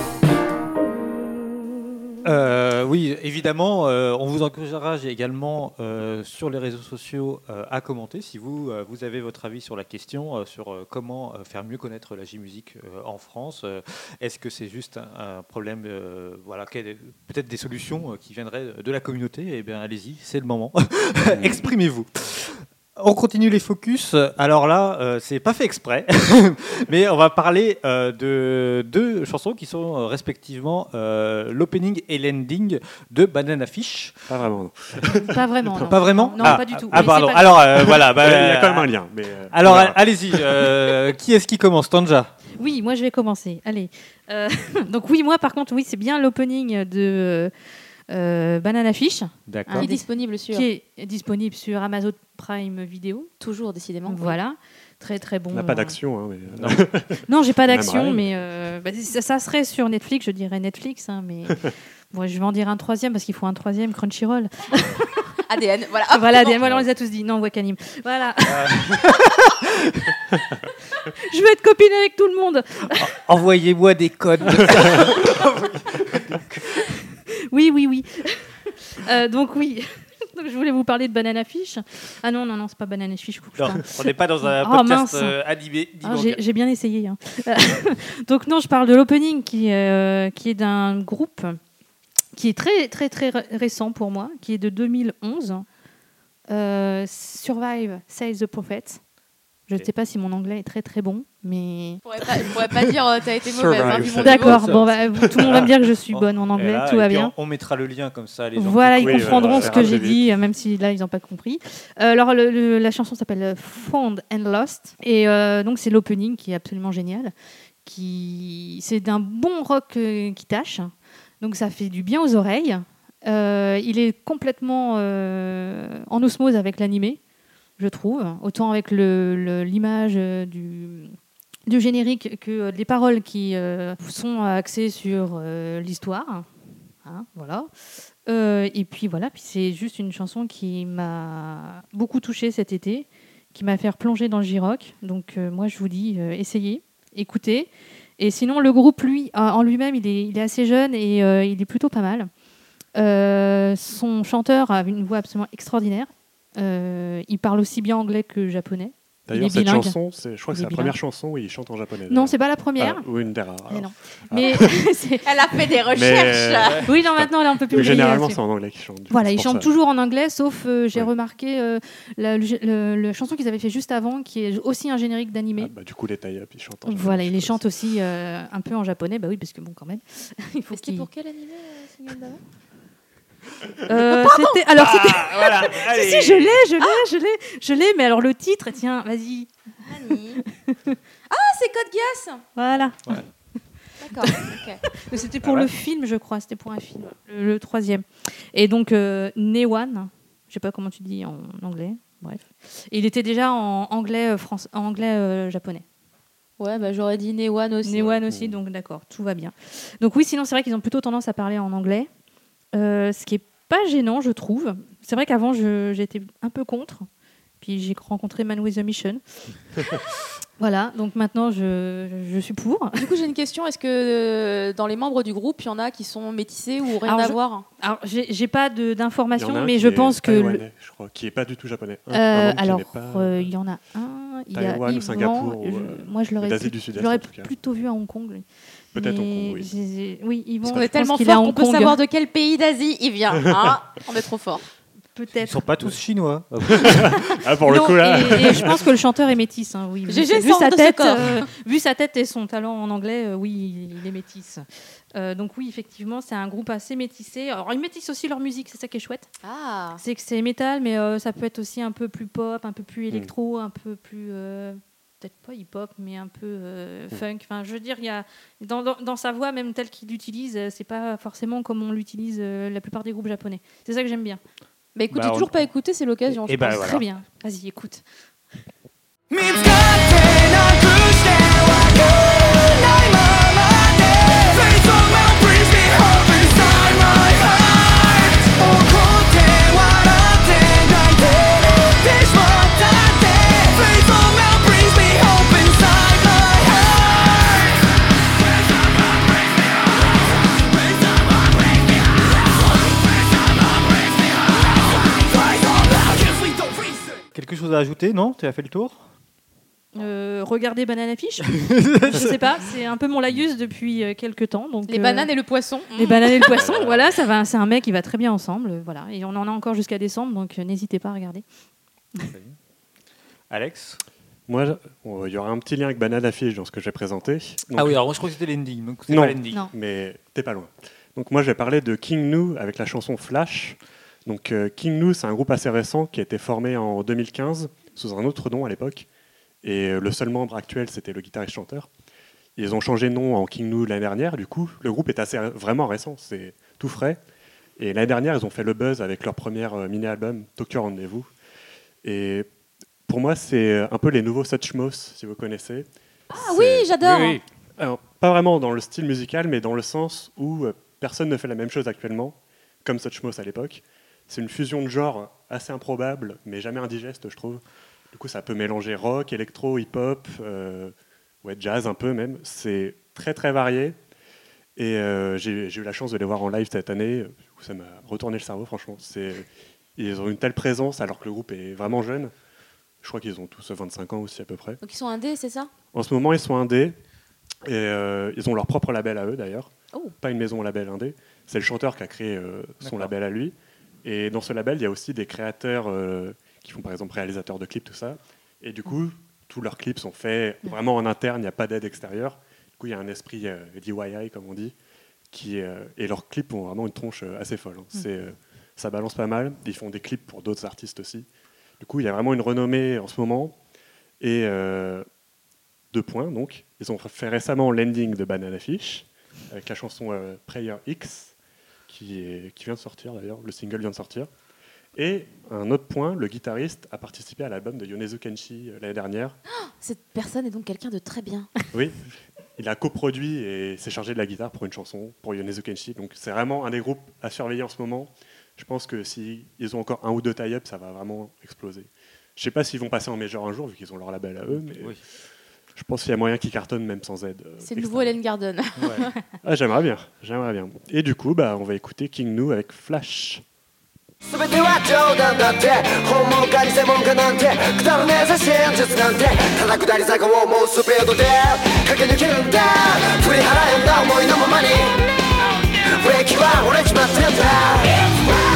B: Euh, oui, évidemment, euh, on vous encouragera également euh, sur les réseaux sociaux euh, à commenter si vous, euh, vous avez votre avis sur la question, euh, sur euh, comment euh, faire mieux connaître la J-musique euh, en France. Euh, est-ce que c'est juste un, un problème, euh, voilà, quel- peut-être des solutions euh, qui viendraient de la communauté? Eh bien, allez-y, c'est le moment. Exprimez-vous. On continue les focus. Alors là, euh, c'est pas fait exprès, mais on va parler euh, de deux chansons qui sont euh, respectivement euh, l'opening et l'ending de Banana Fish.
D: Pas vraiment. non.
E: Pas vraiment. Non.
B: Pas vraiment
E: Non,
B: ah,
E: pas du tout.
B: Ah,
E: Mais
B: pardon.
E: c'est pas
B: Alors euh, voilà. bah,
D: Il y a quand même un lien. Mais, euh,
B: Alors
D: on verra.
B: allez-y. euh, qui est-ce qui commence, Tanja?
E: Oui, moi je vais commencer. Allez. Euh, donc oui, moi par contre, oui, c'est bien l'opening de euh, Banana Fish,
B: D'accord.
C: Qui est
E: des-
C: disponible sur.
E: qui est disponible sur Amazon Prime Video.
C: Toujours, décidément.
E: Voilà. Très très bon.
D: On n'a pas
E: euh,
D: d'action. Hein, mais,
B: Non.
E: Non, j'ai pas
D: On
E: d'action,
D: aimerait.
E: mais euh, bah, ça, ça serait sur Netflix, je dirais Netflix, hein, mais bon, je vais en dire un troisième parce qu'il faut un troisième Crunchyroll.
C: A D N, voilà. Hop,
E: voilà,
C: c'est bon.
E: des- voilà, on les a tous dit. Non, Wakanim. Voilà. Je veux être copine avec tout le monde.
B: Envoyez-moi des codes.
E: Oui, oui, oui. Euh, donc oui. Donc, je voulais vous parler de Banana Fish. Ah non, non, non, c'est pas Banana Fish. faut que je
B: Non,
E: parle.
B: on n'est pas dans un
E: Oh,
B: podcast
E: mince.
B: euh, animé.
E: Ah,
B: divulgué.
E: j'ai, j'ai bien essayé. hein. Euh, Donc non, je parle de l'opening qui, euh, qui est d'un groupe qui est très très très ré- récent pour moi, qui est de deux mille onze. Euh, Survive, Says the Prophet. Je ne
B: Ok.
E: sais pas si mon anglais est très très bon, mais
C: Je pourrais pas, je pourrais pas dire euh, t'as été mauvaise. hein, vu mon
E: d'accord.
B: ça.
E: Bon, bah, vous- tout le monde va me dire que je suis
B: Oh,
E: bonne en
B: Et
E: anglais,
B: là,
E: tout
B: et
E: va
B: puis
E: bien.
B: On, on mettra le lien comme ça. Les gens
E: Voilà,
B: qui
E: ils
D: Oui,
E: comprendront
D: voilà,
E: ce
D: ça
E: que
D: ira
E: j'ai
D: très
E: dit, euh, même si là, ils n'ont pas compris. Euh, alors, le- le- la chanson s'appelle euh, Found and Lost. Et euh, donc, c'est l'opening qui est absolument génial. Qui... C'est d'un bon rock euh, qui tâche. Donc, ça fait du bien aux oreilles. Euh, il est complètement euh, en osmose avec l'animé, je trouve. Autant avec le- le- l'image euh, du, du générique que euh, les paroles qui euh, sont axées sur euh, l'histoire. Hein, voilà. Euh, et puis voilà, puis c'est juste une chanson qui m'a beaucoup touchée cet été, qui m'a fait replonger dans le J-Rock. Donc euh, moi je vous dis, euh, essayez, écoutez. Et sinon le groupe, lui, en en lui-même, il est, il est assez jeune et euh, il est plutôt pas mal. Euh, son chanteur a une voix absolument extraordinaire. Euh, il parle aussi bien anglais que japonais. Il
D: D'ailleurs,
E: est
D: cette
E: bilingue.
D: chanson, c'est, je crois
E: Il
D: que c'est
E: est
D: la
E: bilingue.
D: première chanson où il chante en japonais.
E: Non,
D: d'ailleurs.
E: c'est pas la première.
D: Ah, ou une des rares.
E: Mais
D: alors.
E: non. Mais c'est-
C: Elle a fait des
D: Mais,
C: recherches.
D: euh,
E: oui, non, maintenant, là, on peut plus
D: mais
E: le griller
D: généralement,
E: là-dessus.
D: c'est en anglais qu'ils chantent. du coup,
E: Voilà,
D: c'est
E: ils
D: pour
E: chantent
D: ça.
E: toujours en anglais, sauf euh, j'ai
D: Ouais.
E: remarqué euh, la, le- le- la chanson qu'ils avaient fait juste avant, qui est aussi un générique d'animé.
D: Ah, bah, du coup, les tie-up, ils chantent en japonais,
E: Voilà,
D: je
E: ils les
D: suppose.
E: chantent aussi euh, un peu en japonais, bah oui, parce que bon, quand même. Il faut
C: C'était
E: qu'ils-
C: pour quel animé, euh, Signal d'avant
E: Euh, c'était, alors c'était,
B: Ah, voilà.
E: si,
B: Allez.
E: si, je l'ai, je l'ai, je l'ai, je l'ai, mais alors le titre, tiens, vas-y,
C: Annie. Ah, c'est Code Geass.
E: voilà.
C: D'accord. ok.
E: Mais C'était pour
B: Ah ouais.
E: le film, je crois, c'était pour un film, le, le troisième. Et donc euh, Newan, je sais pas comment tu dis en anglais, bref. Et il était déjà en anglais, euh, France, en anglais euh, japonais.
C: Ouais, bah, j'aurais dit Newan aussi.
E: Newan aussi, donc d'accord, tout va bien. Donc oui, sinon c'est vrai qu'ils ont plutôt tendance à parler en anglais, euh, ce qui est pas gênant, je trouve. C'est vrai qu'avant, je, j'étais un peu contre. Puis j'ai rencontré Man with a Mission. Voilà, donc maintenant, je, je suis pour.
C: Du coup, j'ai une question. Est-ce que euh, dans les membres du groupe, il y en a qui sont métissés ou rien
E: Alors,
C: à
E: je-
C: voir?
E: Alors, j'ai, j'ai pas de,
D: Il y en a
E: d'informations,
D: un
E: mais
D: qui
E: je
D: est
E: pense que... le-
D: taïwanais, je crois, qui est pas du tout japonais. Un- un
E: Euh,
D: membre qui
E: alors,
D: n'est pas,
E: euh, il y en a un, il y a
D: Taïwan ou
E: Yvan,
D: Singapour,
E: je-
D: ou, euh,
E: moi je l'aurais,
D: d'Asie
E: plus-
D: du Sud-Est,
E: je l'aurais
D: en tout cas.
E: plutôt vu à Hong Kong. lui.
D: Peut-être Hong
E: Mais
D: Kong, oui.
E: j'ai- oui, Yvan,
C: Parce qu'on
E: je
C: est
E: pense
C: tellement
E: qu'il est à
C: fort qu'on
E: Hong
C: peut
E: Kong.
C: savoir de quel pays d'Asie il vient. Hein. On est trop fort.
B: Ils
E: Peut-être.
B: sont pas tous chinois.
D: Ah, pour le
E: Non,
D: coup, là.
E: et, et je pense que le chanteur est métis. Hein, oui. Vu,
C: G G
E: vu
C: sort
E: sa
C: de ce
E: tête,
C: corps.
E: euh, vu sa tête et son talent en anglais, euh, oui, il, il est métis. Euh, donc oui, effectivement, c'est un groupe assez métissé. Alors ils métissent aussi leur musique, c'est ça qui est chouette.
C: Ah.
E: C'est que c'est métal, mais euh, ça peut être aussi un peu plus pop, un peu plus électro, un peu plus euh, peut-être pas hip-hop, mais un peu euh, funk. Enfin, je veux dire, il y a dans, dans, dans sa voix même telle qu'il l'utilise, euh, c'est pas forcément comme on l'utilise euh, la plupart des groupes japonais. C'est ça que j'aime bien.
C: Bah écoute,
B: Bah,
C: j'ai
B: on-
C: toujours pas écouté, c'est l'occasion.
B: Et
C: je
B: bah,
C: pense.
B: voilà.
E: Très bien. Vas-y, écoute.
A: 見つかってなくしてわからないままで Face on my breeze me hope inside my heart 怒って笑って泣いて寝てしまったって Face on my breeze me hope inside my heart Face on my breeze me hope Face on my breeze me hope Face on my breeze me hope Face on my breeze me hope
B: Quelque chose à ajouter, non? Tu as fait le tour?
E: Euh, regardez Banana Fish. Je sais pas, c'est un peu mon laïus depuis euh, quelques temps. Donc,
C: Les
E: euh,
C: bananes et le poisson.
E: les bananes et le poisson, voilà, ça va, c'est un mec qui va très bien ensemble, euh, voilà, et on en a encore jusqu'à décembre, donc euh, n'hésitez pas à regarder.
B: Alex?
D: Moi, je- bon, il y aura un petit lien avec Banana Fish dans ce que j'ai présenté. Donc-
B: Ah oui, alors moi je crois que c'était l'ending, donc c'est
D: Non.
B: pas l'ending.
E: Non.
D: mais t'es pas loin. Donc moi, je vais parler de King Nu avec la chanson Flash. Donc euh, King Nu, c'est un groupe assez récent qui a été formé en deux mille quinze sous un autre nom à l'époque. Et euh, le seul membre actuel, c'était le guitariste-chanteur. Ils ont changé de nom en King Nu l'année dernière. Du coup, le groupe est assez vraiment récent, c'est tout frais. Et l'année dernière, ils ont fait le buzz avec leur premier euh, mini-album, Tokyo Rendez-vous. Et pour moi, c'est un peu les nouveaux Suchmos, si vous connaissez.
C: Ah oui, j'adore.
B: Oui, oui.
D: Alors, pas vraiment dans le style musical, mais dans le sens où euh, personne ne fait la même chose actuellement, comme Suchmos à l'époque. C'est une fusion de genres assez improbable, mais jamais indigeste, je trouve. Du coup, ça peut mélanger rock, électro, hip-hop, euh, ouais, jazz un peu même. C'est très très varié. Et euh, j'ai j'ai eu la chance de les voir en live cette année, où ça m'a retourné le cerveau, franchement. C'est- Ils ont une telle présence alors que le groupe est vraiment jeune. Je crois qu'ils ont tous vingt-cinq ans aussi à peu près.
C: Donc ils sont indés, c'est ça?
D: En ce moment, ils sont indés. Et euh, ils ont leur propre label à eux, d'ailleurs.
C: Oh.
D: Pas une maison label indé. C'est le chanteur qui a créé euh, son
B: D'accord.
D: label à lui. Et dans ce label, il y a aussi des créateurs euh, qui font, par exemple, réalisateurs de clips, tout ça. Et du coup, tous leurs clips sont faits vraiment en interne, il n'y a pas d'aide extérieure. Du coup, il y a un esprit euh, D I Y, comme on dit. Qui, euh, et leurs clips ont vraiment une tronche euh, assez folle. hein. C'est, euh, ça balance pas mal. Ils font des clips pour d'autres artistes aussi. Du coup, il y a vraiment une renommée en ce moment. Et euh, deux points, donc. Ils ont fait récemment l'ending de Banana Fish, avec la chanson euh, Prayer X, qui, est, qui vient de sortir d'ailleurs. Le single vient de sortir. Et un autre point, le guitariste a participé à l'album de Yonezu Kenshi euh, l'année dernière.
C: Cette personne est donc quelqu'un de très bien.
D: Oui, il a coproduit et s'est chargé de la guitare pour une chanson, pour Yonezu Kenshi. Donc c'est vraiment un des groupes à surveiller en ce moment. Je pense que s'ils ont encore un ou deux tie-up, ça va vraiment exploser. Je ne sais pas s'ils vont passer en major un jour, vu qu'ils ont leur label à eux, mais
B: Oui.
D: je pense qu'il y a moyen qu'ils cartonnent même sans aide. euh,
C: C'est le
D: externe.
C: nouveau Hélène Garden.
B: Ouais.
D: Ah, j'aimerais bien, j'aimerais bien. Et du coup, bah, on va écouter King Nu avec Flash.
A: 全ては冗談だって本物か偽物かなんてくだらねえぜ真実なんてただ下り坂をもうスピードで駆け抜けるんだ振り払えんだ思いのままにブレーキは折れちまってんだ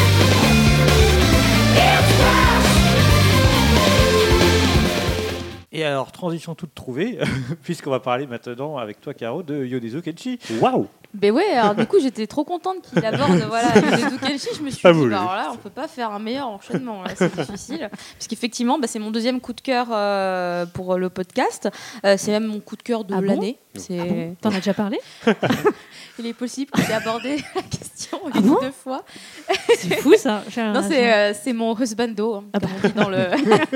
B: Et Et alors, transition toute trouvée, puisqu'on va parler maintenant avec toi, Caro, de Yonezu Kenshi.
D: Waouh.
C: Ben ouais, alors du coup j'étais trop contente qu'il aborde voilà, Yonezu Kenshi. Je me suis
D: Pas
C: dit,
D: voulu.
C: bah, alors là on peut pas faire un meilleur enchaînement, là, c'est difficile. Puisqu'effectivement, bah, c'est mon deuxième coup de cœur euh, pour le podcast. Euh, c'est même mon coup de cœur de
E: Ah bon
C: l'année. C'est...
E: Ah bon T'en as déjà parlé?
C: Il est possible que j'ai abordé la question
E: Ah
C: une
E: bon
C: ou deux fois.
E: C'est fou ça. J'ai-
C: Non, c'est, euh, c'est mon husbando, hein,
E: Ah
C: comme on dit dans le...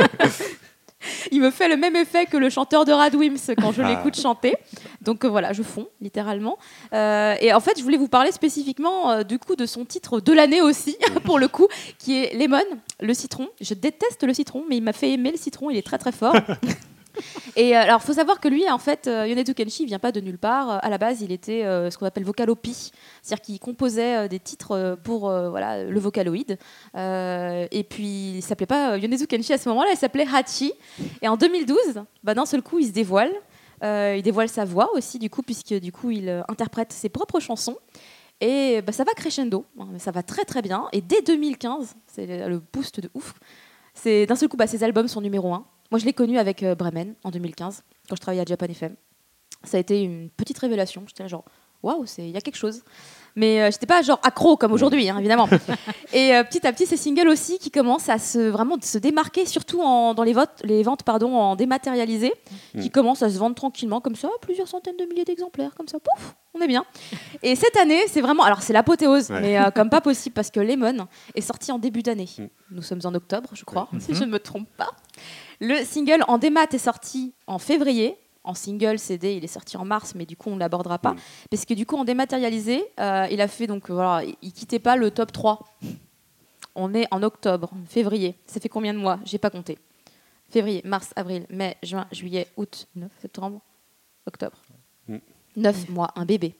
C: Il me fait le même effet que le chanteur de Radwimps quand je
D: Ah.
C: l'écoute chanter. Donc euh, voilà, je fonds littéralement. Euh, et en fait, je voulais vous parler spécifiquement euh, du coup de son titre de l'année aussi, pour le coup, qui est Lemon, le citron. Je déteste le citron, mais il m'a fait aimer le citron. Il est très très fort. Et euh, alors, faut savoir que lui, en fait, euh, Yonezu Kenshi, il vient pas de nulle part. Euh, À la base, il était euh, ce qu'on appelle vocalopi, c'est-à-dire qu'il composait euh, des titres euh, pour euh, voilà le vocaloid. Euh, et puis, il s'appelait pas euh, Yonezu Kenshi à ce moment-là, il s'appelait Hachi. Et en deux mille douze, bah, d'un seul coup, il se dévoile. Euh, il dévoile sa voix aussi, du coup, puisque du coup, il euh, interprète ses propres chansons. Et bah, ça va crescendo, hein, ça va très très bien. Et dès deux mille quinze, c'est le le boost de ouf. C'est d'un seul coup, bah, ses albums sont numéro un. Moi, je l'ai connu avec euh, Bremen en deux mille quinze, quand je travaillais à Japan F M. Ça a été une petite révélation. J'étais là genre, waouh, il y a quelque chose. Mais euh, j'étais pas genre accro comme aujourd'hui, hein, évidemment. Et euh, petit à petit, ces singles aussi qui commencent à se vraiment se démarquer, surtout en, dans les, votes, les ventes pardon, en dématérialisé, qui
D: Mm.
C: commencent à se vendre tranquillement comme ça, plusieurs centaines de milliers d'exemplaires, comme ça, pouf, on est bien. Et cette année, c'est vraiment, alors c'est l'apothéose,
D: Ouais.
C: mais euh, comme pas possible parce que Lemon est sorti en début d'année.
D: Mm.
C: Nous sommes en octobre, je crois, si je ne me trompe pas. Le single en démat est sorti en février. En single, C D, il est sorti en mars, mais du coup, on ne l'abordera pas.
D: Mm.
C: Parce que du coup, en dématérialisé, euh, il a fait donc, voilà, il ne quittait pas le top trois. On est en octobre, février. Ça fait combien de mois? J'ai pas compté. Février, mars, avril, mai, juin, juillet, août, septembre, octobre.
D: Mm.
C: Neuf mois, un bébé.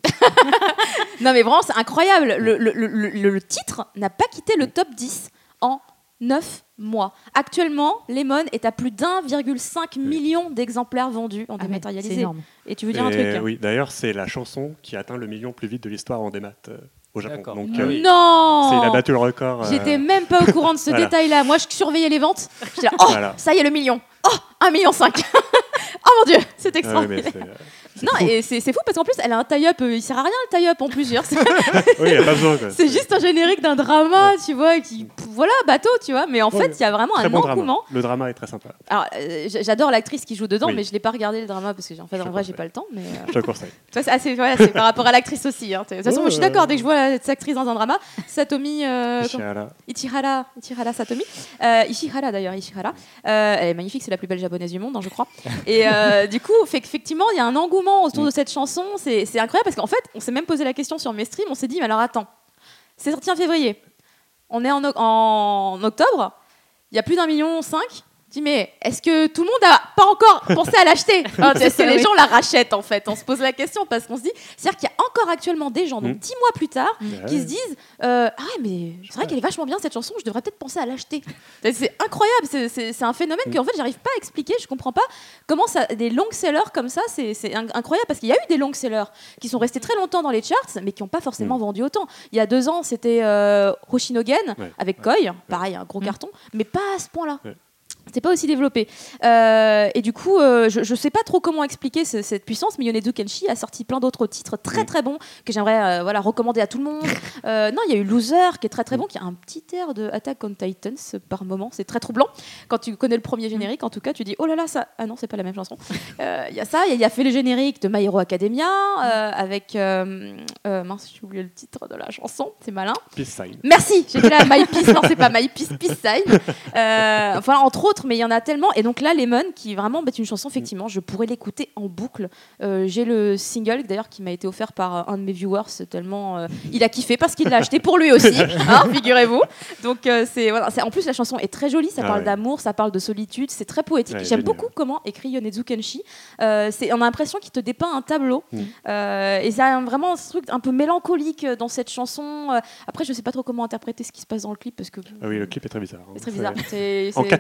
C: Non, mais vraiment, c'est incroyable. Le, le- le- le- le titre n'a pas quitté le top dix en neuf mois. Actuellement, Lemon est à plus d'un virgule cinq million d'exemplaires vendus en
E: Ah ouais, c'est
C: dématérialisé.
E: énorme.
C: Et tu veux dire un
D: Et
C: truc hein
D: oui, d'ailleurs, c'est la chanson qui a atteint le million plus vite de l'histoire en démat euh, au Japon.
B: D'accord.
D: Donc,
B: Ah
D: euh,
B: oui.
C: Non
D: c'est, il a battu le record. euh,
C: J'étais même pas au courant de ce
D: Voilà.
C: détail-là. Moi, je surveillais les ventes. J'étais là, oh,
D: Voilà.
C: ça y est, le million. Oh, un million cinq. Oh mon Dieu, c'est
D: ah ouais,
C: extraordinaire.
D: mais c'est, euh, c'est
C: Non,
D: fou.
C: et c'est c'est fou parce qu'en plus, elle a un tie-up. euh, il sert à rien le tie-up en plus. je veux dire, C'est
D: Oui, il n'y a pas besoin. quoi.
C: c'est juste un générique d'un drama, tu vois, qui. pff, Voilà, bateau, tu vois. Mais en
D: Ouais,
C: fait, il y a vraiment
D: Très
C: un
D: bon drama.
C: engouement.
D: Le drama est très sympa.
C: Alors, euh, j- j'adore l'actrice qui joue dedans,
D: Oui.
C: mais je l'ai pas regardé le drama parce que en fait, en
D: Je
C: vrai, j'ai
D: conseille.
C: pas le temps. Mais euh,
D: Je te le conseille.
C: tu vois, c'est assez- voilà, c'est par rapport à l'actrice aussi. hein. De toute façon, moi, je suis
D: Ouais,
C: d'accord.
D: ouais.
C: Dès que je vois cette actrice dans un drama, Satomi. euh, comment-
D: Ishihara.
C: Ichihara, Ichihara Satomi. Euh, Ishihara d'ailleurs, Ishihara. Euh, elle est magnifique, c'est la plus belle japonaise du monde, hein, je crois. Et euh, du coup, fait qu'effectivement, il y a un engouement autour de cette chanson. C'est c'est incroyable parce qu'en fait, on s'est même posé la question sur mes streams. On s'est dit, mais alors attends, c'est sorti en février. On est en, o- en octobre. Il y a plus d'un million cinq. Je dis, mais est-ce que tout le monde a pas encore pensé à l'acheter hein, Est-ce que les
E: Oui.
C: gens la rachètent en fait? On se pose la question parce qu'on se dit, c'est-à-dire qu'il y a encore actuellement des gens, donc
D: Mm.
C: dix mois plus tard,
D: Ouais.
C: qui se disent euh, ah ouais, mais c'est vrai qu'elle est vachement bien cette chanson, je devrais peut-être penser à l'acheter. C'est- c'est incroyable, c'est- c'est c'est un phénomène que en fait j'arrive pas à expliquer, je comprends pas comment ça, des long sellers comme ça, c'est c'est in- incroyable parce qu'il y a eu des long sellers qui sont restés très longtemps dans les charts mais qui n'ont pas forcément
D: Mm.
C: vendu autant. Il y a deux ans c'était euh, Hoshinogen
D: Ouais.
C: avec Koi, pareil un gros
E: Mm.
C: carton, mais pas à ce point-là.
D: Ouais.
C: C'était pas aussi développé. Euh, et du coup, euh, je, je sais pas trop comment expliquer ce- cette puissance, mais Yonezu Kenshi a sorti plein d'autres titres très
D: Mm.
C: très bons que j'aimerais euh, voilà, recommander à tout le monde. Euh, non, il y a eu Loser qui est très très bon, qui a un petit air de Attack on Titans par moment. C'est très troublant. Quand tu connais le premier générique, en tout cas, tu dis oh là là, ça. Ah non, c'est pas la même chanson. Euh, Il y a ça, il y a fait le générique de My Hero Academia euh, avec. Euh, euh, mince, j'ai oublié le titre de la chanson, c'est malin.
D: Peace sign.
C: Merci, j'étais là, My Peace, non, c'est pas My Peace, Peace Sign. Euh, enfin, entre autres, mais il y en a tellement. Et donc là, Lemon, qui vraiment est une chanson, effectivement, je pourrais l'écouter en boucle. Euh, J'ai le single, d'ailleurs, qui m'a été offert par euh, un de mes viewers, c'est tellement. euh, il a kiffé parce qu'il l'a acheté pour lui aussi, hein, figurez-vous. Donc, euh, c'est. Voilà, c'est- en plus, la chanson est très jolie, ça
D: Ah
C: parle
D: ouais.
C: d'amour, ça parle de solitude, c'est très poétique.
D: Ouais,
C: J'aime
D: génial.
C: beaucoup comment écrit Yonezu Kenshi. Euh, c'est- on a l'impression qu'il te dépeint un tableau.
D: Mm.
C: Euh, et ça a vraiment ce truc un peu mélancolique dans cette chanson. Euh, Après, je sais pas trop comment interpréter ce qui se passe dans le clip parce que.
D: Ah oui, le clip est très bizarre. hein.
C: C'est très bizarre.
D: C'est-
C: C'est-
D: En
C: c'est-
D: quatre tiers,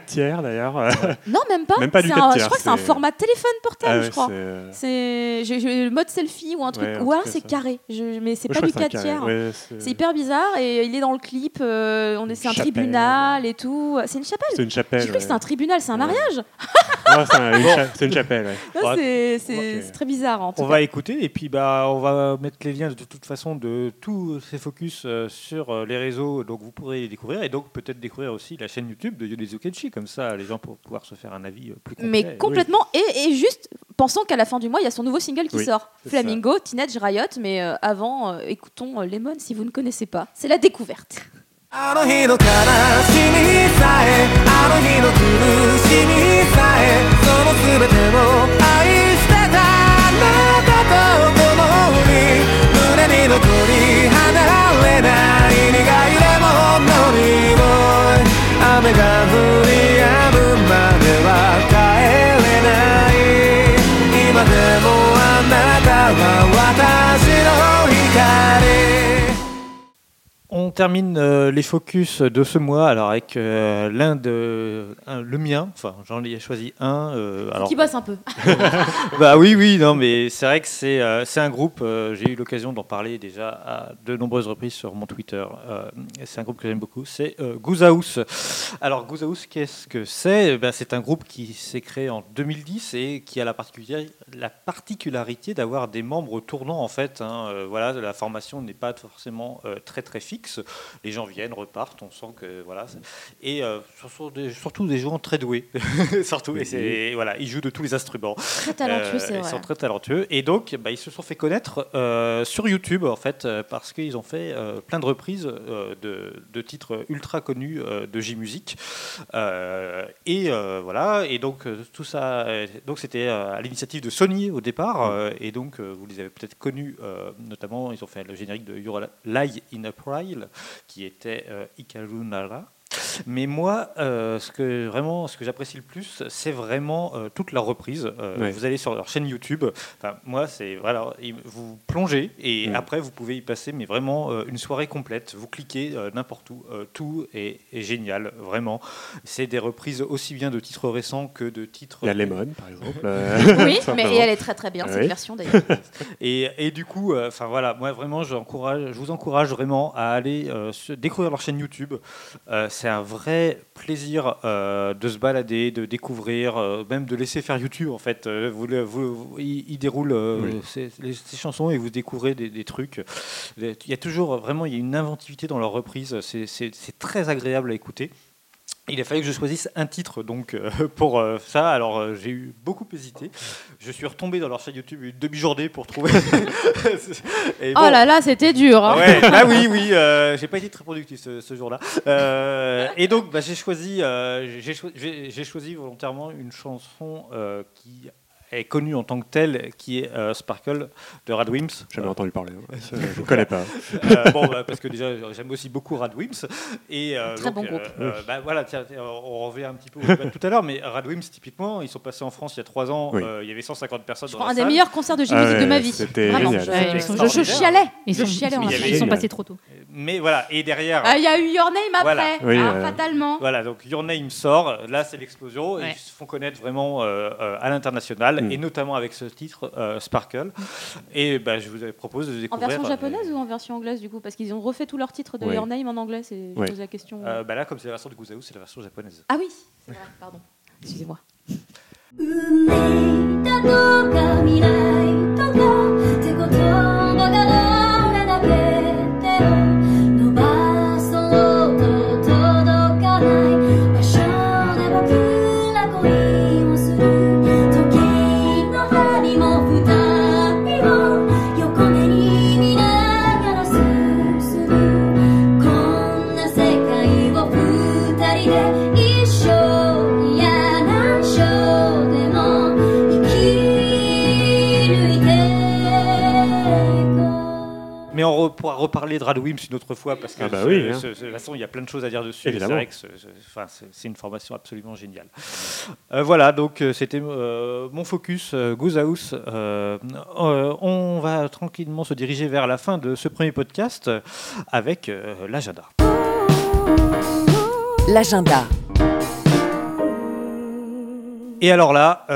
D: d'ailleurs.
C: Non, même pas.
D: Même pas du
C: C'est
D: quatre
C: un-
D: tiers,
C: Je crois que c'est un
D: c'est-
C: format téléphone portable,
D: Ah ouais,
C: je crois.
D: c'est-
C: C'est j'ai- j'ai le mode selfie ou un truc.
D: Ouais, un
C: ou alors
D: truc
C: c'est
D: comme ça.
C: carré. Je- Mais c'est
D: Ouais,
C: pas
D: je
C: du
D: crois que c'est un
C: quatre
D: carré.
C: tiers.
D: Ouais, c'est-
C: C'est hyper bizarre et il est dans le clip. euh, on est, c'est un
D: Chapelle.
C: tribunal et tout. C'est une chapelle.
D: C'est une chapelle.
C: J'ai cru que c'était un tribunal, c'est un
D: Ouais.
C: mariage.
D: Ouais, c'est un- une, cha- c'est une chapelle. Ouais.
C: Non,
B: Ouais.
C: c'est c'est-
D: Ok.
C: c'est très bizarre en tout
B: On
C: cas.
B: va écouter et puis bah, on va mettre les liens de toute façon de tous ces focus euh, sur euh, les réseaux, donc vous pourrez les découvrir et donc peut-être découvrir aussi la chaîne YouTube de Yonezu Kenshi, comme ça les gens pour pouvoir se faire un avis euh, plus complet.
C: Mais complètement. Et, et juste, pensons qu'à la fin du mois, il y a son nouveau single qui
D: Oui,
C: sort.
D: c'est
C: Flamingo, Teenage Riot. Mais euh, avant, euh, écoutons euh, Lemon si vous ne connaissez pas. C'est la découverte.
A: あの日の悲しみさえあの日の苦しみさえその全てを愛してたあなたと共に胸に残り離れない苦いレモンの匂い雨が降り止むまでは帰れない今でもあなたは私の光
B: On termine euh, les focus de ce mois alors avec euh, l'un de un- le mien, enfin j'en ai choisi un. euh, alors,
C: Qui bosse un peu.
B: bah oui oui non mais c'est vrai que c'est euh, c'est un groupe. euh, j'ai eu l'occasion d'en parler déjà à de nombreuses reprises sur mon Twitter. euh, et c'est un groupe que j'aime beaucoup. C'est euh, Goose House. Alors Goose House, qu'est-ce que c'est? Ben, c'est un groupe qui s'est créé en deux mille dix et qui a la particularité la particularité d'avoir des membres tournants en fait. hein. Euh, voilà, la formation n'est pas forcément euh, très très fixe. Les gens viennent, repartent, on sent que voilà. c'est- Et euh, ce sont des- surtout des gens très doués, surtout. Et c'est voilà, ils jouent de tous les instruments.
C: Très talentueux,
B: Euh,
C: c'est
B: Ils
C: vrai.
B: sont très talentueux. Et donc, bah, ils se sont fait connaître euh, sur YouTube, en fait, euh, parce qu'ils ont fait euh, plein de reprises euh, de, de titres ultra connus euh, de J-Music. Euh, et euh, voilà. Et donc, euh, tout ça, euh, donc c'était euh, à l'initiative de Sony au départ. euh, et donc, euh, vous les avez peut-être connus, euh, notamment, ils ont fait le générique de Your Lie in April, qui était euh, Hikaru Nara. Mais moi, euh, ce que vraiment, ce que j'apprécie le plus, c'est vraiment euh, toute leur reprise. Euh,
D: Ouais.
B: Vous allez sur leur chaîne YouTube. Enfin, moi, c'est voilà, il- vous plongez et
D: Mm.
B: après vous pouvez y passer, mais vraiment euh, une soirée complète. Vous cliquez euh, n'importe où, euh, tout est, est génial, vraiment. C'est des reprises aussi bien de titres récents que de titres.
D: Il y a Lemon, par exemple. euh,
C: Oui,
D: simplement.
C: mais et elle est très très bien
D: Ah
C: cette
D: oui.
C: version d'ailleurs.
B: Et, et du coup, enfin voilà, moi vraiment, j'encourage, je vous encourage vraiment à aller euh, se- découvrir leur chaîne YouTube. Euh, c'est un vrai plaisir euh, de se balader, de découvrir, euh, même de laisser faire YouTube en fait. Euh, vous, le- vous- vous- il, il déroule euh,
D: Oui.
B: ces, les- ces chansons et vous découvrez des, des trucs. Il y a toujours vraiment, il y a une inventivité dans leurs reprises. C'est, c'est- c'est très agréable à écouter. Il a fallu que je choisisse un titre donc euh, pour euh, ça. Alors euh, j'ai eu beaucoup hésité. Je suis retombé dans leur chaîne YouTube une demi-journée pour trouver. Et
C: Oh
B: bon,
C: là là, c'était dur. hein.
B: Ouais, là oui, oui, euh, j'ai pas été très productif ce, ce jour-là. Euh, et donc, bah, j'ai choisi, euh, j'ai cho- j'ai- j'ai choisi volontairement une chanson euh, qui est connue en tant que telle, qui est euh, Sparkle de Radwimps.
D: Jamais entendu parler. hein. Je ne connais pas.
B: Euh, bon, bah, parce que déjà, j'aime aussi beaucoup Radwimps. Et, euh,
C: Très
B: donc,
C: bon groupe.
B: euh, euh, bah, voilà, tiens, tiens, on revient un petit peu au débat de tout à l'heure, mais Radwimps, typiquement, ils sont passés en France il y a trois ans.
D: Oui.
B: euh, il y avait cent cinquante personnes
C: Je
B: dans
C: crois
B: la
C: un des
B: salle.
C: meilleurs concerts de J-Music
D: Ah ouais,
C: de ma vie.
D: c'était
C: Vraiment.
D: génial.
C: Je,
B: C'était
C: je- je
B: extraordinaire.
C: chialais.
E: Ils
C: Je
E: sont,
C: chialais en
B: il y
E: ils
B: avait-
E: sont
C: fait.
E: passés trop tôt.
B: Mais voilà, et derrière.
C: Ah, il y a eu Your Name
B: Voilà.
C: après,
D: Oui,
C: hein,
D: euh,
C: fatalement.
B: Voilà, donc Your Name sort, là c'est l'explosion, et
E: Ouais.
B: ils se font connaître vraiment euh, euh, à l'international,
D: Mm.
B: et notamment avec ce titre euh, Sparkle. Et bah, je vous propose de
C: En
B: découvrir.
C: version
B: euh,
C: japonaise ou en version anglaise du coup? Parce qu'ils ont refait tous leurs titres de
D: Ouais.
C: Your Name en anglais, c'est je
D: Ouais.
C: pose la question.
B: euh, bah Là, comme c'est la version de Goose House, c'est la version japonaise.
C: Ah oui, c'est vrai, pardon. Excusez-moi.
F: 運命だとか未来とかって言葉がどれだけ手を伸ばそうと届かない場所で僕ら恋をする時の針も二人を横目に見ながら進むこんな世界を二人で一緒いや何章でも生き抜いていこう
B: Mais on re- pourra reparler de Radwimps une autre fois, parce que
D: Ah bah
B: ce-
D: oui, hein.
B: ce- ce- de toute façon, il y a plein de choses à dire dessus. et C'est
D: Évidemment.
B: vrai que ce- ce- enfin, c'est c'est une formation absolument géniale. Euh, voilà, donc euh, c'était euh, mon focus euh, Goose House. Euh, euh, on va tranquillement se diriger vers la fin de ce premier podcast euh, avec euh, l'agenda.
G: L'agenda.
B: Et alors là,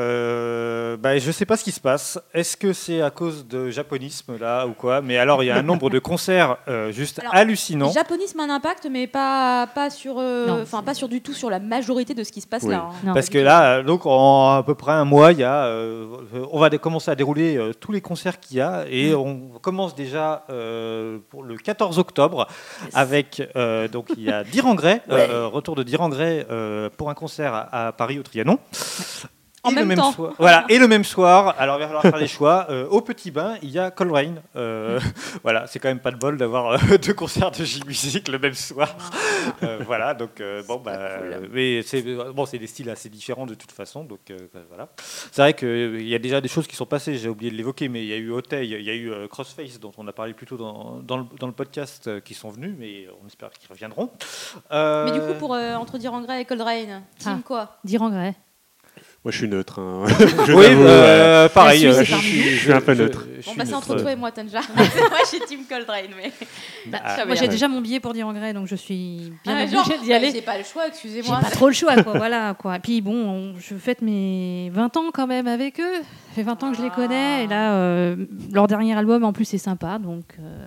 B: euh, bah, je ne sais pas ce qui se passe. Est-ce que c'est à cause de japonisme là ou quoi? Mais alors, il y a un nombre de concerts euh, juste
C: Alors,
B: hallucinant.
C: Le japonisme a un impact, mais pas, pas, sur, euh,
E: Non.
C: enfin, pas sur du tout sur la majorité de ce qui se passe
D: Oui.
C: là. hein.
E: Non.
B: Parce que là, euh, donc en à peu près un mois, il y a, euh, on va dé- commencer à dérouler euh, tous les concerts qu'il y a et on commence déjà euh, pour le quatorze octobre avec euh, donc il y a Dirangray, euh, retour de Dirangray euh, pour un concert à, à Paris au Trianon.
C: En
B: Et
C: même
B: le même
C: temps.
B: soir, voilà, et le même soir, alors il va falloir faire les choix. euh, au Petit Bain, il y a Coleraine. Euh, voilà, c'est quand même pas de bol d'avoir euh, deux concerts de J-Music le même soir. Euh, voilà, donc euh, bon, bah, euh, mais c'est bon, c'est des styles assez différents de toute façon, donc euh, voilà. C'est vrai qu'il y a déjà des choses qui sont passées. J'ai oublié de l'évoquer, mais il y a eu Auteuil, il y a eu euh, Crossface dont on a parlé plus tôt dans, dans, le, dans le podcast, euh, qui sont venus, mais on espère qu'ils reviendront. Euh,
C: Mais du coup, pour euh, entre Dirangray et Coleraine, team
E: Ah.
C: quoi?
E: Dire en grès.
D: Moi, je suis neutre. hein. Je
B: Oui,
D: t'avoue,
B: euh, pareil.
E: La Suisse
B: euh,
E: est
B: je,
E: parmi
B: suis-
E: nous.
D: je suis un peu
B: je-
D: neutre.
B: je
C: Bon,
B: suis
C: bah c'est entre
B: neutre.
C: toi et moi, Tanja. moi, je suis team Coleraine, mais.
E: Bah,
B: Ah,
E: moi, j'ai
C: bien.
E: déjà mon billet pour dire en grès, donc je suis bien
C: Ah,
E: obligée
C: genre,
E: d'y
C: bah,
E: aller.
C: J'ai pas le choix,
E: J'ai
C: excusez-moi.
E: pas trop le choix, quoi. Voilà, quoi. Et puis bon, on- je fête mes vingt ans quand même avec eux. Ça fait vingt ans que je les connais. Et là, euh, leur dernier album, en plus, est sympa. Donc, euh,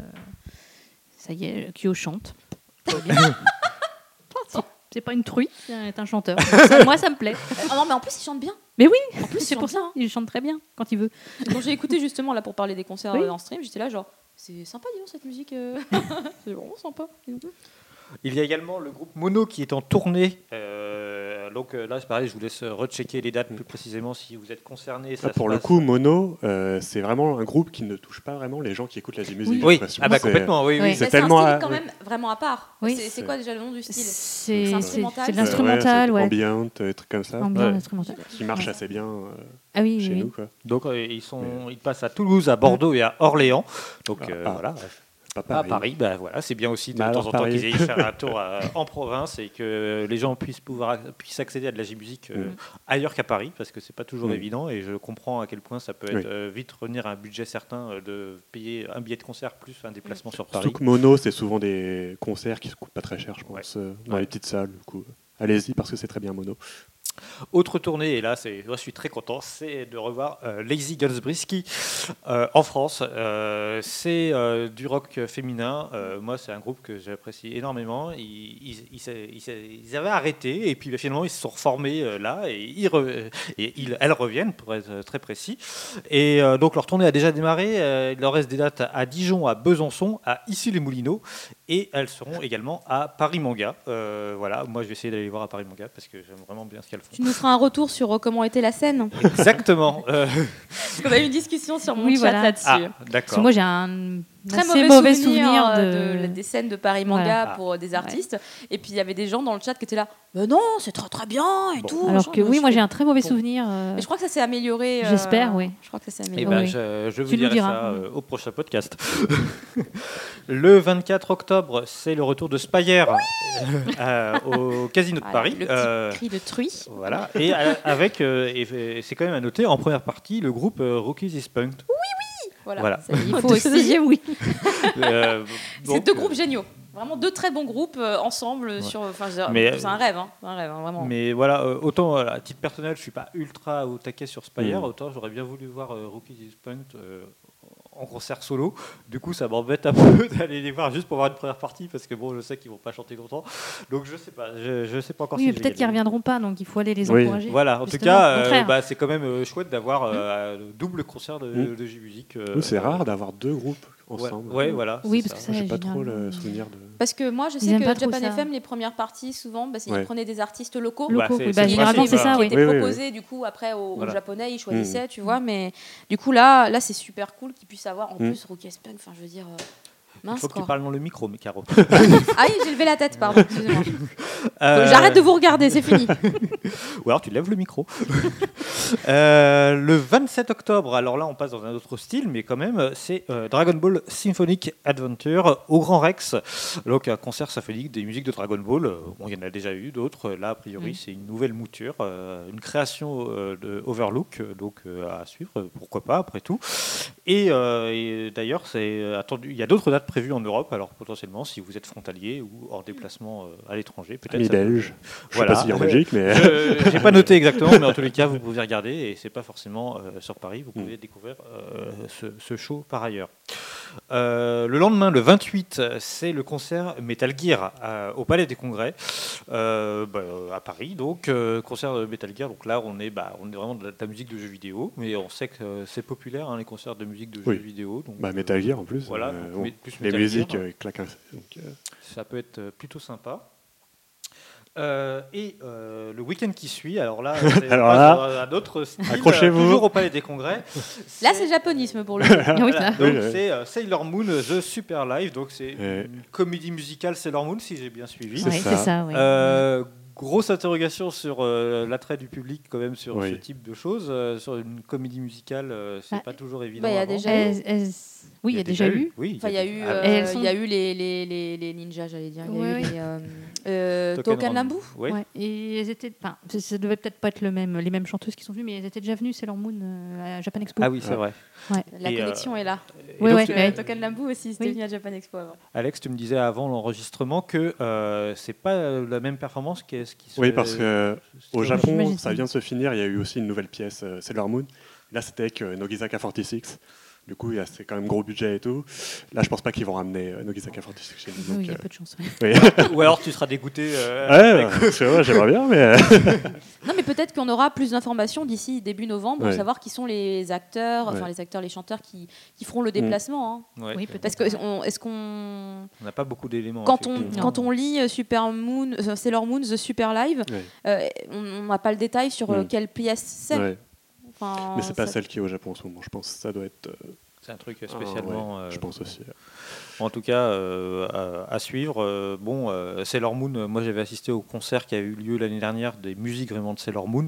E: ça y est, Kyo chante. C'est bien. C'est- C'est pas une truie, c'est un chanteur. Ça, moi, ça me plaît.
C: Ah non, mais en plus, il chante bien.
E: Mais oui,
C: En plus,
E: c'est
C: il
E: pour
C: chante
E: ça. Il chante très bien quand il veut.
C: Quand j'ai écouté justement là pour parler des concerts
E: Oui.
C: euh, en stream, j'étais là genre c'est sympa dis donc cette musique. euh. c'est vraiment sympa. dis donc.
B: Il y a également le groupe Mono qui est en tournée. Euh, donc euh, là, c'est pareil, je vous laisse rechecker les dates plus précisément si vous êtes concerné.
D: Ah, pour le coup, Mono, euh, c'est vraiment un groupe qui ne touche pas vraiment les gens qui écoutent la musique.
B: oui,
D: j'ai
B: oui.
D: l'impression.
B: Ah bah
D: C'est-
B: complètement, oui, oui.
E: Oui.
C: Mais
D: C'est
C: C'est
D: tellement
C: un
D: à-
C: style quand
D: ouais.
C: même vraiment à part.
E: Oui.
C: C'est- C'est quoi déjà le nom du style?
E: C'est
C: C'est
E: c'est-
C: instrumental.
E: c'est de
C: Euh,
E: l'instrumental,
D: ouais.
E: ouais.
D: Ambient, euh, des trucs comme ça.
E: Ambiance
B: Ouais.
E: instrumental.
D: Qui marche
E: Ouais.
D: assez bien euh,
E: Ah oui,
D: chez
E: oui,
D: nous.
E: oui.
D: Quoi.
B: Donc euh, ils, sont, ils passent à Toulouse, à Bordeaux et à Orléans. Donc
D: Ah,
B: euh,
D: ah.
B: voilà.
D: Pas
B: À
D: Paris.
B: Paris, bah, voilà, c'est bien aussi de
D: Bah
B: temps
D: alors,
B: en temps
D: Paris.
B: qu'ils aillent faire un tour euh, en province et que les gens puissent, pouvoir, puissent accéder à de la J-Music euh,
D: Mm.
B: ailleurs qu'à Paris, parce que c'est pas toujours
D: Mm.
B: évident et je comprends à quel point ça peut être
D: Oui.
B: euh, vite revenir à un budget certain euh, de payer un billet de concert plus un déplacement sur Paris.
D: Surtout que Mono, c'est souvent des concerts qui ne coûtent pas très cher, je pense, euh, dans
B: Ouais.
D: les petites salles. Du coup, allez-y parce que c'est très bien Mono.
B: Autre tournée, et là c'est, moi, je suis très content, c'est de revoir euh, Lazy Goldsbrisky euh, en France. Euh, c'est euh, du rock féminin. Euh, moi, c'est un groupe que j'apprécie énormément. Ils, ils, ils, ils- ils avaient arrêté et puis bah, finalement ils se sont reformés euh, là et, ils re- et ils- elles reviennent pour être très précis. Et euh, donc leur tournée a déjà démarré. Euh, il leur reste des dates à Dijon, à Besançon, à Issy-les-Moulineaux et elles seront également à Paris Manga. Euh, voilà, moi je vais essayer d'aller les voir à Paris Manga parce que j'aime vraiment bien ce qu'elles font.
C: Tu nous feras un retour sur euh, comment était la scène.
B: Exactement. Euh,
C: Parce qu'on a eu une discussion sur mon
E: Oui,
C: chat
E: voilà.
C: là-dessus.
B: ah,
E: Parce
B: d'accord.
E: que moi, j'ai un
C: Très
E: assez
C: mauvais,
E: souvenir,
C: souvenir,
E: de...
C: euh, de- des scènes de Paris Manga
E: Voilà.
C: pour euh, des artistes. Et puis il y avait des gens dans le chat qui étaient là. Mais non, c'est très très bien et
B: Bon.
C: tout.
E: Alors
C: machin.
E: que oui,
C: Je
E: moi,
C: fais,
E: j'ai un très mauvais
C: Bon.
E: souvenir. euh,
C: Mais je crois que ça s'est amélioré. euh,
E: J'espère, oui.
C: Je crois que ça s'est
B: Eh
C: amélioré.
B: ben,
E: Oui.
B: je, je vous
E: Tu nous
B: dirai
E: diras.
B: ça euh, au prochain podcast. Le vingt-quatre octobre, c'est le retour de Spayer euh, au Casino de
C: Voilà,
B: Paris.
C: le petit
B: Euh,
C: cri de truie.
B: voilà. Et euh, avec, euh, et c'est quand même à noter, en première partie, le groupe euh, Rookies is Punked.
C: Voilà.
B: Voilà.
C: Ça, il faut
E: de
C: aussi.
E: deuxième, oui.
B: Euh,
C: C'est
B: donc,
C: deux
B: euh,
C: groupes géniaux. Vraiment deux très bons groupes euh, ensemble sur. Enfin, je veux dire,
B: Mais,
C: c'est un rêve, hein. C'est un rêve, hein, vraiment.
B: Mais voilà, euh, autant euh, à titre personnel, je suis pas ultra au taquet sur Spire,
D: Mm.
B: autant j'aurais bien voulu voir euh, Rookies is Punked euh, en concert solo. Du coup, ça m'embête un peu d'aller les voir juste pour voir une première partie parce que bon, je sais qu'ils vont pas chanter longtemps. Donc je sais pas, je, je sais pas encore
E: Oui,
B: si
E: mais
B: je vais
E: peut-être
B: y
E: qu'ils
B: aller.
E: reviendront pas, donc il faut aller les
D: Oui.
E: encourager.
B: Voilà, en tout
E: Justement,
B: cas,
E: au
B: euh,
E: contraire.
B: bah, c'est quand même euh, chouette d'avoir euh, un double concert de,
D: Mm.
B: de J-Music. euh,
D: Oui, c'est rare d'avoir deux groupes
B: Ouais,
D: ensemble.
B: ouais, voilà.
E: Oui,
B: c'est
E: parce
B: ça.
E: que ça,
D: J'ai pas trop
E: généralement,
D: le souvenir de.
C: Parce que moi, je
E: Ils
C: sais
E: aiment
C: que
E: pas trop
C: Japan
E: ça.
C: F M, les premières parties, souvent, bah, c'est-
B: Ouais.
C: ils prenaient des artistes locaux.
E: Locaux,
B: Bah, c'est-
E: oui,
B: c'est
E: bah,
B: le
E: généralement,
B: principe,
E: c'est ça,
C: qui
E: oui.
C: étaient
D: Oui, oui, oui.
C: proposés du coup après aux, aux
B: Voilà.
C: japonais, ils choisissaient,
D: Mm.
C: tu vois. Mais du coup là, là c'est super cool qu'ils puissent avoir en
D: Mm.
C: plus Rookie Punk. Enfin, je veux dire, euh,
B: Il
C: mince
B: faut que tu
C: quoi.
B: parles dans le micro, mais Caro.
C: Ah oui, j'ai levé la tête, pardon. Excusez-moi.
B: Euh,
C: J'arrête de vous regarder, c'est fini.
B: Ou alors tu lèves le micro. Euh, le vingt-sept octobre, alors là on passe dans un autre style, mais quand même, c'est euh, Dragon Ball Symphonic Adventure au Grand Rex. Donc un concert symphonique des musiques de Dragon Ball. Euh, Bon, il y en a déjà eu d'autres. Là, a priori,
E: Mm.
B: c'est une nouvelle mouture, euh, une création euh, de Overlook, euh, donc euh, à suivre, pourquoi pas, après tout. Et, euh, et d'ailleurs, c'est attendu. Il y a d'autres dates prévues en Europe. Alors potentiellement, si vous êtes frontalier ou hors déplacement euh, à l'étranger, peut-être.
D: Amis
B: ça peut-
D: belges. Je
B: Voilà.
D: sais pas si en Belgique, mais
B: Je n'ai pas noté exactement, mais en tous les cas, vous pouvez regarder. Et c'est pas forcément euh, sur Paris. Vous pouvez découvrir euh, ce, ce show par ailleurs. Euh, le lendemain, le vingt-huit, c'est le concert Metal Gear à- au Palais des Congrès euh, bah, à Paris. Donc euh, concert de Metal Gear. Donc là, on est, bah, on est vraiment de la, de la musique de jeux vidéo, mais on sait que euh, c'est populaire hein, les concerts de musique de
D: Oui.
B: jeux vidéo. Donc,
D: bah, Metal Gear en plus.
B: Voilà,
D: euh,
B: donc,
D: bon,
B: mais- plus
D: les
B: Metal
D: musiques
B: Gear.
D: euh, claquent. un- donc, euh,
B: Ça peut être euh, plutôt sympa. Euh, et euh, le week-end qui suit, alors là, c'est
D: Alors
B: pas
D: là,
B: sur un autre style,
D: accrochez-vous.
B: euh, toujours au Palais des Congrès.
C: Là, c'est japonisme pour le coup.
E: Ah oui,
B: Voilà,
E: ça.
B: donc
D: Oui, oui.
B: c'est euh, Sailor Moon The Super Live, donc c'est
D: Ouais.
B: une comédie musicale Sailor Moon si j'ai bien suivi.
D: C'est
E: Ouais,
D: ça.
E: c'est ça, oui.
B: Euh, grosse interrogation sur euh, l'attrait du public quand même sur
D: Oui.
B: ce type de choses. Euh, sur une comédie musicale, euh, c'est
E: Bah,
B: pas toujours évident.
C: bah, il y a
B: avant.
C: déjà
E: Elles- elles- oui, il y a déjà eu.
B: Oui,
C: Enfin, il y a eu,
B: Ah,
C: euh,
E: Et elles
C: il
E: sont-
C: y a eu les, les, les, les, les ninjas, j'allais dire. Il y a
E: Ouais,
C: eu
E: ouais.
C: les euh, euh,
B: Token
C: Token Lambu.
B: Oui.
E: Ouais, et elles étaient, enfin, ça- ça devait peut-être pas être le même, les mêmes chanteuses qui sont venues, mais elles étaient déjà venues Sailor Moon euh, à Japan Expo.
B: Ah oui, c'est vrai.
C: La
B: Et,
C: connexion
B: euh,
C: est là.
B: Et
E: Ouais,
B: donc,
E: ouais,
B: tu-
E: ouais.
C: Token Lambu aussi, c'était
E: Oui.
C: venu à Japan Expo avant.
B: Alex, tu me disais avant l'enregistrement que euh, c'est pas la même performance que ce qui se
D: Oui, parce que au
B: ce-
D: Japon,
E: J'imagine.
D: ça vient de se finir. Il y a eu aussi une nouvelle pièce, euh, Sailor Moon. Là, c'était avec euh, Nogizaka quarante-six. Du coup, il y a- c'est quand même gros budget et tout. Là, je pense pas qu'ils vont ramener euh, Nogizaka quarante-six chez nous.
E: Oui,
D: donc,
E: il y a
D: euh,
E: peu de chance.
D: oui.
B: Ou alors tu seras dégoûté. euh,
D: Ouais, parce que, ouais, j'aimerais bien, mais euh,
C: Non, mais peut-être qu'on aura plus d'informations d'ici début novembre pour
D: Ouais.
C: savoir qui sont les acteurs, enfin
D: Ouais.
C: les acteurs, les chanteurs qui, qui feront le déplacement. hein.
B: ouais.
E: Oui, peut-être.
C: Parce que on- est-ce qu'on,
B: On n'a pas beaucoup d'éléments.
C: quand on
B: effectivement.
C: quand on lit euh, Super Moon, euh, Sailor Moon The Super Live,
D: ouais.
C: euh, on on n'a pas le détail sur euh,
D: Mm.
C: quelle pièce c'est.
D: Ouais.
C: Enfin,
D: Mais c'est pas
C: ça-
D: celle qui est au Japon en ce moment. Je pense que ça doit être. euh,
B: C'est un truc
D: ah,
B: spécialement.
D: ouais,
B: euh,
D: je pense aussi.
B: En tout cas, euh, à, à suivre. Euh, bon, euh, Sailor Moon, euh, moi j'avais assisté au concert qui a eu lieu l'année dernière des musiques vraiment de Sailor Moon.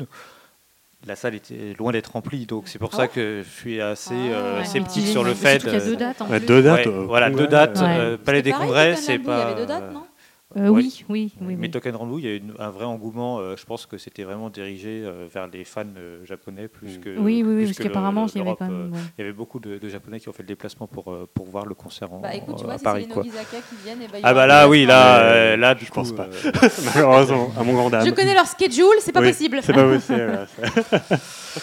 B: La salle était loin d'être remplie, donc c'est pour
C: Ah
B: ça
C: ouais
B: que je suis assez
C: Ah
B: euh,
C: ouais.
B: sceptique
E: J'ai-
B: sur le
E: surtout
B: fait.
E: qu'il y a deux
B: euh,
E: dates en
D: Ouais,
E: plus.
D: deux dates.
B: ouais,
D: au
B: voilà,
D: Congrès,
B: deux dates.
E: Ouais.
B: euh, Palais des
C: C'était pareil,
B: Congrès,
C: Token
B: c'est
C: Lambu,
B: pas.
C: Il y avait deux dates, non
E: Euh,
B: Ouais.
E: Oui, oui, oui.
B: Mais
E: oui.
B: Token Ranbu, il y a eu une- un vrai engouement. euh, je pense que c'était vraiment dirigé euh, vers les fans euh, japonais plus
D: Mm.
B: que.
E: Oui, oui,
B: plus
E: oui, parce
B: que le-
E: qu'apparemment, il y avait
B: l'Europe,
E: quand
B: euh,
E: même. ouais.
B: Il y avait beaucoup de, de Japonais qui ont fait le déplacement pour, euh, pour voir le concert en,
C: Bah écoute, tu
B: à
C: vois, si c'est
B: Paris.
C: les
B: Quoi.
C: Nogizaka qui viennent, et bah, il y
B: Ah
C: aura
B: bah
C: un
B: là, oui,
C: déplacement.
B: là,
D: Mais,
B: euh, là, du
D: je
B: coup,
D: pense pas.
B: euh,
D: Malheureusement, à mon grand dame.
C: Je connais leur schedule, c'est pas
D: Oui,
C: possible.
D: C'est pas possible. voilà, c'est-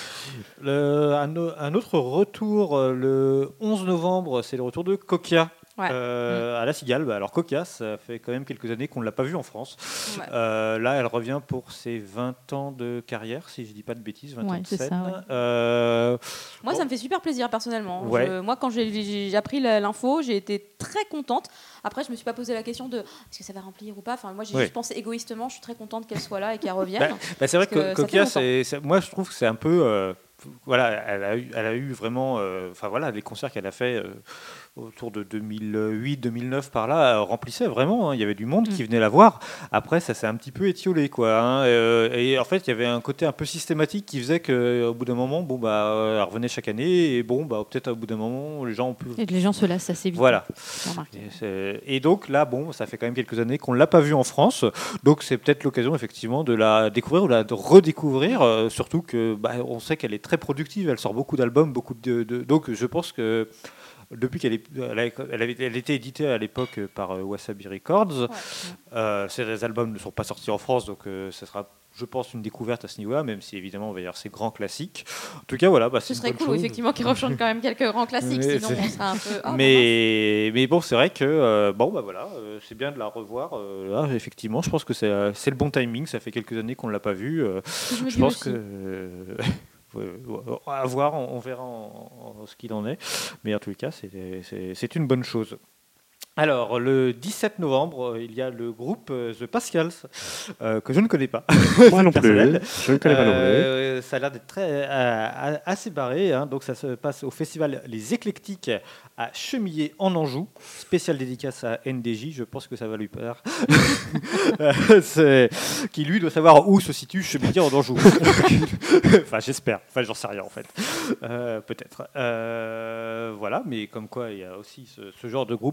B: le- un, o- un autre retour, euh, le onze novembre, c'est le retour de Kokia.
C: Ouais.
B: euh, à la Cigale. Bah, alors Kokia, ça fait quand même quelques années qu'on ne l'a pas vue en France.
C: Ouais.
B: Euh, là, elle revient pour ses vingt ans de carrière, si je ne dis pas de bêtises, vingt
E: Ouais,
B: ans de
E: c'est
B: scène.
E: ça, ouais.
B: Euh,
C: Moi,
B: bon,
C: ça me fait super plaisir personnellement.
B: Ouais.
C: Je- moi, quand j'ai- j'ai j'ai appris la- l'info, j'ai été très contente. Après, je me suis pas posé la question de est-ce que ça va remplir ou pas. Enfin, moi, j'ai
B: Ouais.
C: juste pensé égoïstement. Je suis très contente qu'elle soit là et qu'elle revienne.
B: Bah, bah, c'est vrai
C: Parce que
B: que
C: ça
B: Kokia,
C: fait
B: c'est, c'est- moi je trouve que c'est un peu, euh, voilà, elle a eu, elle a eu vraiment, euh, enfin voilà, les concerts qu'elle a fait euh, autour de deux mille huit deux mille neuf par là euh, remplissaient vraiment. hein. Il y avait du monde qui
E: Mm.
B: venait la voir. Après, ça s'est un petit peu étiolé, quoi. hein. Euh, et en fait, il y avait un côté un peu systématique qui faisait qu'au bout d'un moment, bon bah, euh, elle revenait chaque année et bon bah, peut-être au bout d'un moment, les gens ont plus.
E: Et que les gens se lassent assez vite.
B: Voilà.
E: j'ai remarqué.
B: Et, c'est- et donc là, bon, ça fait quand même quelques années qu'on ne l'a pas vue en France, donc c'est peut-être l'occasion effectivement de la découvrir ou la de redécouvrir, euh, surtout que bah, on sait qu'elle est très productive, elle sort beaucoup d'albums, beaucoup de, de- donc je pense que depuis qu'elle est, elle, a- elle avait, elle était éditée à l'époque par euh, Wasabi Records, euh, ces albums ne sont pas sortis en France, donc euh, ce sera, je pense, une découverte à ce niveau-là, même si évidemment on va y avoir ces grands classiques. En tout cas, voilà, bah, c'est
C: Ce
B: une
C: serait
B: bonne
C: cool,
B: chose.
C: effectivement, qu'ils rechantent quand même quelques grands classiques.
B: Mais
C: Sinon,
B: c'est-
C: on sera un peu. Ah,
B: mais, mais bon, c'est vrai que euh, bon, bah voilà, euh, c'est bien de la revoir. euh, là, effectivement, je pense que c'est, euh, c'est le bon timing. Ça fait quelques années qu'on ne l'a pas vue. euh,
C: mince. Je me
B: je
C: dis
B: pense
C: aussi.
B: que euh, ouais, à voir, on, on verra en- en ce qu'il en est. Mais en tout cas, c'est, c'est, c'est une bonne chose. Alors, le dix-sept novembre, euh, il y a le groupe euh, The Pascals, euh, que je ne connais pas.
D: Moi non plus.
B: personnel.
D: Je ne connais pas non plus.
B: Euh, ça a l'air d'être très, euh, assez barré. hein. Donc, ça se passe au festival Les Éclectiques à Chemillé en Anjou. Spéciale dédicace à N D J. Je pense que ça va lui plaire. Euh, c'est- qui lui doit savoir où se situe Chemillé en Anjou. Enfin, j'espère. Enfin, j'en sais rien en fait. Euh, peut-être. Euh, voilà. Mais comme quoi, il y a aussi ce, ce genre de groupe euh,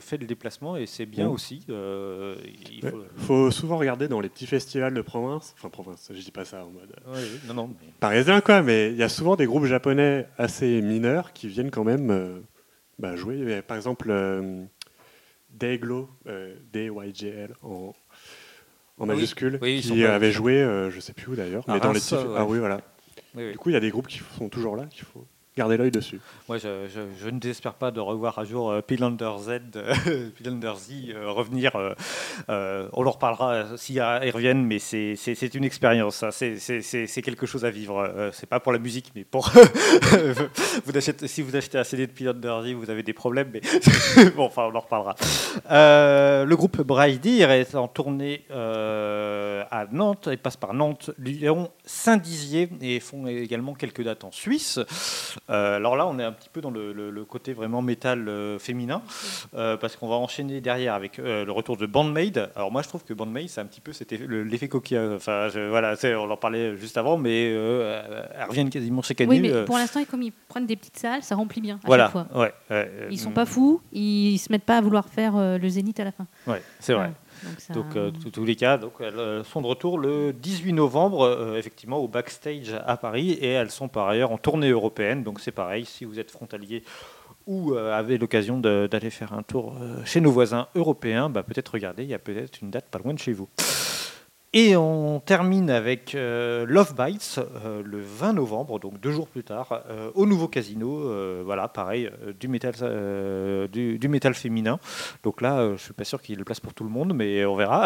B: fait le déplacement et c'est bien
D: Mm.
B: aussi. Euh, il
D: Il
B: faut-
D: faut souvent regarder dans les petits festivals de province, enfin province, je dis pas ça en mode
B: Ouais, oui, non, non, mais-
D: parisien quoi, mais il y a souvent des groupes japonais assez mineurs qui viennent quand même euh, bah, jouer. Il y a, par exemple, euh, Dayglow, euh, D Y G L en, en
B: Oui.
D: majuscule,
B: Oui, ils sont
D: qui
B: pas-
D: avait joué, euh, je sais plus où d'ailleurs,
B: À
D: mais dans les
B: Reims,
D: petits.
B: ouais.
D: Ah oui, voilà.
B: oui, oui.
D: Du coup, il y a des groupes qui sont toujours là, qu'il faut garder l'œil dessus.
B: Moi, je, je- je ne désespère pas de revoir un jour euh, Pilander Z, euh, Pilander Z euh, revenir. euh, euh, on leur reparlera euh, s'ils ils reviennent, mais c'est c'est- c'est une expérience. Ça. C'est c'est- c'est- c'est quelque chose à vivre. Euh, c'est pas pour la musique, mais pour. vous achetez, si vous achetez un C D de Pilander Z, vous avez des problèmes, mais bon, enfin, on en reparlera. Euh, le groupe Bright Deer est en tournée euh, à Nantes. Ils passent par Nantes, Lyon, Saint-Dizier et font également quelques dates en Suisse. Euh, alors là, on est un petit peu dans le, le- le côté vraiment métal euh, féminin, euh, parce qu'on va enchaîner derrière avec euh, le retour de Bandmaid. Alors moi, je trouve que Bandmaid, c'est un petit peu cet effet- le- l'effet coquillage. Enfin, je- voilà, c'est- on en parlait juste avant, mais euh, elles reviennent quasiment chaque année.
E: Oui, mais
B: euh,
E: pour l'instant, comme ils prennent des petites salles, ça remplit bien à
B: voilà,
E: chaque fois.
B: ouais, euh,
E: Ils sont pas fous, ils se mettent pas à vouloir faire euh, le zénith à la fin.
B: Ouais, c'est vrai.
E: Ouais, donc ça-
B: Donc, euh, tous tous les cas, donc, elles euh, sont de retour le dix-huit novembre, euh, effectivement, au Backstage à Paris, et elles sont par ailleurs en tournée européenne. Donc, c'est pareil, si vous êtes frontalier ou euh, avez l'occasion de- d'aller faire un tour euh, chez nos voisins européens, bah, peut-être regardez, il y a peut-être une date pas loin de chez vous. Et on termine avec euh, Love Bites euh, le vingt novembre, donc deux jours plus tard, euh, au nouveau casino. Euh, voilà, pareil, euh, du métal, euh, du, du métal féminin. Donc là, euh, je suis pas sûr qu'il y ait de place pour tout le monde, mais on verra.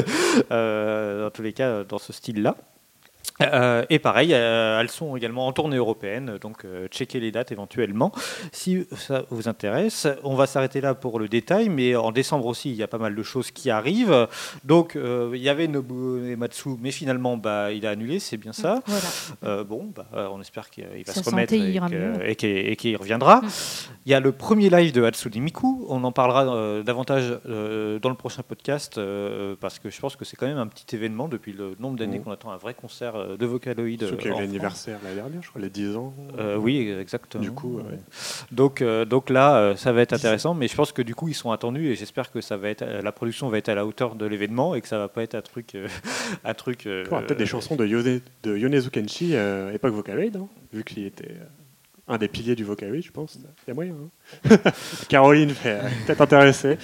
B: Euh, dans tous les cas, dans ce style-là. Euh, et pareil, euh, elles sont également en tournée européenne, donc euh, checkez les dates éventuellement si ça vous intéresse. On va s'arrêter là pour le détail, mais en décembre aussi, il y a pas mal de choses qui arrivent. Donc, euh, il y avait Nobuo Uematsu, mais finalement, bah, il a annulé, c'est bien ça.
E: Voilà.
B: Euh, bon, bah, euh, on espère qu'il va
E: Sa
B: se remettre
E: santé
B: et
E: ira
B: que-
E: mieux.
B: et qu'il et qu'il reviendra.
E: Mm.
B: Il y a le premier live de Hatsune Miku. On en parlera euh, davantage euh, dans le prochain podcast euh, parce que je pense que c'est quand même un petit événement depuis le nombre d'années
D: Mm.
B: qu'on attend un vrai concert euh, de Vocaloid.
D: Ceux qui
B: euh,
D: ont
B: en
D: eu
B: France.
D: l'anniversaire l'année dernière, je crois, les dix ans.
B: Euh, oui, exactement.
D: Du coup, ouais.
B: Donc, euh, donc là, euh, ça va être intéressant, mais je pense que du coup, ils sont attendus et j'espère que ça va être, euh, la production va être à la hauteur de l'événement et que ça va pas être un truc, euh, un truc. euh,
D: Il y aura peut-être des chansons de, Yone, de Yonezu Kenshi, euh, époque Vocaloid, hein, vu qu'il était euh, un des piliers du Vocaloid, je pense. Il y a moyen. Hein. Caroline fait euh, peut-être intéressée.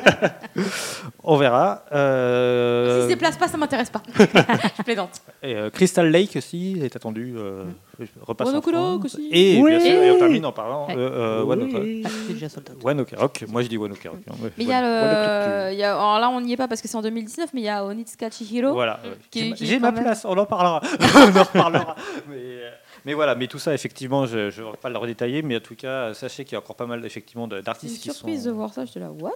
B: On verra. Euh,
C: Si se déplace pas, ça m'intéresse pas. Je plaisante.
B: et, euh, Crystal Lake aussi est attendu. Euh, repasse en
C: Wano
B: France.
C: Rock aussi.
B: Et
D: Oui.
B: bien sûr, et on termine en parlant
E: Ouais.
B: de euh, Wano Rock.
E: Ah, c'est déjà sold out.
B: Wano Rock. Moi, je dis Wano Rock. hein.
C: Mais il y a
B: Wano
C: le. il y a- alors là, on n'y est pas parce que c'est en deux mille dix-neuf, mais il y a Onitsuka Chihiro.
B: Voilà. ouais.
C: Qui-
B: J'ai ma-
C: qui
B: J'ai
C: est
B: ma
C: quand même-
B: place, on en parlera. on en reparlera. Mais, euh, mais voilà, mais tout ça, effectivement, je ne vais pas le redétailler, mais en tout cas, sachez qu'il y a encore pas mal effectivement de-
C: C'est une
B: d'artistes qui sont.
C: surprise de voir ça. Je te la what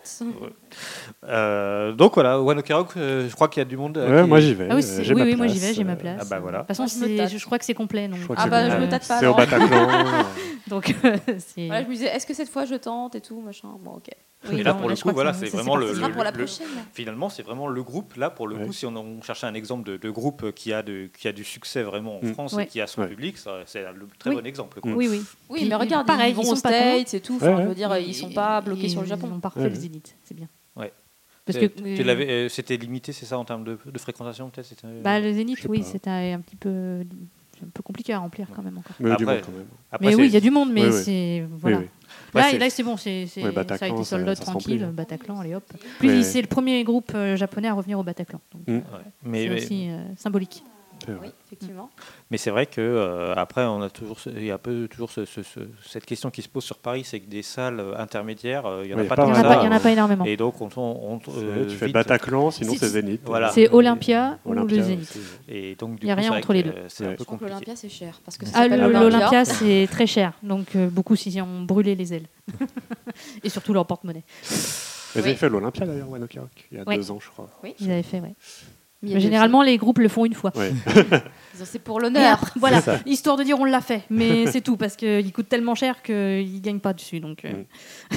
B: Euh, donc voilà, Wano Rock, euh, je crois qu'il y a du monde. euh,
D: Ouais,
B: qui-
D: moi j'y vais.
E: Ah oui,
D: euh,
E: c'est-
D: j'ai
E: oui,
D: ma
E: oui, moi
D: place,
E: j'y vais, j'ai ma
D: euh,
E: place.
B: Ah bah voilà.
E: De toute façon,
C: Moi, je me
E: c'est-
C: tâte.
E: je, je crois que c'est complet. Donc,
D: Je crois que
C: Ah
D: c'est
C: bah,
D: bon.
C: je me tâte pas.
D: C'est au
C: alors.
D: Bataclan.
E: donc c'est.
C: Voilà, je me disais, est-ce que cette fois je tente et tout, machin. Bon, ok.
E: Oui,
B: Et là,
E: non,
B: pour le
E: je
B: coup,
E: crois que
B: voilà,
E: ça-
B: c'est
E: ça,
B: vraiment le-
E: parti.
C: Ce sera pour la
B: le-
C: prochaine.
B: Finalement, c'est vraiment le groupe. Là, pour le
D: Ouais.
B: coup, si on, on cherchait un exemple de, de groupe qui a, de, qui a du succès vraiment en
D: Mm.
B: France
E: Ouais.
B: et qui a son
D: Ouais.
B: public, ça, c'est un très
E: Oui.
B: bon exemple. quoi.
D: Mm.
E: Oui, oui.
C: Oui,
E: Puis,
C: mais regarde,
E: pareil,
C: ils vont
E: ils
C: aux
E: sont pas cons.
C: States et tout. Enfin,
D: Ouais,
C: je veux dire, ils sont pas bloqués sur le Japon.
E: Ils ont pas refait
D: Ouais.
E: le Zénith, c'est bien.
B: Ouais.
E: Parce que
B: Tu- tu l'avais, euh, c'était limité, c'est ça, en termes de, de fréquentation, peut-être c'était-
E: bah, le Zénith,
D: je sais
E: oui,
D: pas.
E: c'était un petit peu, un peu compliqué à remplir quand même encore.
D: Mais du
B: Après-
D: monde quand même.
B: Après,
E: Mais
B: c'est-
E: oui, il y a du monde, mais
D: Oui, oui.
E: c'est voilà.
D: Oui, oui.
B: Ouais,
E: Là,
B: c'est-
E: là c'est bon, c'est, c'est-
D: Ouais,
E: ça a
D: Bataclan,
E: été sold
D: ça-
E: out
D: ça se
E: tranquille,
D: remplit.
E: Bataclan, allez hop. Puis
D: Ouais.
E: c'est le premier groupe euh, japonais à revenir au Bataclan. Donc,
D: Mm.
B: ouais. Mais,
E: c'est
B: mais,
E: aussi euh, symbolique.
D: C'est vrai.
C: Oui, effectivement.
B: mais c'est vrai que euh, après, on a toujours, ce- il y a un peu toujours ce- ce- ce- cette question qui se pose sur Paris, c'est que des salles euh, intermédiaires, euh, il y en
D: Ouais,
B: a
D: y a
B: pas
D: pas
E: Il
B: tant
E: n'y en,
B: que
E: a
B: ça.
E: pas- il y en a pas énormément.
B: Et donc, on, on,
D: C'est-
B: euh,
D: tu fais
B: vite-
D: Bataclan, sinon
C: Si,
D: c'est
C: si.
D: Zénith.
B: Voilà.
E: C'est Olympia ou
D: Olympia
E: le Zénith.
D: aussi.
B: Et donc, du
E: Il y a
B: coup,
E: rien
B: c'est vrai
E: entre les
B: que,
E: deux.
B: euh, C'est
D: Ouais.
B: un
C: Je
B: peu
C: crois que
B: compliqué.
C: l'Olympia, c'est cher. Parce que ça
E: Ah,
C: s'appelle
E: le-
C: Olympia.
E: l'Olympia, c'est très cher. Donc euh, beaucoup s'y ont brûlé les ailes. Et surtout leur porte-monnaie.
D: Ils avaient
C: Oui.
D: fait l'Olympia d'ailleurs, Wano Rock, il y a
E: Ouais.
D: deux ans, je crois.
C: Oui.
E: Ils avaient fait, ouais.
C: Mais il y a
E: Mais
C: des-
E: généralement, les groupes le font une fois.
D: Ouais.
C: Ils ont- C'est pour
E: Et
C: l'honneur.
E: après, voilà,
B: C'est ça.
E: histoire de dire on l'a fait. Mais c'est tout, parce qu'il coûte tellement cher qu'ils ne gagnent pas dessus. Donc, euh,
D: Mm.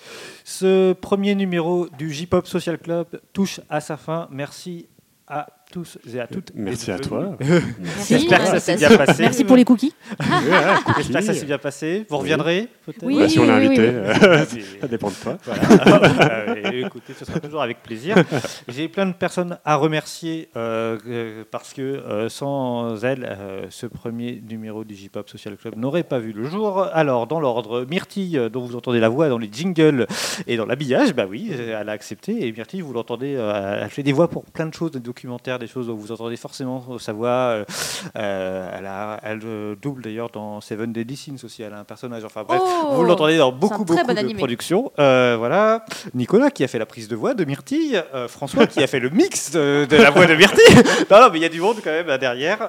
B: Ce premier numéro du J-Pop Social Club touche à sa fin. Merci à tous et à toutes.
D: Merci
B: d'être
D: à toi.
B: venus.
E: Merci.
B: J'espère que ça s'est bien passé.
E: Merci pour les cookies.
B: J'espère que ça s'est bien passé. Vous reviendrez peut-être.
E: Oui,
D: Bah, si on est
E: oui, oui,
D: invité,
E: oui.
D: euh,
B: Puis,
D: ça dépend de toi.
B: Voilà. Euh, écoutez, ce sera toujours avec plaisir. J'ai plein de personnes à remercier euh, euh, parce que euh, sans elles, euh, ce premier numéro du J-Pop Social Club n'aurait pas vu le jour. Alors, dans l'ordre, Myrtille, euh, dont vous entendez la voix dans les jingles et dans l'habillage, bah oui, elle a accepté. Et Myrtille, vous l'entendez, euh, elle fait des voix pour plein de choses, des documentaires, des choses dont vous entendez forcément sa voix. Euh, euh, elle a, elle euh, double d'ailleurs dans Seven Deadly Sins aussi. Elle a un personnage. Enfin bref,
C: Oh,
B: vous l'entendez dans beaucoup,
C: très
B: beaucoup
C: bon
B: de
C: animé.
B: productions. Euh, voilà. Nicolas qui a fait la prise de voix de Myrtille. Euh, François qui a fait le mix de, de la voix de Myrtille. Non, non, mais il y a du monde quand même là, derrière.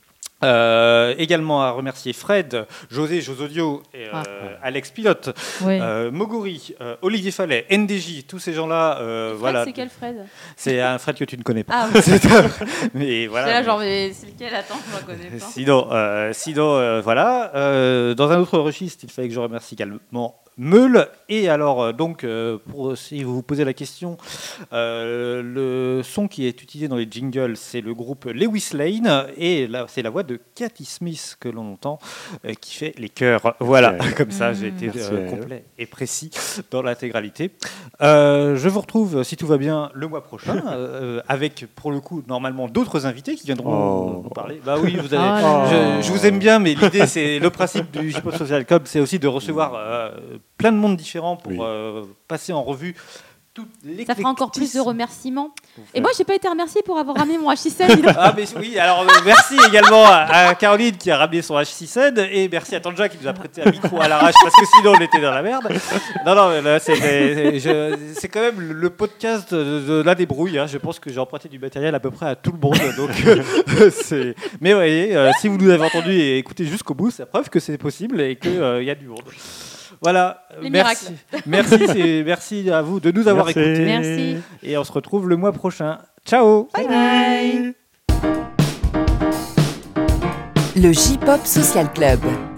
B: Euh, également à remercier Fred, José Josodio, et, euh,
E: Ah.
B: Alex Pilote,
E: Ouais.
B: euh, Moguri, euh, Olivier Fallet, N D J, tous ces gens-là. euh,
C: Fred,
B: voilà.
C: c'est quel Fred?
B: C'est un Fred que tu ne connais pas.
C: Ah, oui.
B: C'est un- Mais
C: C'est
B: voilà.
C: là,
B: mais-
C: genre, mais c'est lequel? Attends, je ne connais pas.
B: Sinon, euh, sinon euh, voilà. Euh, dans un autre registre, il fallait que je remercie également Meule. Et alors, euh, donc, euh, pour, si vous vous posez la question, euh, le son qui est utilisé dans les jingles, c'est le groupe Lewis Lane. Et là, c'est la voix de Cathy Smith que l'on entend, euh, qui fait les chœurs. Voilà,
D: Merci.
B: comme ça, j'ai été
D: Merci
B: euh,
D: à elle.
B: complet et précis dans l'intégralité. Euh, je vous retrouve, si tout va bien, le mois prochain, euh, avec, pour le coup, normalement d'autres invités qui viendront
D: Oh.
B: nous parler. Bah oui, vous allez.
E: Oh là
B: Je, je vous aime bien, mais l'idée, c'est le principe du J-Pop Social Club, c'est aussi de recevoir euh, plein de monde différent pour
D: Oui.
B: euh, passer en revue toute
C: Ça fera encore plus de
B: l'éclectisme.
C: remerciements.
B: Vous
C: Et
B: faites.
C: moi, j'ai pas été remerciée pour avoir ramené mon H six N.
B: Ah, mais oui, alors euh, merci également à, à Caroline qui a ramené son H six N et merci à Tanja qui nous a prêté un micro à l'arrache parce que sinon on était dans la merde. Non, non, mais là, c'est, c'est, je- c'est quand même le, le podcast de, de la débrouille. Hein. Je pense que j'ai emprunté du matériel à peu près à tout le monde. Donc, euh, c'est... Mais voyez, euh, si vous nous avez entendu et écouté jusqu'au bout, c'est la preuve que c'est possible et qu'il euh, y a du monde. Voilà,
C: Les
B: merci. Merci, c'est, merci à vous de nous avoir
D: Merci.
B: écoutés.
E: Merci.
B: Et on se retrouve le mois prochain. Ciao.
E: Bye bye.
G: Le J-Pop Social Club.